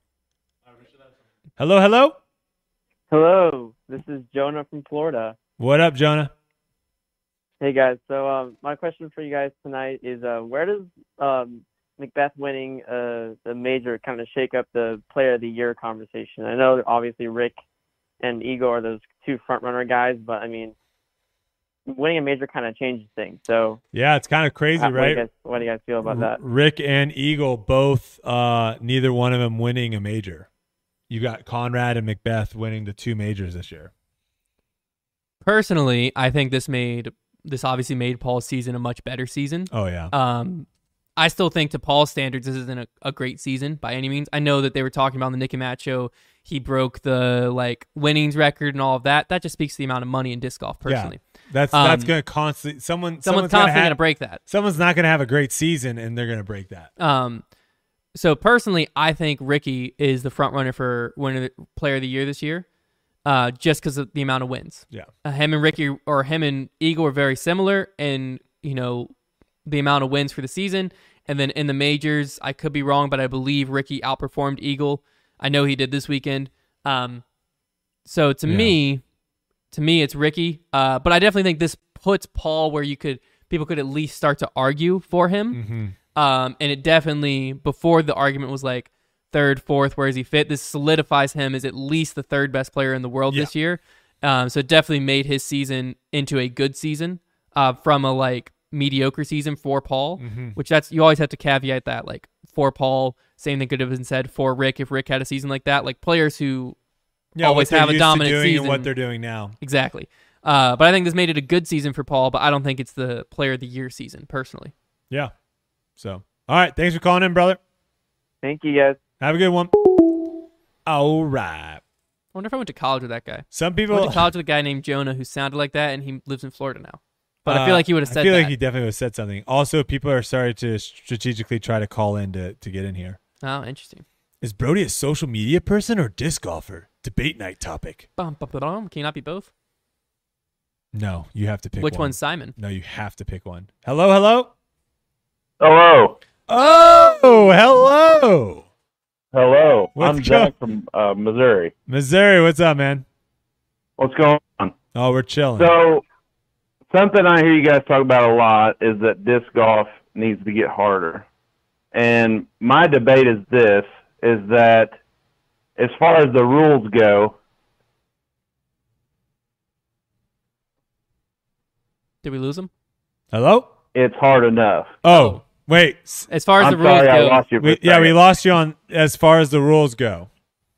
Hello, hello. Hello, this is Jonah from Florida. What up, Jonah? Hey guys, so um, my question for you guys tonight is, uh, where does um, Macbeth winning uh, the major kind of shake up the Player of the Year conversation? I know that obviously Rick and Igor are those two front runner guys, but I mean, winning a major kind of changes things. So Yeah, it's kind of crazy, uh, what, do right? you guys, what do you guys feel about that? Rick and Eagle both, uh, neither one of them winning a major. You got Conrad and Macbeth winning the two majors this year. Personally, I think this made this obviously made Paul's season a much better season. Oh yeah. Um, I still think to Paul's standards, this isn't a, a great season by any means. I know that they were talking about on the Nick and Matt show. He broke the like winnings record and all of that. That just speaks to the amount of money in disc golf. Personally, Yeah. That's Um, that's gonna constantly someone someone's someone's gonna, constantly have, gonna break that. Someone's not gonna have a great season, and they're gonna break that. Um, so personally, I think Ricky is the front runner for winner player of the year this year, uh, just because of the amount of wins. Yeah. Uh, him and Ricky or him and Eagle are very similar, and you know the amount of wins for the season. And then in the majors, I could be wrong, but I believe Ricky outperformed Eagle. I know he did this weekend. Um, so to Yeah. me, to me, it's Ricky. Uh, but I definitely think this puts Paul where you could people could at least start to argue for him. Mm-hmm. Um, and it definitely, before the argument was like third, fourth, where is he fit? This solidifies him as at least the third best player in the world yeah. this year. Um, so it definitely made his season into a good season uh, from a like mediocre season for Paul, mm-hmm. which that's, you always have to caveat that, like for Paul, same thing could have been said for Rick if Rick had a season like that. Like players who yeah, always have a dominant doing season. And what they're doing now. Exactly. Uh, but I think this made it a good season for Paul, but I don't think it's the player of the year season, personally. Yeah. So, all right. Thanks for calling in, brother. Thank you, guys. Have a good one. All right. I wonder if I went to college with that guy. Some people I went to college with a guy named Jonah who sounded like that, and he lives in Florida now. But uh, I feel like he would have said that. I feel that. like he definitely would have said something. Also, people are starting to strategically try to call in to, to get in here. Oh, interesting. Is Brody a social media person or disc golfer? Debate night topic. Bum, bum, bum. Can you not be both? No, you have to pick Which one. one's Simon? No, you have to pick one. Hello, hello? Hello. Oh, hello. Hello. What's I'm going- Jack from uh, Missouri. Missouri, what's up, man? What's going on? Oh, we're chilling. So, something I hear you guys talk about a lot is that disc golf needs to get harder. And my debate is this, is that as far as the rules go, Did we lose him? Hello? it's hard enough. Oh, wait. As far as I'm the rules sorry I go, lost you for a We, yeah, we second. lost you on as far as the rules go.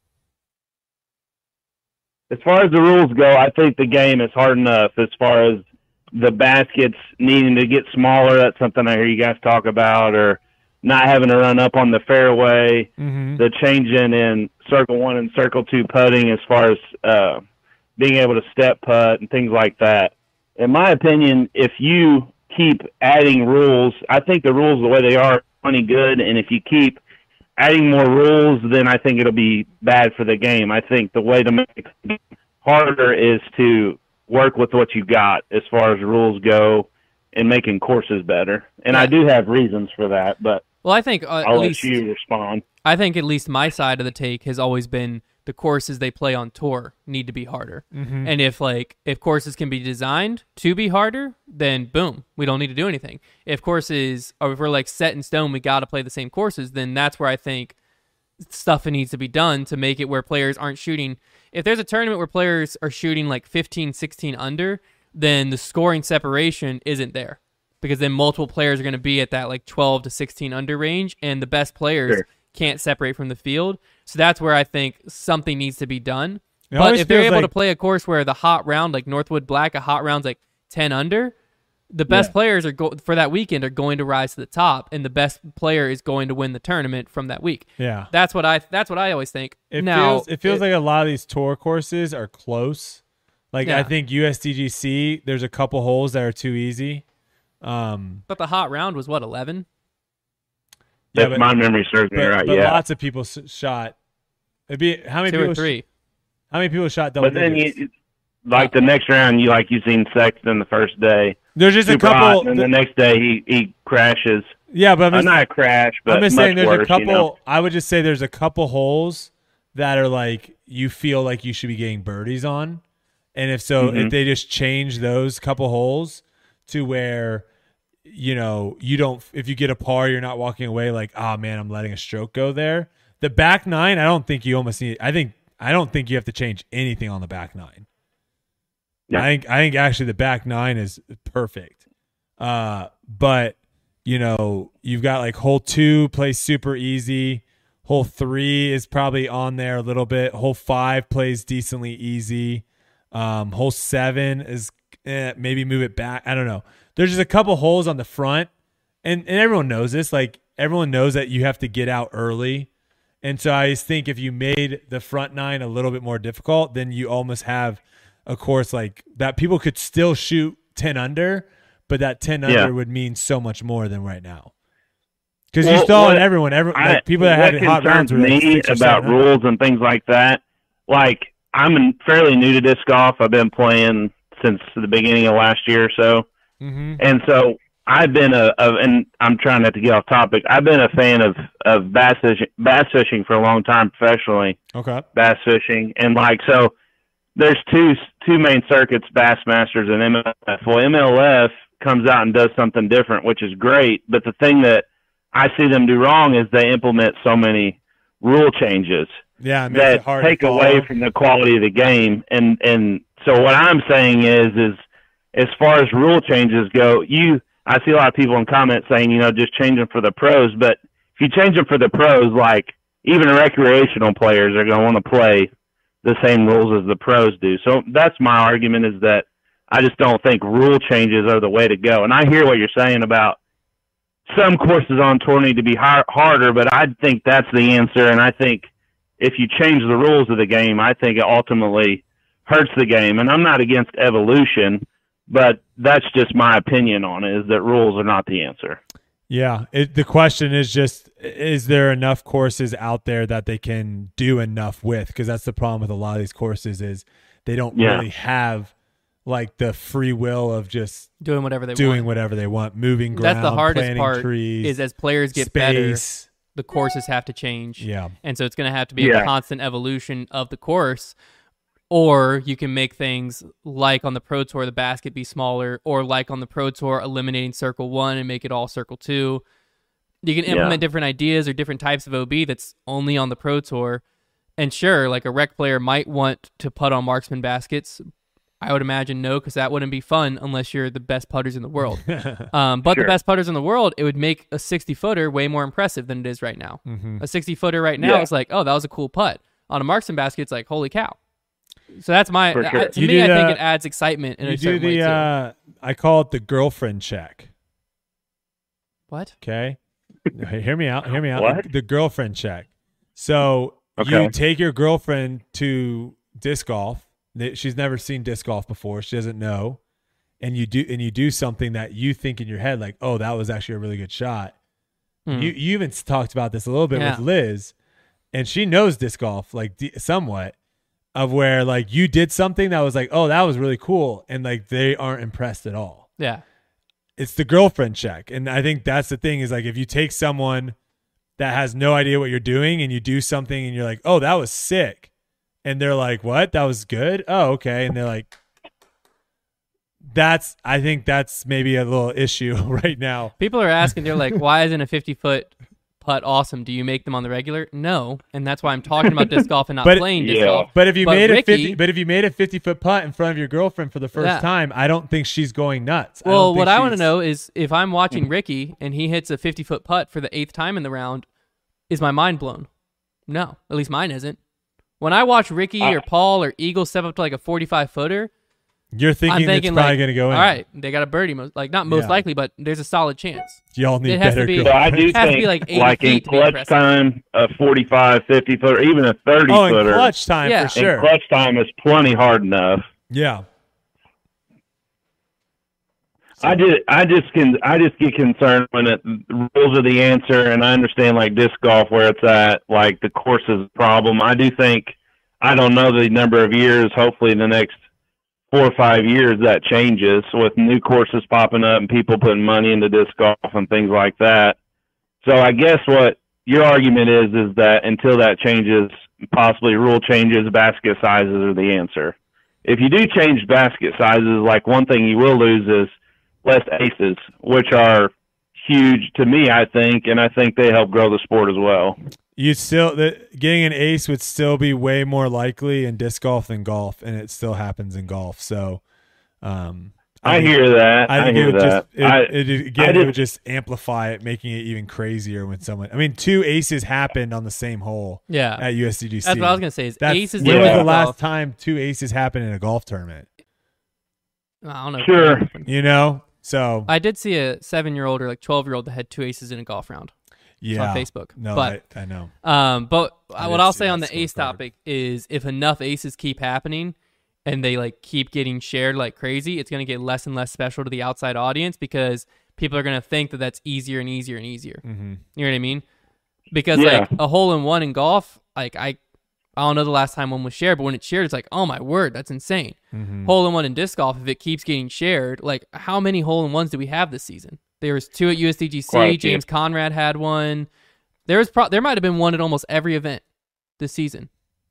As far as the rules go, I think the game is hard enough. As far as the baskets needing to get smaller, that's something I hear you guys talk about, or not having to run up on the fairway, Mm-hmm. the changing in circle one and circle two putting as far as uh, being able to step putt and things like that. In my opinion, if you keep adding rules, I think the rules the way they are are plenty good, and if you keep adding more rules, then I think it'll be bad for the game. I think the way to make it harder is to work with what you got as far as rules go and making courses better. And I do have reasons for that, but well, I think uh, I'll at let least you respond. I think at least my side of the take has always been the courses they play on tour need to be harder. Mhm. And if like if courses can be designed to be harder, then boom, we don't need to do anything. If courses or if we're like set in stone, we got to play the same courses, then that's where I think stuff needs to be done to make it where players aren't shooting. If there's a tournament where players are shooting like fifteen, sixteen under, then the scoring separation isn't there. Because then multiple players are going to be at that like twelve to sixteen under range, and the best players Sure. can't separate from the field. So that's where I think something needs to be done. It but always if they're feels able to like- play a course where the hot round, like Northwood Black, a hot round's like ten under, the best Yeah. players are go- for that weekend are going to rise to the top, and the best player is going to win the tournament from that week. Yeah. That's what I. That's what I always think. It now feels it feels like a lot of these tour courses are close. Like Yeah. I think U S D G C, there's a couple holes that are too easy. Um, But the hot round was what eleven. yeah, If but, my memory serves me but, right, but yeah. lots of people s- shot. It'd be how many Two people or sh- three. how many people shot double But then digits? you, like the next round, you like you seen Sexton the first day. There's just a super couple- hot, and the next day he he crashes. Yeah, but I'm Uh, just, not a crash, but I'm just much saying there's worse, a couple. You know? I would just say there's a couple holes that are like you feel like you should be getting birdies on, and if so, Mhm. if they just change those couple holes to where you know you don't, if you get a par, you're not walking away like, oh man, I'm letting a stroke go there. The back nine, I don't think you almost need. I think I don't think you have to change anything on the back nine. Yeah. I think I think actually the back nine is perfect. Uh, but you know, you've got like hole two plays super easy. Hole three is probably on there a little bit. Hole five plays decently easy. Um, hole seven is eh, maybe move it back. I don't know. There's just a couple holes on the front, and, and everyone knows this. Like everyone knows that you have to get out early. And so I just think if you made the front nine a little bit more difficult, then you almost have a course like that. People could still shoot ten under, but that ten Yeah. under would mean so much more than right now. Because Well, you saw what- in everyone, every, I- like people that what had hot rounds were like concerns me six or about seven under. rules and things like that. Like I'm in- fairly new to disc golf. I've been playing since the beginning of last year or so, Mhm. and so I've been a, a and I'm trying not to get off topic. I've been a fan of of bass fishing, bass fishing for a long time professionally. Okay. Bass fishing, and like so, there's two two main circuits, Bassmasters and M L F. Well, M L F comes out and does something different, which is great. But the thing that I see them do wrong is they implement so many rule changes Yeah, it makes that it hard take to away follow. from the quality of the game. And and so what I'm saying is is as far as rule changes go, you I see a lot of people in comments saying, you know, just change them for the pros. But if you change them for the pros, like even recreational players are going to want to play the same rules as the pros do. So that's my argument, is that I just don't think rule changes are the way to go. And I hear what you're saying about some courses on tour need to be hard, harder, but I think that's the answer. And I think if you change the rules of the game, I think it ultimately hurts the game. And I'm not against evolution, but that's just my opinion on it, is that rules are not the answer. Yeah, it, the question is just, is there enough courses out there that they can do enough with? Because that's the problem with a lot of these courses, is they don't Yeah. really have like the free will of just doing whatever they doing want. whatever they want, moving ground, That's the hardest planting part. trees, Is as players get space. better, the courses have to change. Yeah. And so it's going to have to be Yeah. a constant evolution of the course. Or you can make things like on the Pro Tour, the basket be smaller, or like on the Pro Tour, eliminating Circle one and make it all Circle two. You can implement Yeah. different ideas or different types of O B that's only on the Pro Tour. And sure, like a rec player might want to putt on marksman baskets. I would imagine no, because that wouldn't be fun unless you're the best putters in the world. um, but Sure. the best putters in the world, it would make a sixty-footer way more impressive than it is right now. Mhm. A sixty-footer right now Yeah. is like, oh, that was a cool putt. On a marksman basket, it's like, holy cow. So that's my, For sure. I, to You me, do I think the- it adds excitement in You a do certain way the, too. uh, I call it the girlfriend check. What? Okay. Hey, hear me out. Hear me out. What? The girlfriend check. So Okay. you take your girlfriend to disc golf. They- She's never seen disc golf before. She doesn't know. And you do, and you do something that you think in your head, like, oh, that was actually a really good shot. Hmm. You you even talked about this a little bit Yeah. with Liz, and she knows disc golf like d- somewhat, of where like you did something that was like, oh, that was really cool, and like they aren't impressed at all. Yeah. It's the girlfriend check, and I think that's the thing, is like if you take someone that has no idea what you're doing and you do something and you're like, oh, that was sick, and they're like, what? That was good? Oh, okay, and they're like, that's I think that's maybe a little issue right now. People are asking, they're like, why isn't a fifty-foot putt awesome? Do you make them on the regular? No. And that's why I'm talking about disc golf and not But- playing disc Yeah. golf. But if you But made a Ricky- fifty, but if you made a fifty foot putt in front of your girlfriend for the first Yeah. time, I don't think she's going nuts. I Well, don't think what I want to she's- know is if I'm watching Ricky and he hits a fifty-foot putt for the eighth time in the round, is my mind blown? No. At least mine isn't. When I watch Ricky Uh, or Paul or Eagle step up to like a forty-five footer, you're thinking, I'm thinking it's probably like, going to go in. all right, they got a birdie. Most, like, not most Yeah. likely, but there's a solid chance. Y'all need It has to better be- So I girlfriends. do It has to think, be like eighty like in feet to be clutch impressive. time, a forty-five, fifty footer, even a thirty Oh, in footer. clutch time Yeah. for in sure. clutch time is plenty hard enough. Yeah. I just, I just can, I just get concerned when it, the rules are the answer, and I understand like disc golf where it's at, like the course is a problem. I do think, I don't know the number of years. Hopefully, in the next four or five years, that changes with new courses popping up and people putting money into disc golf and things like that. So I guess what your argument is is that until that changes, possibly rule changes, basket sizes are the answer. If you do change basket sizes, like one thing you will lose is less aces, which are huge to me, I think, and I think they help grow the sport as well. You still the, getting an ace would still be way more likely in disc golf than golf, and it still happens in golf. So, um, I, think- hear that. I I, think hear it would that. just it, I, it, again I it just- would just amplify it, making it even crazier when someone. I mean, two aces happened on the same hole. Yeah. At U S D G C. That's what I was going to say. Is That's, aces when in was the disc last golf- time two aces happened in a golf tournament? I don't know. Sure. You know, so I did see a seven-year-old or like twelve-year-old that had two aces in a golf round. yeah, on Facebook. No, But- I, I know. Um, but I what did I'll see say on that the ace scorecard. topic is if enough aces keep happening and they like keep getting shared like crazy, it's going to get less and less special to the outside audience because people are going to think that that's easier and easier and easier. Mm-hmm. You know what I mean? Because Yeah. like a hole in one in golf, like I, I don't know the last time one was shared, but when it's shared, it's like, oh my word, that's insane. Mm-hmm. Hole in one in disc golf, if it keeps getting shared, like how many hole in ones do we have this season? There was two at U S D G Quite a C. few. James Conrad had one. There was pro- there might have been one at almost every event this season.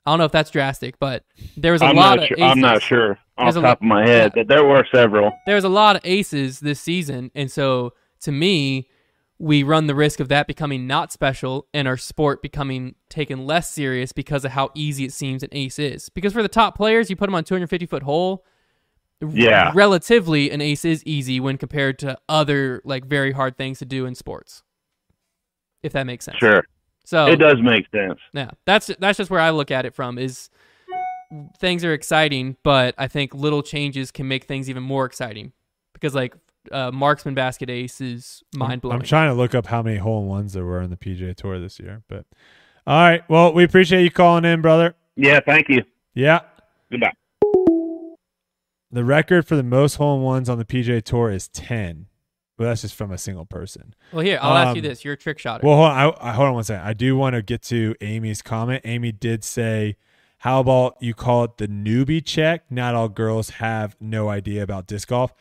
I don't know if that's drastic, but there was a I'm lot not of sure, aces. I'm not sure off There's the a top lo- of my head, yeah. but there were several. There was a lot of aces this season, and so to me, we run the risk of that becoming not special and our sport becoming taken less serious because of how easy it seems an ace is. Because for the top players, you put them on two hundred fifty foot hole. Yeah. r- relatively, an ace is easy when compared to other like very hard things to do in sports. If that makes sense. Sure. So It does make sense. yeah, that's that's just where I look at it from. Is things are exciting, but I think little changes can make things even more exciting. Because like uh, marksman basket ace is mind blowing. I'm trying to look up how many hole in ones there were in the P G A Tour this year. But all right, well, we appreciate you calling in, brother. Yeah, thank you. Yeah. Goodbye. The record for the most hole in ones on the P G A Tour is ten. Well, that's just from a single person. Well, here, I'll ask you Um, this. You're a trick shotter. Well, hold on, I, I, hold on one second. I do want to get to Amy's comment. Amy did say, how about you call it the newbie check? Not all girls have no idea about disc golf.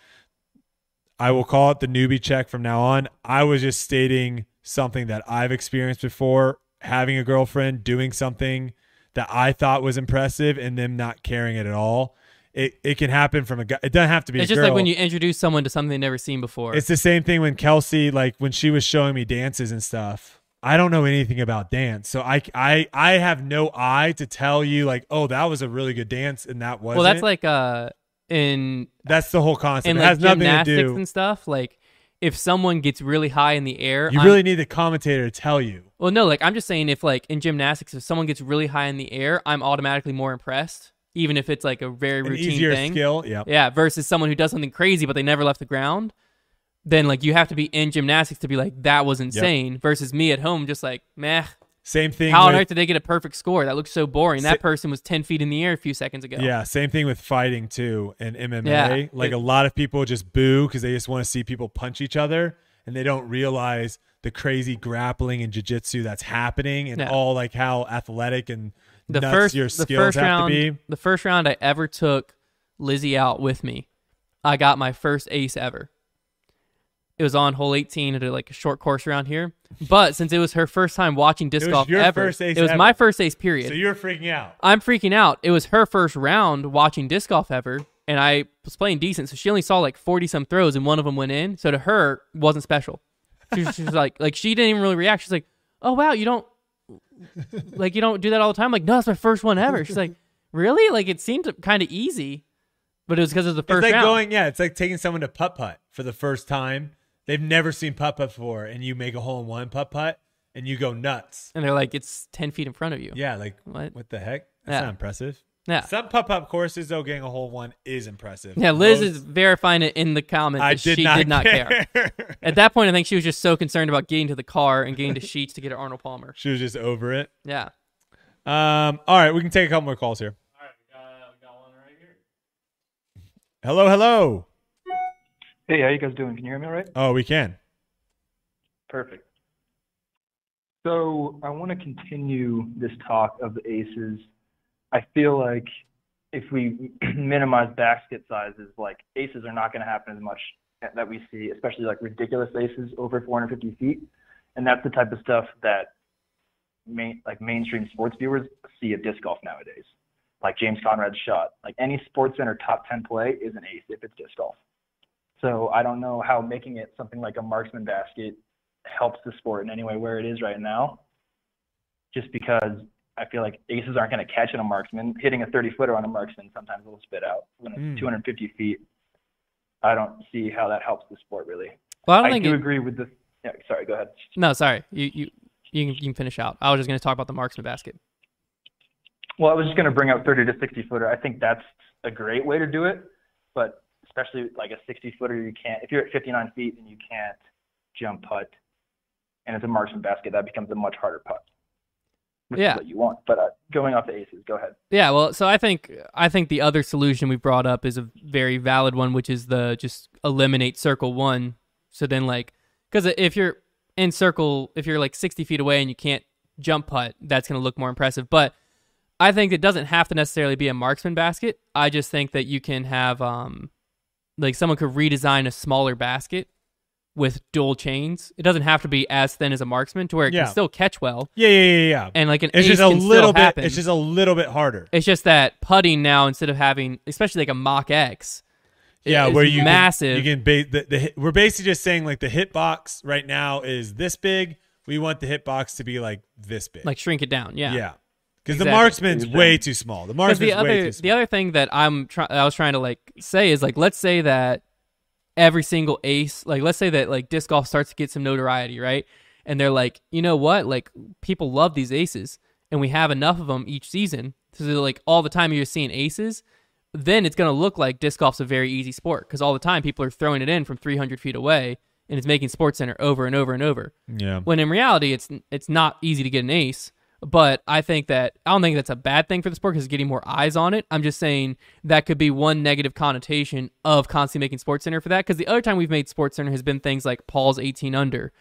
I will call it the newbie check from now on. I was just stating something that I've experienced before, having a girlfriend, doing something that I thought was impressive and them not caring it at all. It it can happen from a guy. It doesn't have to be it's a just girl. like when you introduce someone to something they've never seen before. It's the same thing when Kelsey, like when she was showing me dances and stuff. I don't know anything about dance. So I, I, I have no eye to tell you like, oh, that was a really good dance and that wasn't. well, that's like uh in That's the whole concept. in It like has nothing to gymnastics do. and stuff. Like if someone gets really high in the air, You I'm- really need the commentator to tell you. Well, no, like I'm just saying, if like in gymnastics, if someone gets really high in the air, I'm automatically more impressed, even if it's like a very An routine easier thing. skill, yeah. Yeah, versus someone who does something crazy but they never left the ground. Then like you have to be in gymnastics to be like that was insane. Versus me at home, just like meh. Same thing. How on with- earth did they get a perfect score? That looks so boring. Sa- That person was ten feet in the air a few seconds ago. Yeah, same thing with fighting too and M M A. Yeah. Like It- a lot of people just boo because they just want to see people punch each other and they don't realize the crazy grappling and jiu-jitsu that's happening and Yeah. all like how athletic and The nuts first your the skills first have round, to be. the first round I ever took Lizzie out with me, I got my first ace ever. It was on hole eighteen at a, like a short course around here. But since it was her first time watching disc It was golf your ever, first ace it was ever. my first ace period. So you're freaking out. I'm freaking out. It was her first round watching disc golf ever, and I was playing decent, so she only saw like forty some throws, and one of them went in. So to her, it wasn't special. She, she was like, like she didn't even really react. She's like, "Oh wow, you don't like you don't do that all the time." I'm like, no, that's my first one ever. She's like, really? Like it seemed kind of easy, but it was because it was the first It's like round. going, yeah, it's like taking someone to putt putt for the first time. They've never seen putt putt before, and you make a hole in one putt putt, and you go nuts. And they're like, it's ten feet in front of you. Yeah, like What? what, the heck? That's Yeah. not impressive. Yeah. Some putt putt courses though, getting a hole in one is impressive. Yeah, Liz Most- is verifying it in the comments. I that did she not did not care. care. At that point, I think she was just so concerned about getting to the car and getting to Sheets to get to Arnold Palmer. She was just over it. Yeah. Um. All right, we can take a couple more calls here. All right, we got, we got one right here. Hello, hello. Hey, how you guys doing? Can you hear me all right? Oh, we can. Perfect. So I want to continue this talk of the aces. I feel like if we minimize basket sizes, like aces are not going to happen as much that we see, especially like ridiculous aces over four hundred fifty feet. And that's the type of stuff that main, like mainstream sports viewers see of disc golf nowadays. Like James Conrad's shot, like any Sports Center top ten play is an ace if it's disc golf. So I don't know how making it something like a marksman basket helps the sport in any way where it is right now, just because I feel like aces aren't going to catch in a marksman. Hitting a thirty footer on a marksman sometimes will spit out. When it's Mm. two hundred fifty feet, I don't see how that helps the sport really. Well, I don't I think do it- agree with the. Yeah, sorry, go ahead. No, sorry. You you you can, you can finish out. I was just going to talk about the marksman basket. Well, I was just going to bring up thirty to sixty footer. I think that's a great way to do it, but especially like a sixty footer, you can't. If you're at fifty-nine feet and you can't jump putt, and it's a marksman basket, that becomes a much harder putt. Which Yeah. is what you want. But uh, going off the aces, go ahead. Yeah, well, so I think I think the other solution we brought up is a very valid one, which is the just eliminate circle one. So then, like, because if you're in circle, if you're like sixty feet away and you can't jump putt, that's going to look more impressive. But I think it doesn't have to necessarily be a marksman basket. I just think that you can have, um, like, someone could redesign a smaller basket with dual chains. It doesn't have to be as thin as a marksman to where it Yeah. can still catch well. Yeah, yeah, yeah, yeah. And like an it's ace just a can little still bit. happen. It's just a little bit harder. It's just that putting now, instead of having, especially like a Mach X, Yeah, is where you massive. Can, you can ba- the, the hit, we're basically just saying like the hitbox right now is this big. We want the hitbox to be like this big. like shrink it down. Yeah, yeah, because Exactly. the marksman's way too small. The 'Cause marksman's the other way too small. the other thing that I'm try- I was trying to like say is like, let's say that every single ace, like let's say that like disc golf starts to get some notoriety, right? And they're like, you know what? Like people love these aces, and we have enough of them each season, so they're like all the time you're seeing aces. Then it's going to look like disc golf's a very easy sport because all the time people are throwing it in from three hundred feet away, and it's making SportsCenter over and over and over. Yeah. When in reality, it's it's not easy to get an ace. But I think that I don't think that's a bad thing for the sport because it's getting more eyes on it. I'm just saying that could be one negative connotation of constantly making SportsCenter for that. Because the other time we've made SportsCenter has been things like Paul's eighteen under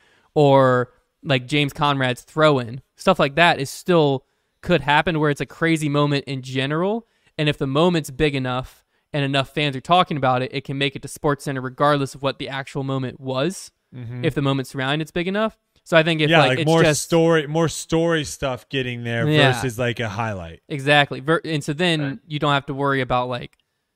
or like James Conrad's throw-in. Stuff like that is still could happen where it's a crazy moment in general. And if the moment's big enough and enough fans are talking about it, it can make it to SportsCenter regardless of what the actual moment was. Mhm. If the moment surrounding it's big enough. So I think if yeah, like, like it's more just, story, more story stuff getting there Yeah. versus like a highlight. Exactly. Ver- And so then you don't have to worry about like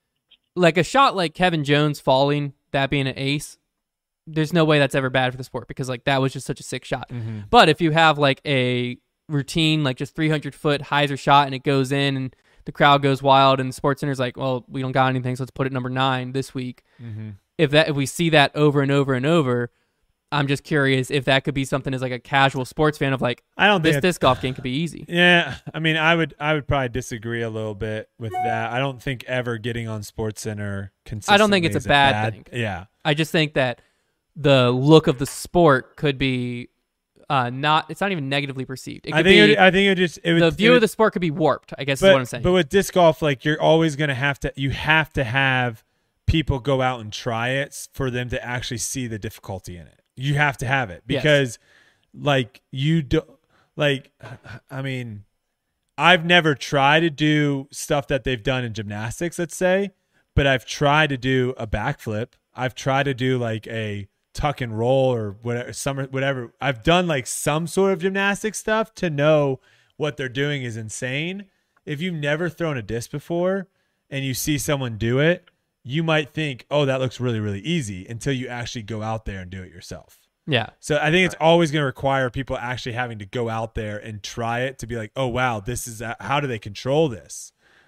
like a shot like Kevin Jones falling, that being an ace. There's no way that's ever bad for the sport because like that was just such a sick shot. Mhm. But if you have like a routine, like just three hundred foot hyzer shot and it goes in and the crowd goes wild and the SportsCenter's like, well, we don't got anything, so let's put it number nine this week. Mhm. If that if we see that over and over and over, I'm just curious if that could be something as like a casual sports fan of like, I don't this think disc golf game could be easy. Yeah, I mean, I would, I would probably disagree a little bit with that. I don't think ever getting on SportsCenter consistently. I don't think it's a is bad, thing. Yeah, I just think that the look of the sport could be uh, not. It's not even negatively perceived. It could I think, be, it, I think it just it would, the it view would, of the sport could be warped. I guess but, is what I'm saying. But with disc golf, like you're always gonna have to, you have to have people go out and try it for them to actually see the difficulty in it. You have to have it because, yes. like you do, like I mean, I've never tried to do stuff that they've done in gymnastics, let's say, but I've tried to do a backflip. I've tried to do like a tuck and roll or whatever, some whatever. I've done like some sort of gymnastic stuff to know what they're doing is insane. If you've never thrown a disc before and you see someone do it, you might think, oh, that looks really, really easy until you actually go out there and do it yourself. Yeah. So I think it's always going to require people actually having to go out there and try it to be like, oh, wow, this is, a, how do they control this?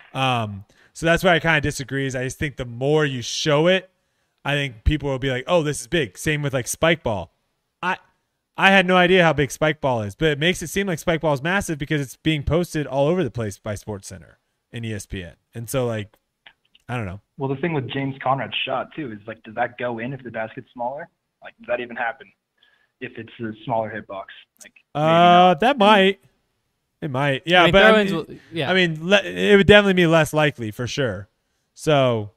Um, so that's why I kind of disagree is I just think the more you show it, I think people will be like, oh, this is big. Same with like spike ball. I, I had no idea how big spike ball is, but it makes it seem like spike ball is massive because it's being posted all over the place by SportsCenter and E S P N. And so like, I don't know. Well, the thing with James Conrad's shot too is like, does that go in if the basket's smaller? Like, does that even happen if it's a smaller hitbox? Like, uh, that might, it might, yeah, I mean, but I throw-ins mean, will- yeah. I mean, le- it would definitely be less likely for sure. So,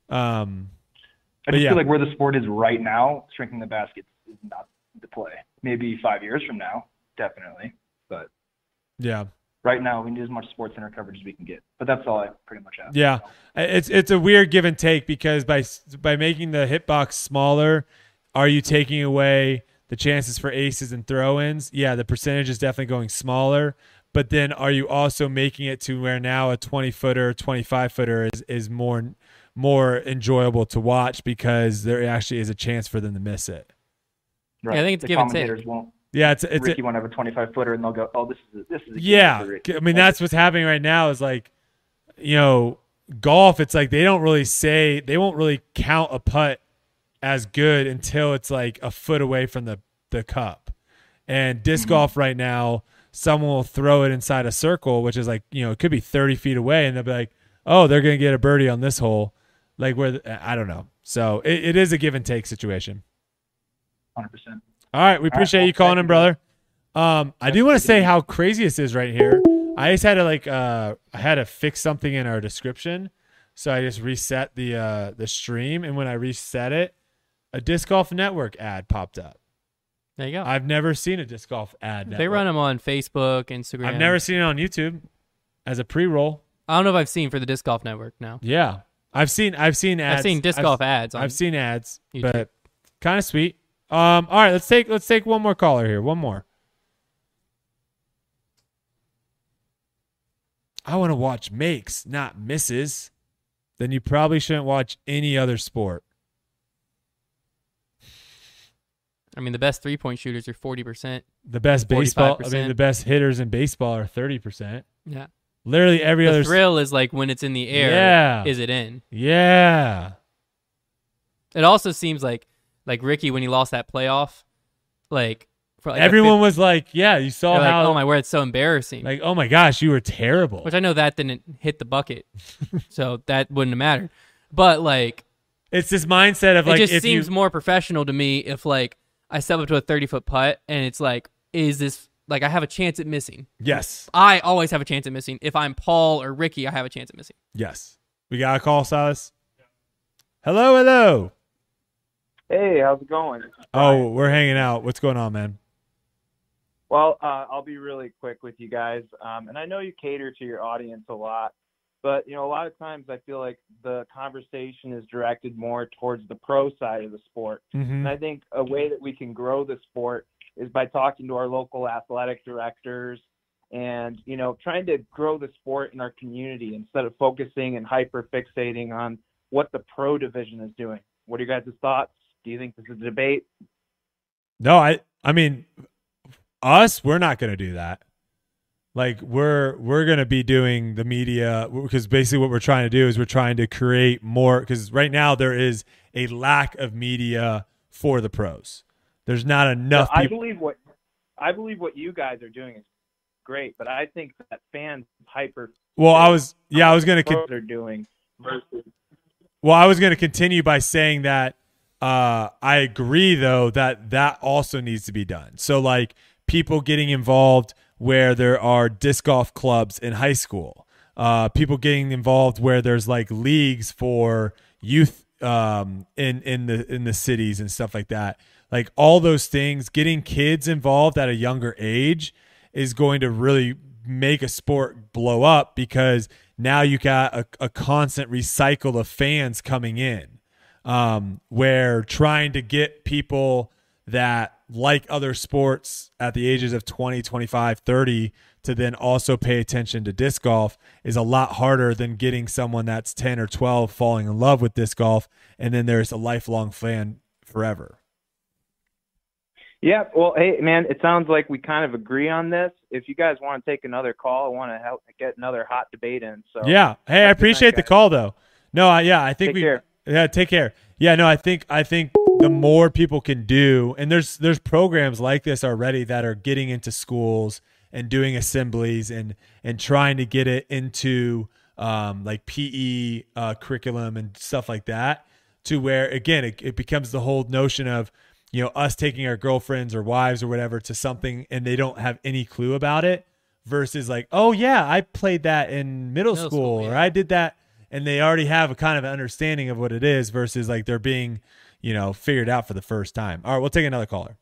um, I but just yeah. feel like where the sport is right now, shrinking the baskets is not the play. Maybe five years from now, definitely, but yeah. right now we need as much SportsCenter coverage as we can get. But that's all I pretty much have. Yeah, it's it's a weird give and take because by by making the hitbox smaller, are you taking away the chances for aces and throw-ins? Yeah, the percentage is definitely going smaller. But then are you also making it to where now a twenty footer, twenty-five footer is is more more enjoyable to watch because there actually is a chance for them to miss it. Right. Yeah, I think it's the give and take. commentators won't. Yeah, it's it's Ricky a, won't have a twenty-five footer, and they'll go, "Oh, this is a, this is." A yeah. game for Ricky." I mean, that's what's happening right now. Is like, you know, golf. It's like they don't really say they won't really count a putt as good until it's like a foot away from the the cup. And disc Mm-hmm. golf right now, someone will throw it inside a circle, which is like, you know, it could be thirty feet away, and they'll be like, "Oh, they're gonna get a birdie on this hole." Like where the, I don't know. So it, it is a give and take situation. one hundred percent. All right, we appreciate well, you calling thank in, you, brother. Um, I do want to say how crazy this is right here. I just had to like uh, I had to fix something in our description, so I just reset the uh, the stream, and when I reset it, a Disc Golf Network ad popped up. There you go. I've never seen a Disc Golf ad. They network. run them on Facebook, Instagram. I've never seen it on YouTube as a pre-roll. I don't know if I've seen for the Disc Golf Network now. Yeah, I've seen I've seen ads. I've seen disc golf ads on I've seen ads, YouTube. but kind of sweet. Um, all right, let's take let's take one more caller here. One more. I want to watch makes, not misses. Then you probably shouldn't watch any other sport. I mean, the best three-point shooters are forty percent. The best baseball, forty-five percent. I mean, the best hitters in baseball are thirty percent. Yeah. Literally every the other. The thrill is like when it's in the air, yeah. is it in? Yeah. It also seems like, like Ricky, when he lost that playoff, like, for like everyone fifth, was like, yeah, you saw like, how. oh my word, it's so embarrassing. Like, oh my gosh, you were terrible. Which I know that didn't hit the bucket, so that wouldn't have mattered. But like, it's this mindset of like, it just if seems you, more professional to me if like I step up to a thirty foot putt and it's like, is this like I have a chance at missing? Yes. I always have a chance at missing. If I'm Paul or Ricky, I have a chance at missing. Yes. We got a call, Silas. Hello, hello. Hey, how's it going? Oh, we're hanging out. What's going on, man? Well, uh, I'll be really quick with you guys. Um, and I know you cater to your audience a lot, but, you know, a lot of times I feel like the conversation is directed more towards the pro side of the sport. Mm-hmm. And I think a way that we can grow the sport is by talking to our local athletic directors and, you know, trying to grow the sport in our community instead of focusing and hyper fixating on what the pro division is doing. What are your guys' thoughts? Do you think this is a debate? No, I I mean, us, we're not going to do that. Like, we're we're going to be doing the media, because basically what we're trying to do is we're trying to create more, because right now there is a lack of media for the pros. There's not enough Yeah, I people. believe what I believe what you guys are doing is great, but I think that fans hyper. Well, I was yeah, I was going to pros are doing versus. Well, I was going to continue by saying that uh, I agree, though, that that also needs to be done. So, like, people getting involved where there are disc golf clubs in high school, uh, people getting involved where there's like leagues for youth um, in in the in the cities and stuff like that. Like, all those things, getting kids involved at a younger age is going to really make a sport blow up, because now you got a, a constant recycle of fans coming in, um, where trying to get people that like other sports at the ages of twenty, twenty-five, thirty to then also pay attention to disc golf is a lot harder than getting someone that's ten or twelve falling in love with disc golf, and then there's a lifelong fan forever. Yeah, well, hey, man, it sounds like we kind of agree on this. If you guys want to take another call, I want to help get another hot debate in. So yeah, hey, I appreciate the call, though. No, I, yeah, I think Take we. care. Yeah, take care. Yeah, no, I think I think the more people can do, and there's there's programs like this already that are getting into schools and doing assemblies and and trying to get it into um, like P E uh, curriculum and stuff like that, to where again it, it becomes the whole notion of, you know, us taking our girlfriends or wives or whatever to something and they don't have any clue about it, versus like, oh yeah, I played that in middle, Middle school, school, or yeah. I did that, and they already have a kind of an understanding of what it is, versus like they're being, you know, figured out for the first time. All right, we'll take another caller.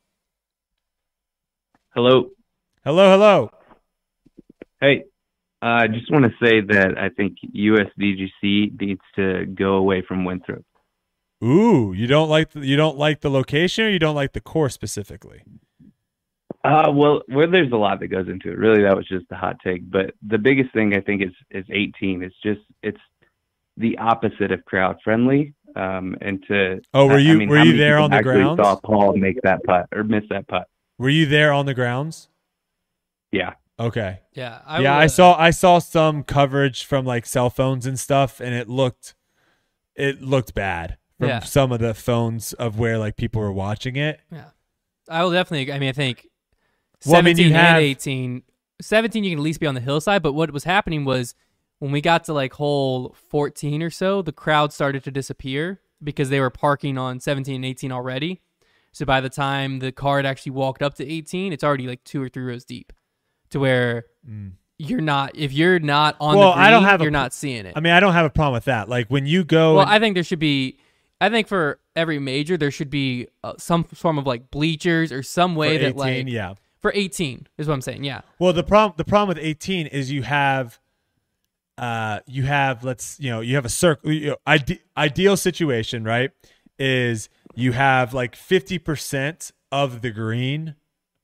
Hello. Hello, hello. Hey, uh, I just want to say that I think U S D G C needs to go away from Winthrop. Ooh, you don't like the, you don't like the location, or you don't like the course specifically? Uh, well, well, there's a lot that goes into it. Really, that was just a hot take. But the biggest thing I think is is eighteen. It's just it's the opposite of crowd friendly. Um, and to Oh, were I- you I mean, were how you many there people on the actually grounds? Saw Paul make that putt or miss that putt. Were you there on the grounds? Yeah. Okay. Yeah, I yeah, would- I saw I saw some coverage from like cell phones and stuff, and it looked it looked bad from Yeah. some of the phones of where like people were watching it. Yeah, I will definitely. I mean, I think Well, I mean, seventeen you have- and eighteen. seventeen, you can at least be on the hillside. But what was happening was when we got to like hole fourteen or so, the crowd started to disappear because they were parking on seventeen and eighteen already. So by the time the card actually walked up to eighteen, it's already like two or three rows deep, to where you're not. If you're not on well, the green, I don't have you're a, not seeing it. I mean, I don't have a problem with that. Like when you go, Well, and- I think there should be. I think for every major there should be uh, some form of like bleachers or some way For that eighteen, like yeah. for eighteen is what I'm saying. Yeah. Well, the problem the problem with eighteen is you have, uh, you have let's you know you have a circle. You know, ide- ideal situation, right? Is you have like fifty percent of the green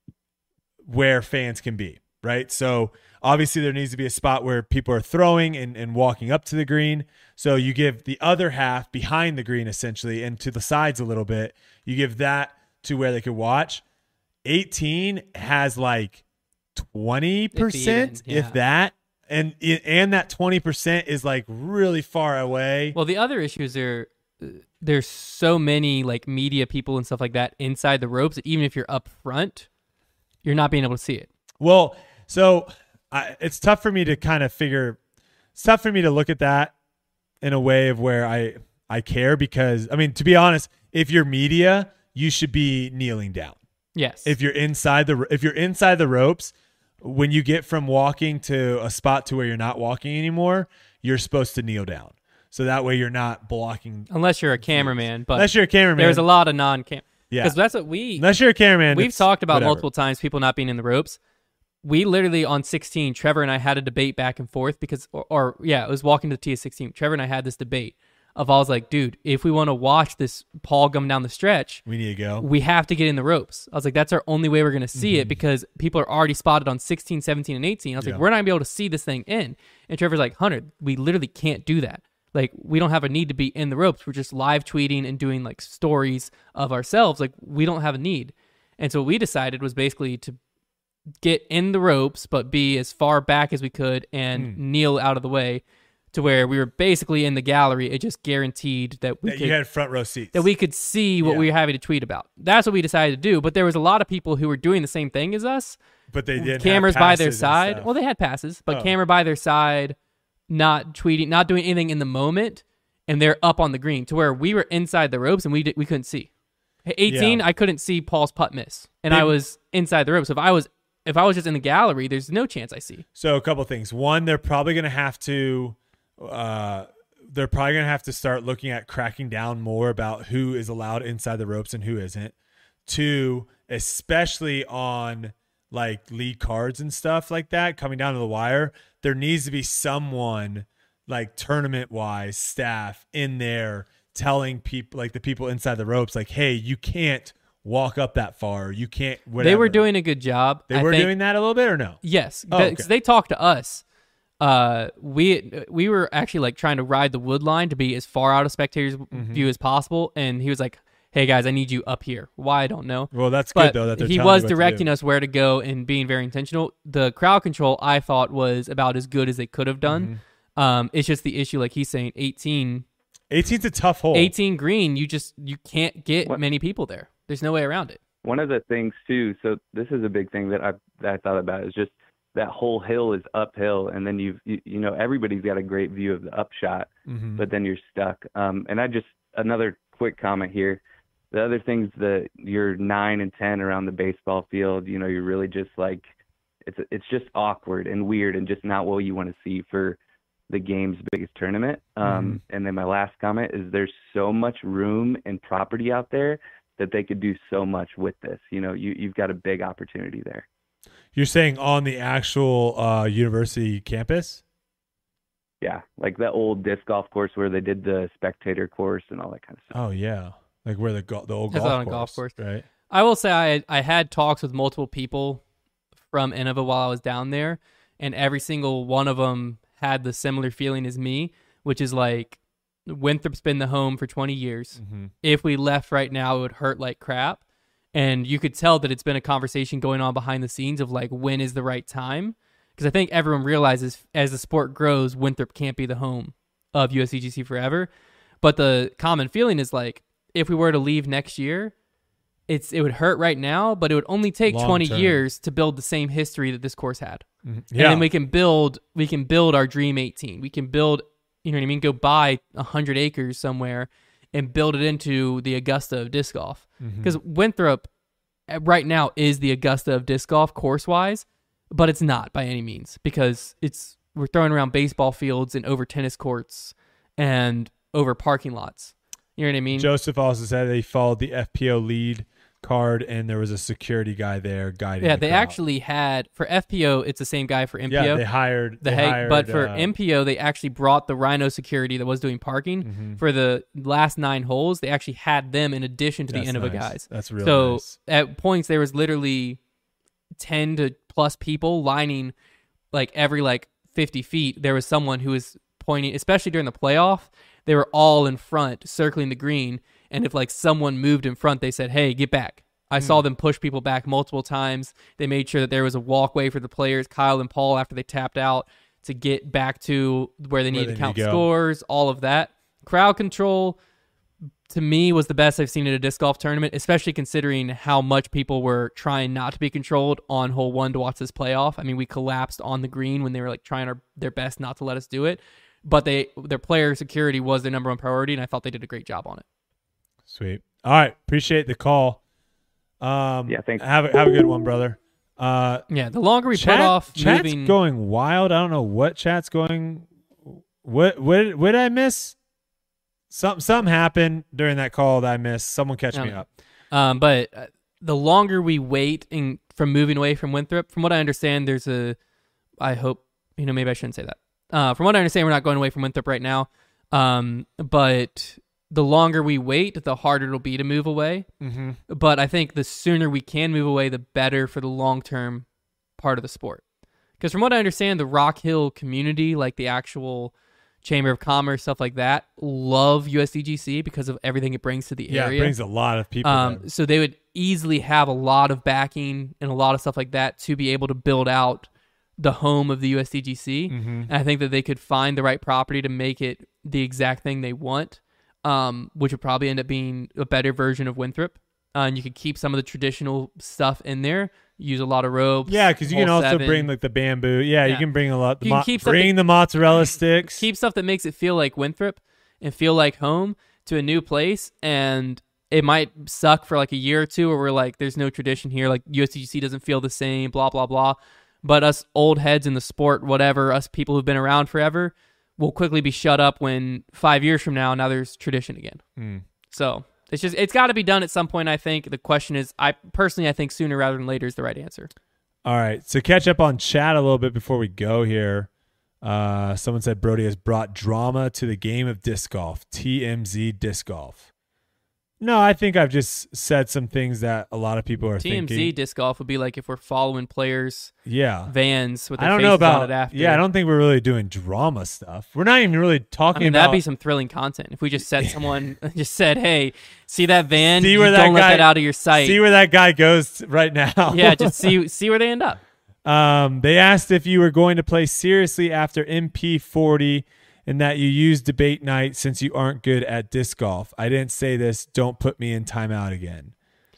where fans can be, right? So obviously there needs to be a spot where people are throwing and, and walking up to the green. So you give the other half behind the green essentially and to the sides a little bit. You give that to where they could watch. eighteen has like twenty percent, if, even, yeah. if that. And and that twenty percent is like really far away. Well, the other issues are there's so many like media people and stuff like that inside the ropes that even if you're up front, you're not being able to see it. Well, so I, it's tough for me to kind of figure. It's tough for me to look at that in a way of where I I care because I mean to be honest, if you're media, you should be kneeling down. Yes. If you're inside the if you're inside the ropes. When you get from walking to a spot to where you're not walking anymore, you're supposed to kneel down. So that way you're not blocking. Unless you're a cameraman. But Unless you're a cameraman. There's a lot of non-cam. Yeah. Because that's what we. Unless you're a cameraman. We've talked about whatever. multiple times people not being in the ropes. We literally on sixteen, Trevor and I had a debate back and forth because, or, or yeah, it was walking to the T of sixteen. Trevor and I had this debate of I was like, dude, if we want to watch this Paul come down the stretch, we need to go. We have to get in the ropes. I was like, that's our only way we're going to see Mm-hmm. it because people are already spotted on sixteen, seventeen, and eighteen. I was Yeah. like, we're not going to be able to see this thing in. And Trevor's like, Hunter, we literally can't do that. Like, we don't have a need to be in the ropes. We're just live tweeting and doing like stories of ourselves. Like, we don't have a need. And so what we decided was basically to get in the ropes, but be as far back as we could and Mm. kneel out of the way. To where we were basically in the gallery, it just guaranteed that we That could, you had front row seats. that we could see what Yeah. we were having to tweet about. That's what we decided to do. But there was a lot of people who were doing the same thing as us. But they didn't cameras have by their passes and side. stuff. Well, they had passes, but Oh. camera by their side, not tweeting, not doing anything in the moment, and they're up on the green to where we were inside the ropes and we did, we couldn't see. eighteen, Yeah. I couldn't see Paul's putt miss, and Big- I was inside the ropes. If I was if I was just in the gallery, there's no chance I see. So a couple things. One, they're probably going to have to, uh, they're probably going to have to start looking at cracking down more about who is allowed inside the ropes and who isn't. Two, especially on like lead cards and stuff like that coming down to the wire, there needs to be someone like tournament wise staff in there telling people like the people inside the ropes, like, hey, you can't walk up that far. You can't, whatever. They were doing a good job. They I were think. doing that a little bit or no? Yes, Oh, because okay. they talked to us. Uh, we we were actually like trying to ride the wood line to be as far out of spectators' Mhm. view as possible, and he was like, "Hey guys, I need you up here." Why I don't know. Well, that's but good though that they're he telling was you what to directing do. us where to go and being very intentional. The crowd control I thought was about as good as they could have done. Mm-hmm. Um, it's just the issue, like he's saying, eighteen. eighteen's a tough hole. eighteen green, you just you can't get many people there. There's no way around it. One of the things too, so this is a big thing that I that I thought about is just that whole hill is uphill, and then you've you, you know everybody's got a great view of the upshot, Mhm. but then you're stuck. Um, and I just another quick comment here. The other things that you're nine and ten around the baseball field, you know, you're really just like it's it's just awkward and weird and just not what you want to see for the game's biggest tournament. Um, And then my last comment is there's so much room and property out there that they could do so much with this. You know, you, you've got a big opportunity there. You're saying on the actual uh, university campus? Yeah, like that old disc golf course where they did the spectator course and all that kind of stuff. Oh yeah, like where the go- the old That's golf on a course, golf course. right? I will say I I had talks with multiple people from Innova while I was down there, and every single one of them had the similar feeling as me, which is like Winthrop's been the home for twenty years. Mm-hmm. If we left right now, it would hurt like crap. And you could tell that it's been a conversation going on behind the scenes of like, when is the right time? Because I think everyone realizes as the sport grows, Winthrop can't be the home of U S D G C forever. But the common feeling is like, if we were to leave next year, it's it would hurt right now, but it would only take Long twenty term. years to build the same history that this course had. Mhm. And Yeah. then we can build we can build our dream eighteen. We can build, you know what I mean, go buy one hundred acres somewhere and build it into the Augusta of disc golf. Mhm. Because Winthrop uh, right now is the Augusta of disc golf course-wise, but it's not by any means, because it's we're throwing around baseball fields and over tennis courts and over parking lots. You know what I mean? Joseph also said they followed the F P O lead card, and there was a security guy there guiding. Yeah, the they crowd. actually had for F P O. It's the same guy for M P O. Yeah, they hired. the they head, hired, but for uh, M P O, they actually brought the Rhino security that was doing parking Mhm. for the last nine holes. They actually had them in addition to That's the Innova nice. guys. That's real So nice. at points there was literally ten to plus people lining like every like fifty feet. There was someone who was pointing, especially during the playoff. They were all in front, circling the green, and if like someone moved in front, they said, "Hey, get back." I Hmm. saw them push people back multiple times. They made sure that there was a walkway for the players, Kyle and Paul, after they tapped out to get back to where they Where needed they to count need to go. scores, all of that. Crowd control, to me, was the best I've seen at a disc golf tournament, especially considering how much people were trying not to be controlled on hole one to watch this playoff. I mean, we collapsed on the green when they were like trying our, their best not to let us do it. But they their player security was their number one priority, and I thought they did a great job on it. Sweet. All right, appreciate the call. Um, Yeah, thanks. Have a, have a good one, brother. Uh, Yeah, the longer we chat, put off chat's moving, going wild. I don't know what chat's going. What what what did I miss? Something something happened during that call that I missed. Someone catch I me don't up. know. Um, but uh, the longer we wait in, from moving away from Winthrop, from what I understand, there's a. I hope you know. Maybe I shouldn't say that. Uh, from what I understand, we're not going away from Winthrop right now. Um, but the longer we wait, the harder it'll be to move away. Mhm. But I think the sooner we can move away, the better for the long term part of the sport. Because from what I understand, the Rock Hill community, like the actual Chamber of Commerce, stuff like that, love U S D G C because of everything it brings to the Yeah, it area. brings a lot of people Um, there. so they would easily have a lot of backing and a lot of stuff like that to be able to build out the home of the U S D G C. Mhm. And I think that they could find the right property to make it the exact thing they want, um, which would probably end up being a better version of Winthrop. Uh, and you could keep some of the traditional stuff in there. Use a lot of ropes. Yeah, because you can hole also seven. bring like the bamboo. Yeah, you Yeah. can bring a lot. The You can mo- keep stuff bring that- the mozzarella sticks. Keep stuff that makes it feel like Winthrop and feel like home to a new place. And it might suck for like a year or two where we're like, there's no tradition here. Like U S D G C doesn't feel the same, blah, blah, blah. But us old heads in the sport, whatever, us people who've been around forever, will quickly be shut up when five years from now, now there's tradition again. Mm. So it's just, it's got to be done at some point, I think. The question is, I personally, I think sooner rather than later is the right answer. All right, so catch up on chat a little bit before we go here. Uh, someone said Brody has brought drama to the game of disc golf. T M Z disc golf. No, I think I've just said some things that a lot of people are T M Z thinking. disc golf would be like if we're following players' Yeah. vans with I their don't faces know about. on it after. Yeah, I don't think we're really doing drama stuff. We're not even really I talking mean, about. that'd be some thrilling content if we just set someone, just said, "Hey, see that van? See You where that don't let guy- that out of your sight." See where that guy goes right now. yeah, just see see where they end up. Um, they asked if you were going to play seriously after M P forty and that you use debate night since you aren't good at disc golf. I didn't say this. Don't put me in timeout again.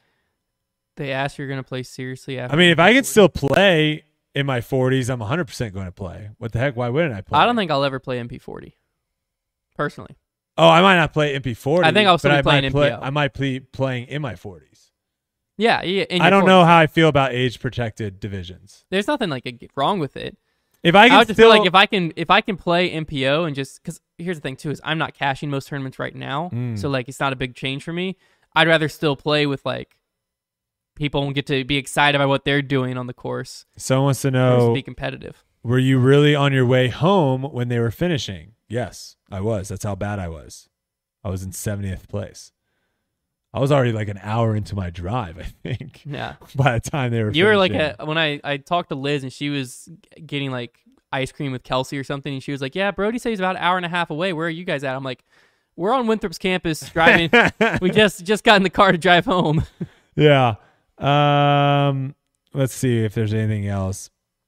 They asked you're going to play seriously after. I mean, if I could still play in my forties, I'm one hundred percent going to play. What the heck? Why wouldn't I play? I don't think I'll ever play M P forty, personally. Oh, I might not play M P forty. I think I'll still but be I playing might play, M P O. I might be playing in my forties. Yeah, yeah. in I your don't forties. know how I feel about age protected divisions. There's nothing like wrong with it. If I I can would just still feel like if I can if I can play M P O and just because here's the thing too is I'm not cashing most tournaments right now, Mm. so like it's not a big change for me. I'd rather still play with like people and get to be excited about what they're doing on the course. Someone wants to versus know, be competitive. were you really on your way home when they were finishing? Yes, I was. That's how bad I was. I was in seventieth place. I was already like an hour into my drive, I think. Yeah. By the time they were You were like finishing. a, when I I talked to Liz and she was getting like ice cream with Kelsey or something, and she was like, "Yeah, Brody says he's about an hour and a half away. Where are you guys at?" I'm like, "We're on Winthrop's campus driving. we just just got in the car to drive home." Yeah. Um, let's see if there's anything else.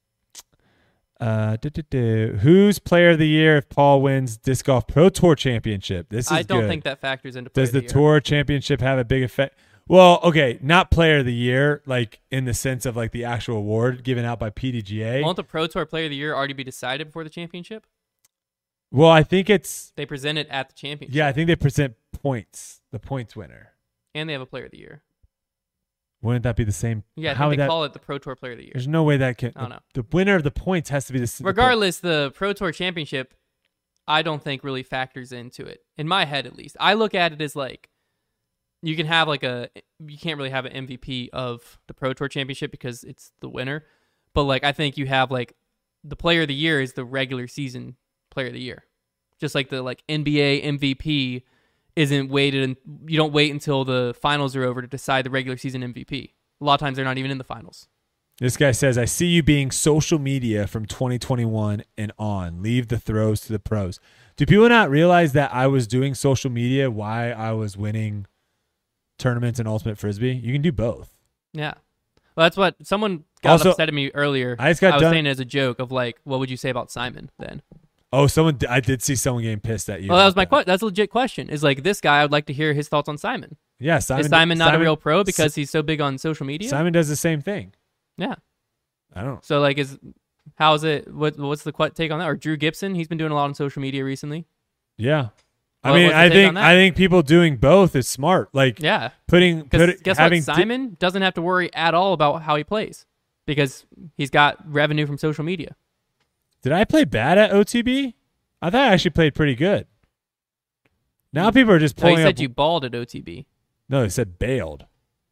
Uh, duh, duh, duh. Who's player of the year if Paul wins Disc Golf Pro Tour Championship? This is I don't good. think that factors into player Does of the, the year. Tour Championship have a big effect? Well, okay, not player of the year, like in the sense of like the actual award given out by P D G A. Won't the Pro Tour Player of the Year already be decided before the championship? Well, I think it's They present it at the championship. yeah, I think they present points, the points winner. And they have a Player of the Year. Wouldn't that be the same? Yeah, I How think would they that, call it the Pro Tour Player of the Year. There's no way that can. I don't know. The winner of the points has to be the s- the Regardless, the Pro Tour Championship, I don't think really factors into it. In my head, at least. I look at it as like you can have like a you can't really have an M V P of the Pro Tour Championship because it's the winner. But like I think you have like the player of the year is the regular season player of the year. Just like the like N B A M V P isn't waited and you don't wait until the finals are over to decide the regular season M V P. A lot of times they're not even in the finals. This guy says, I see you being social media from twenty twenty-one and on. Leave the throws to the pros. Do people not realize that I was doing social media while I was winning tournaments in Ultimate Frisbee? You can do both. Yeah. Well, that's what someone got Also, upset at me earlier. I just got I was done- saying it as a joke of like, what would you say about Simon then? Oh, someone! I did see someone getting pissed at you. Well, that was my question. That's a legit question. Is like this guy, I would like to hear his thoughts on Simon. Yeah, Simon. Is Simon not Simon- a real pro because he's so big on social media? Simon does the same thing. Yeah. I don't know. So like, is how's it? What what's the qu- take on that? Or Drew Gibson? He's been doing a lot on social media recently. Yeah. I Well, mean, what's the I take think on that? I think people doing both is smart. Like, Yeah. putting Because put, guess having what? di- Simon doesn't have to worry at all about how he plays because he's got revenue from social media. Did I play bad at O T B? I thought I actually played pretty good. Now people are just No, he pulling said up. you balled at O T B. No, they said bailed.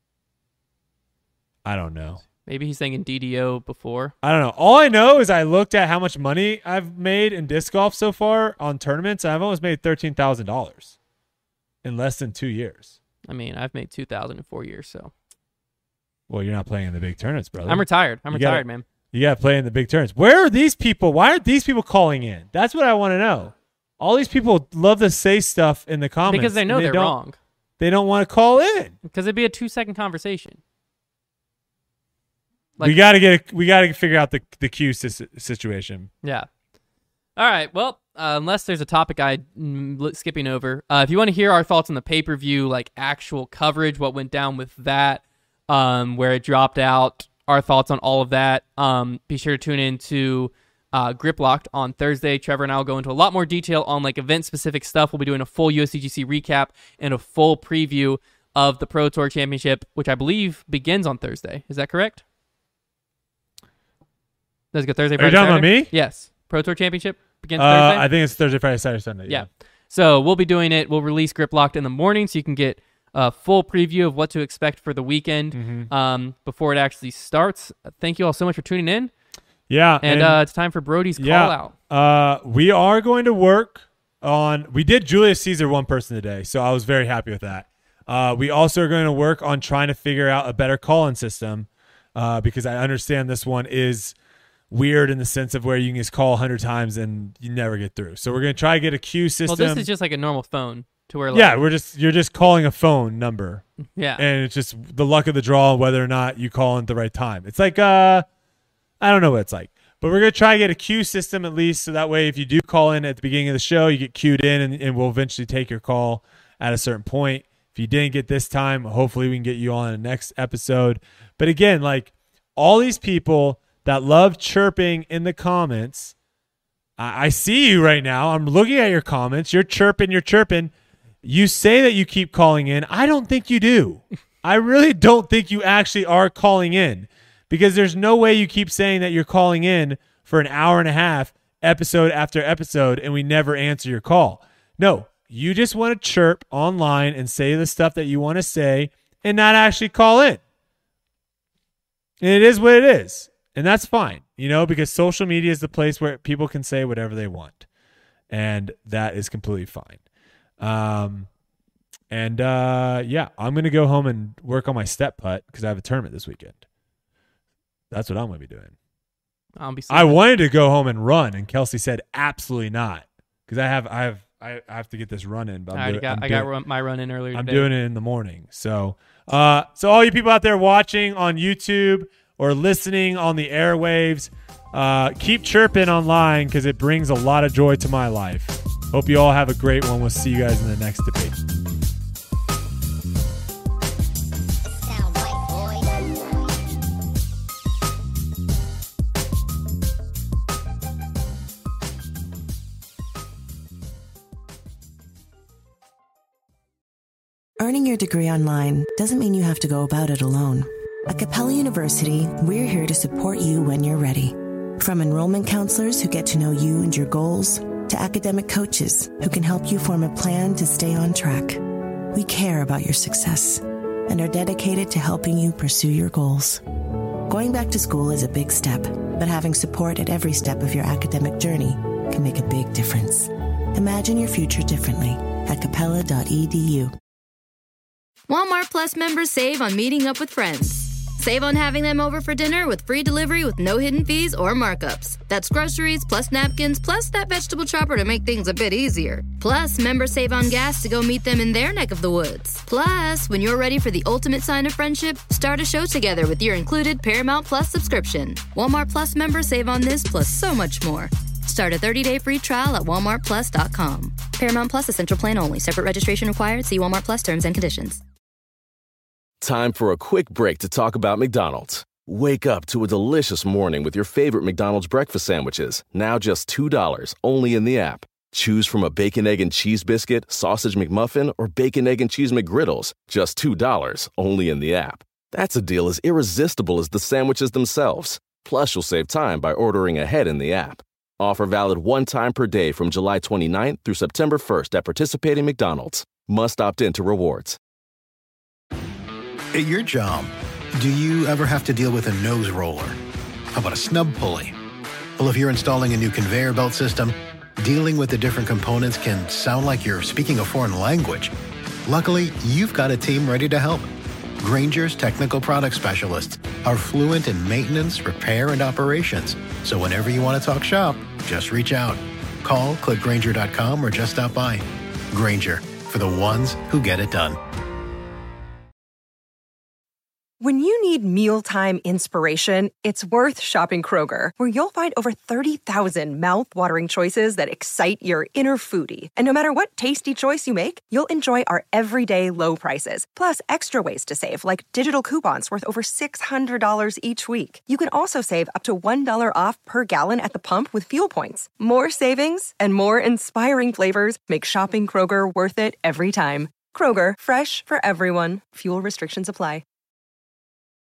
I don't know. Maybe he's thinking D D O before. I don't know. All I know is I looked at how much money I've made in disc golf so far on tournaments. And I've almost made thirteen thousand dollars in less than two years. I mean, I've made two thousand in four years, so Well, you're not playing in the big tournaments, brother. I'm retired. I'm You gotta- retired, man. You got to play in the big tournaments. Where are these people? Why aren't these people calling in? That's what I want to know. All these people love to say stuff in the comments Because they know and they're don't- wrong. They don't want to call in. Because it'd be a two second conversation. we got to get. A, we got to figure out the the Q si- situation. Yeah. All right. Well, uh, unless there's a topic I'm skipping over, uh, if you want to hear our thoughts on the pay per view, like actual coverage, what went down with that, um, where it dropped out, our thoughts on all of that, um, be sure to tune in to uh, Grip Locked on Thursday. Trevor and I will go into a lot more detail on like event specific stuff. We'll be doing a full U S D G C recap and a full preview of the Pro Tour Championship, which I believe begins on Thursday. Is that correct? Does it go Thursday, Are you Friday, talking about Saturday? me? Yes. Pro Tour Championship begins Uh, Thursday? I think it's Thursday, Friday, Saturday, Sunday. Yeah. So we'll be doing it. We'll release Grip Locked in the morning so you can get a full preview of what to expect for the weekend Mhm. um, before it actually starts. Thank you all so much for tuning in. Yeah, And, and- uh, it's time for Brody's call out. Uh, we are going to work on. We did Julius Caesar one person today, so I was very happy with that. Uh, we also are going to work on trying to figure out a better call-in system uh, because I understand this one is weird in the sense of where you can just call a hundred times and you never get through. So we're going to try to get a queue system. Well, this is just like a normal phone to where like, yeah, we're just you're just calling a phone number. Yeah. and it's just the luck of the draw whether or not you call in at the right time. It's like uh, I don't know what it's like. But we're going to try to get a queue system at least so that way if you do call in at the beginning of the show, you get queued in and, and we'll eventually take your call at a certain point. If you didn't get this time, hopefully we can get you on the next episode. But again, like all these people that love chirping in the comments, I, I see you right now. I'm looking at your comments. You're chirping, you're chirping. You say that you keep calling in. I don't think you do. I really don't think you actually are calling in. Because there's no way you keep saying that you're calling in for an hour and a half, episode after episode, and we never answer your call. No, you just want to chirp online and say the stuff that you want to say and not actually call in. And it is what it is. And that's fine, you know, because social media is the place where people can say whatever they want. And that is completely fine. Um, and uh, yeah, I'm going to go home and work on my step putt because I have a tournament this weekend. That's what I'm going to be doing. I'll be I wanted to go home and run, and Kelsey said absolutely not because I have I have I have to get this run in. But I'm I already doing, got I'm I doing, got run, my run in earlier I'm today. doing it in the morning. So, uh, so all you people out there watching on YouTube or listening on the airwaves, uh, keep chirping online because it brings a lot of joy to my life. Hope you all have a great one. We'll see you guys in the next debate. Earning your degree online doesn't mean you have to go about it alone. At Capella University, we're here to support you when you're ready. From enrollment counselors who get to know you and your goals, to academic coaches who can help you form a plan to stay on track. We care about your success and are dedicated to helping you pursue your goals. Going back to school is a big step, but having support at every step of your academic journey can make a big difference. Imagine your future differently at capella dot e d u. Walmart Plus members save on meeting up with friends. Save on having them over for dinner with free delivery with no hidden fees or markups. That's groceries, plus napkins, plus that vegetable chopper to make things a bit easier. Plus, members save on gas to go meet them in their neck of the woods. Plus, when you're ready for the ultimate sign of friendship, start a show together with your included Paramount Plus subscription. Walmart Plus members save on this plus so much more. Start a thirty-day free trial at walmart plus dot com. Paramount Plus Essential Plan only. Separate registration required. See Walmart Plus terms and conditions. Time for a quick break to talk about McDonald's. Wake up to a delicious morning with your favorite McDonald's breakfast sandwiches, now just two dollars, only in the app. Choose from a bacon, egg, and cheese biscuit, sausage McMuffin, or bacon, egg, and cheese McGriddles, just two dollars, only in the app. That's a deal as irresistible as the sandwiches themselves. Plus, you'll save time by ordering ahead in the app. Offer valid one time per day from July twenty-ninth through September first at participating McDonald's. Must opt into rewards. At your job, do you ever have to deal with a nose roller? How about a snub pulley? Well, if you're installing a new conveyor belt system, dealing with the different components can sound like you're speaking a foreign language. Luckily, you've got a team ready to help. Grainger's technical product specialists are fluent in maintenance, repair, and operations. So whenever you want to talk shop, just reach out. Call, click Grainger dot com, or just stop by. Grainger, for the ones who get it done. When you need mealtime inspiration, it's worth shopping Kroger, where you'll find over thirty thousand mouth-watering choices that excite your inner foodie. And no matter what tasty choice you make, you'll enjoy our everyday low prices, plus extra ways to save, like digital coupons worth over six hundred dollars each week. You can also save up to one dollar off per gallon at the pump with fuel points. More savings and more inspiring flavors make shopping Kroger worth it every time. Kroger, fresh for everyone. Fuel restrictions apply.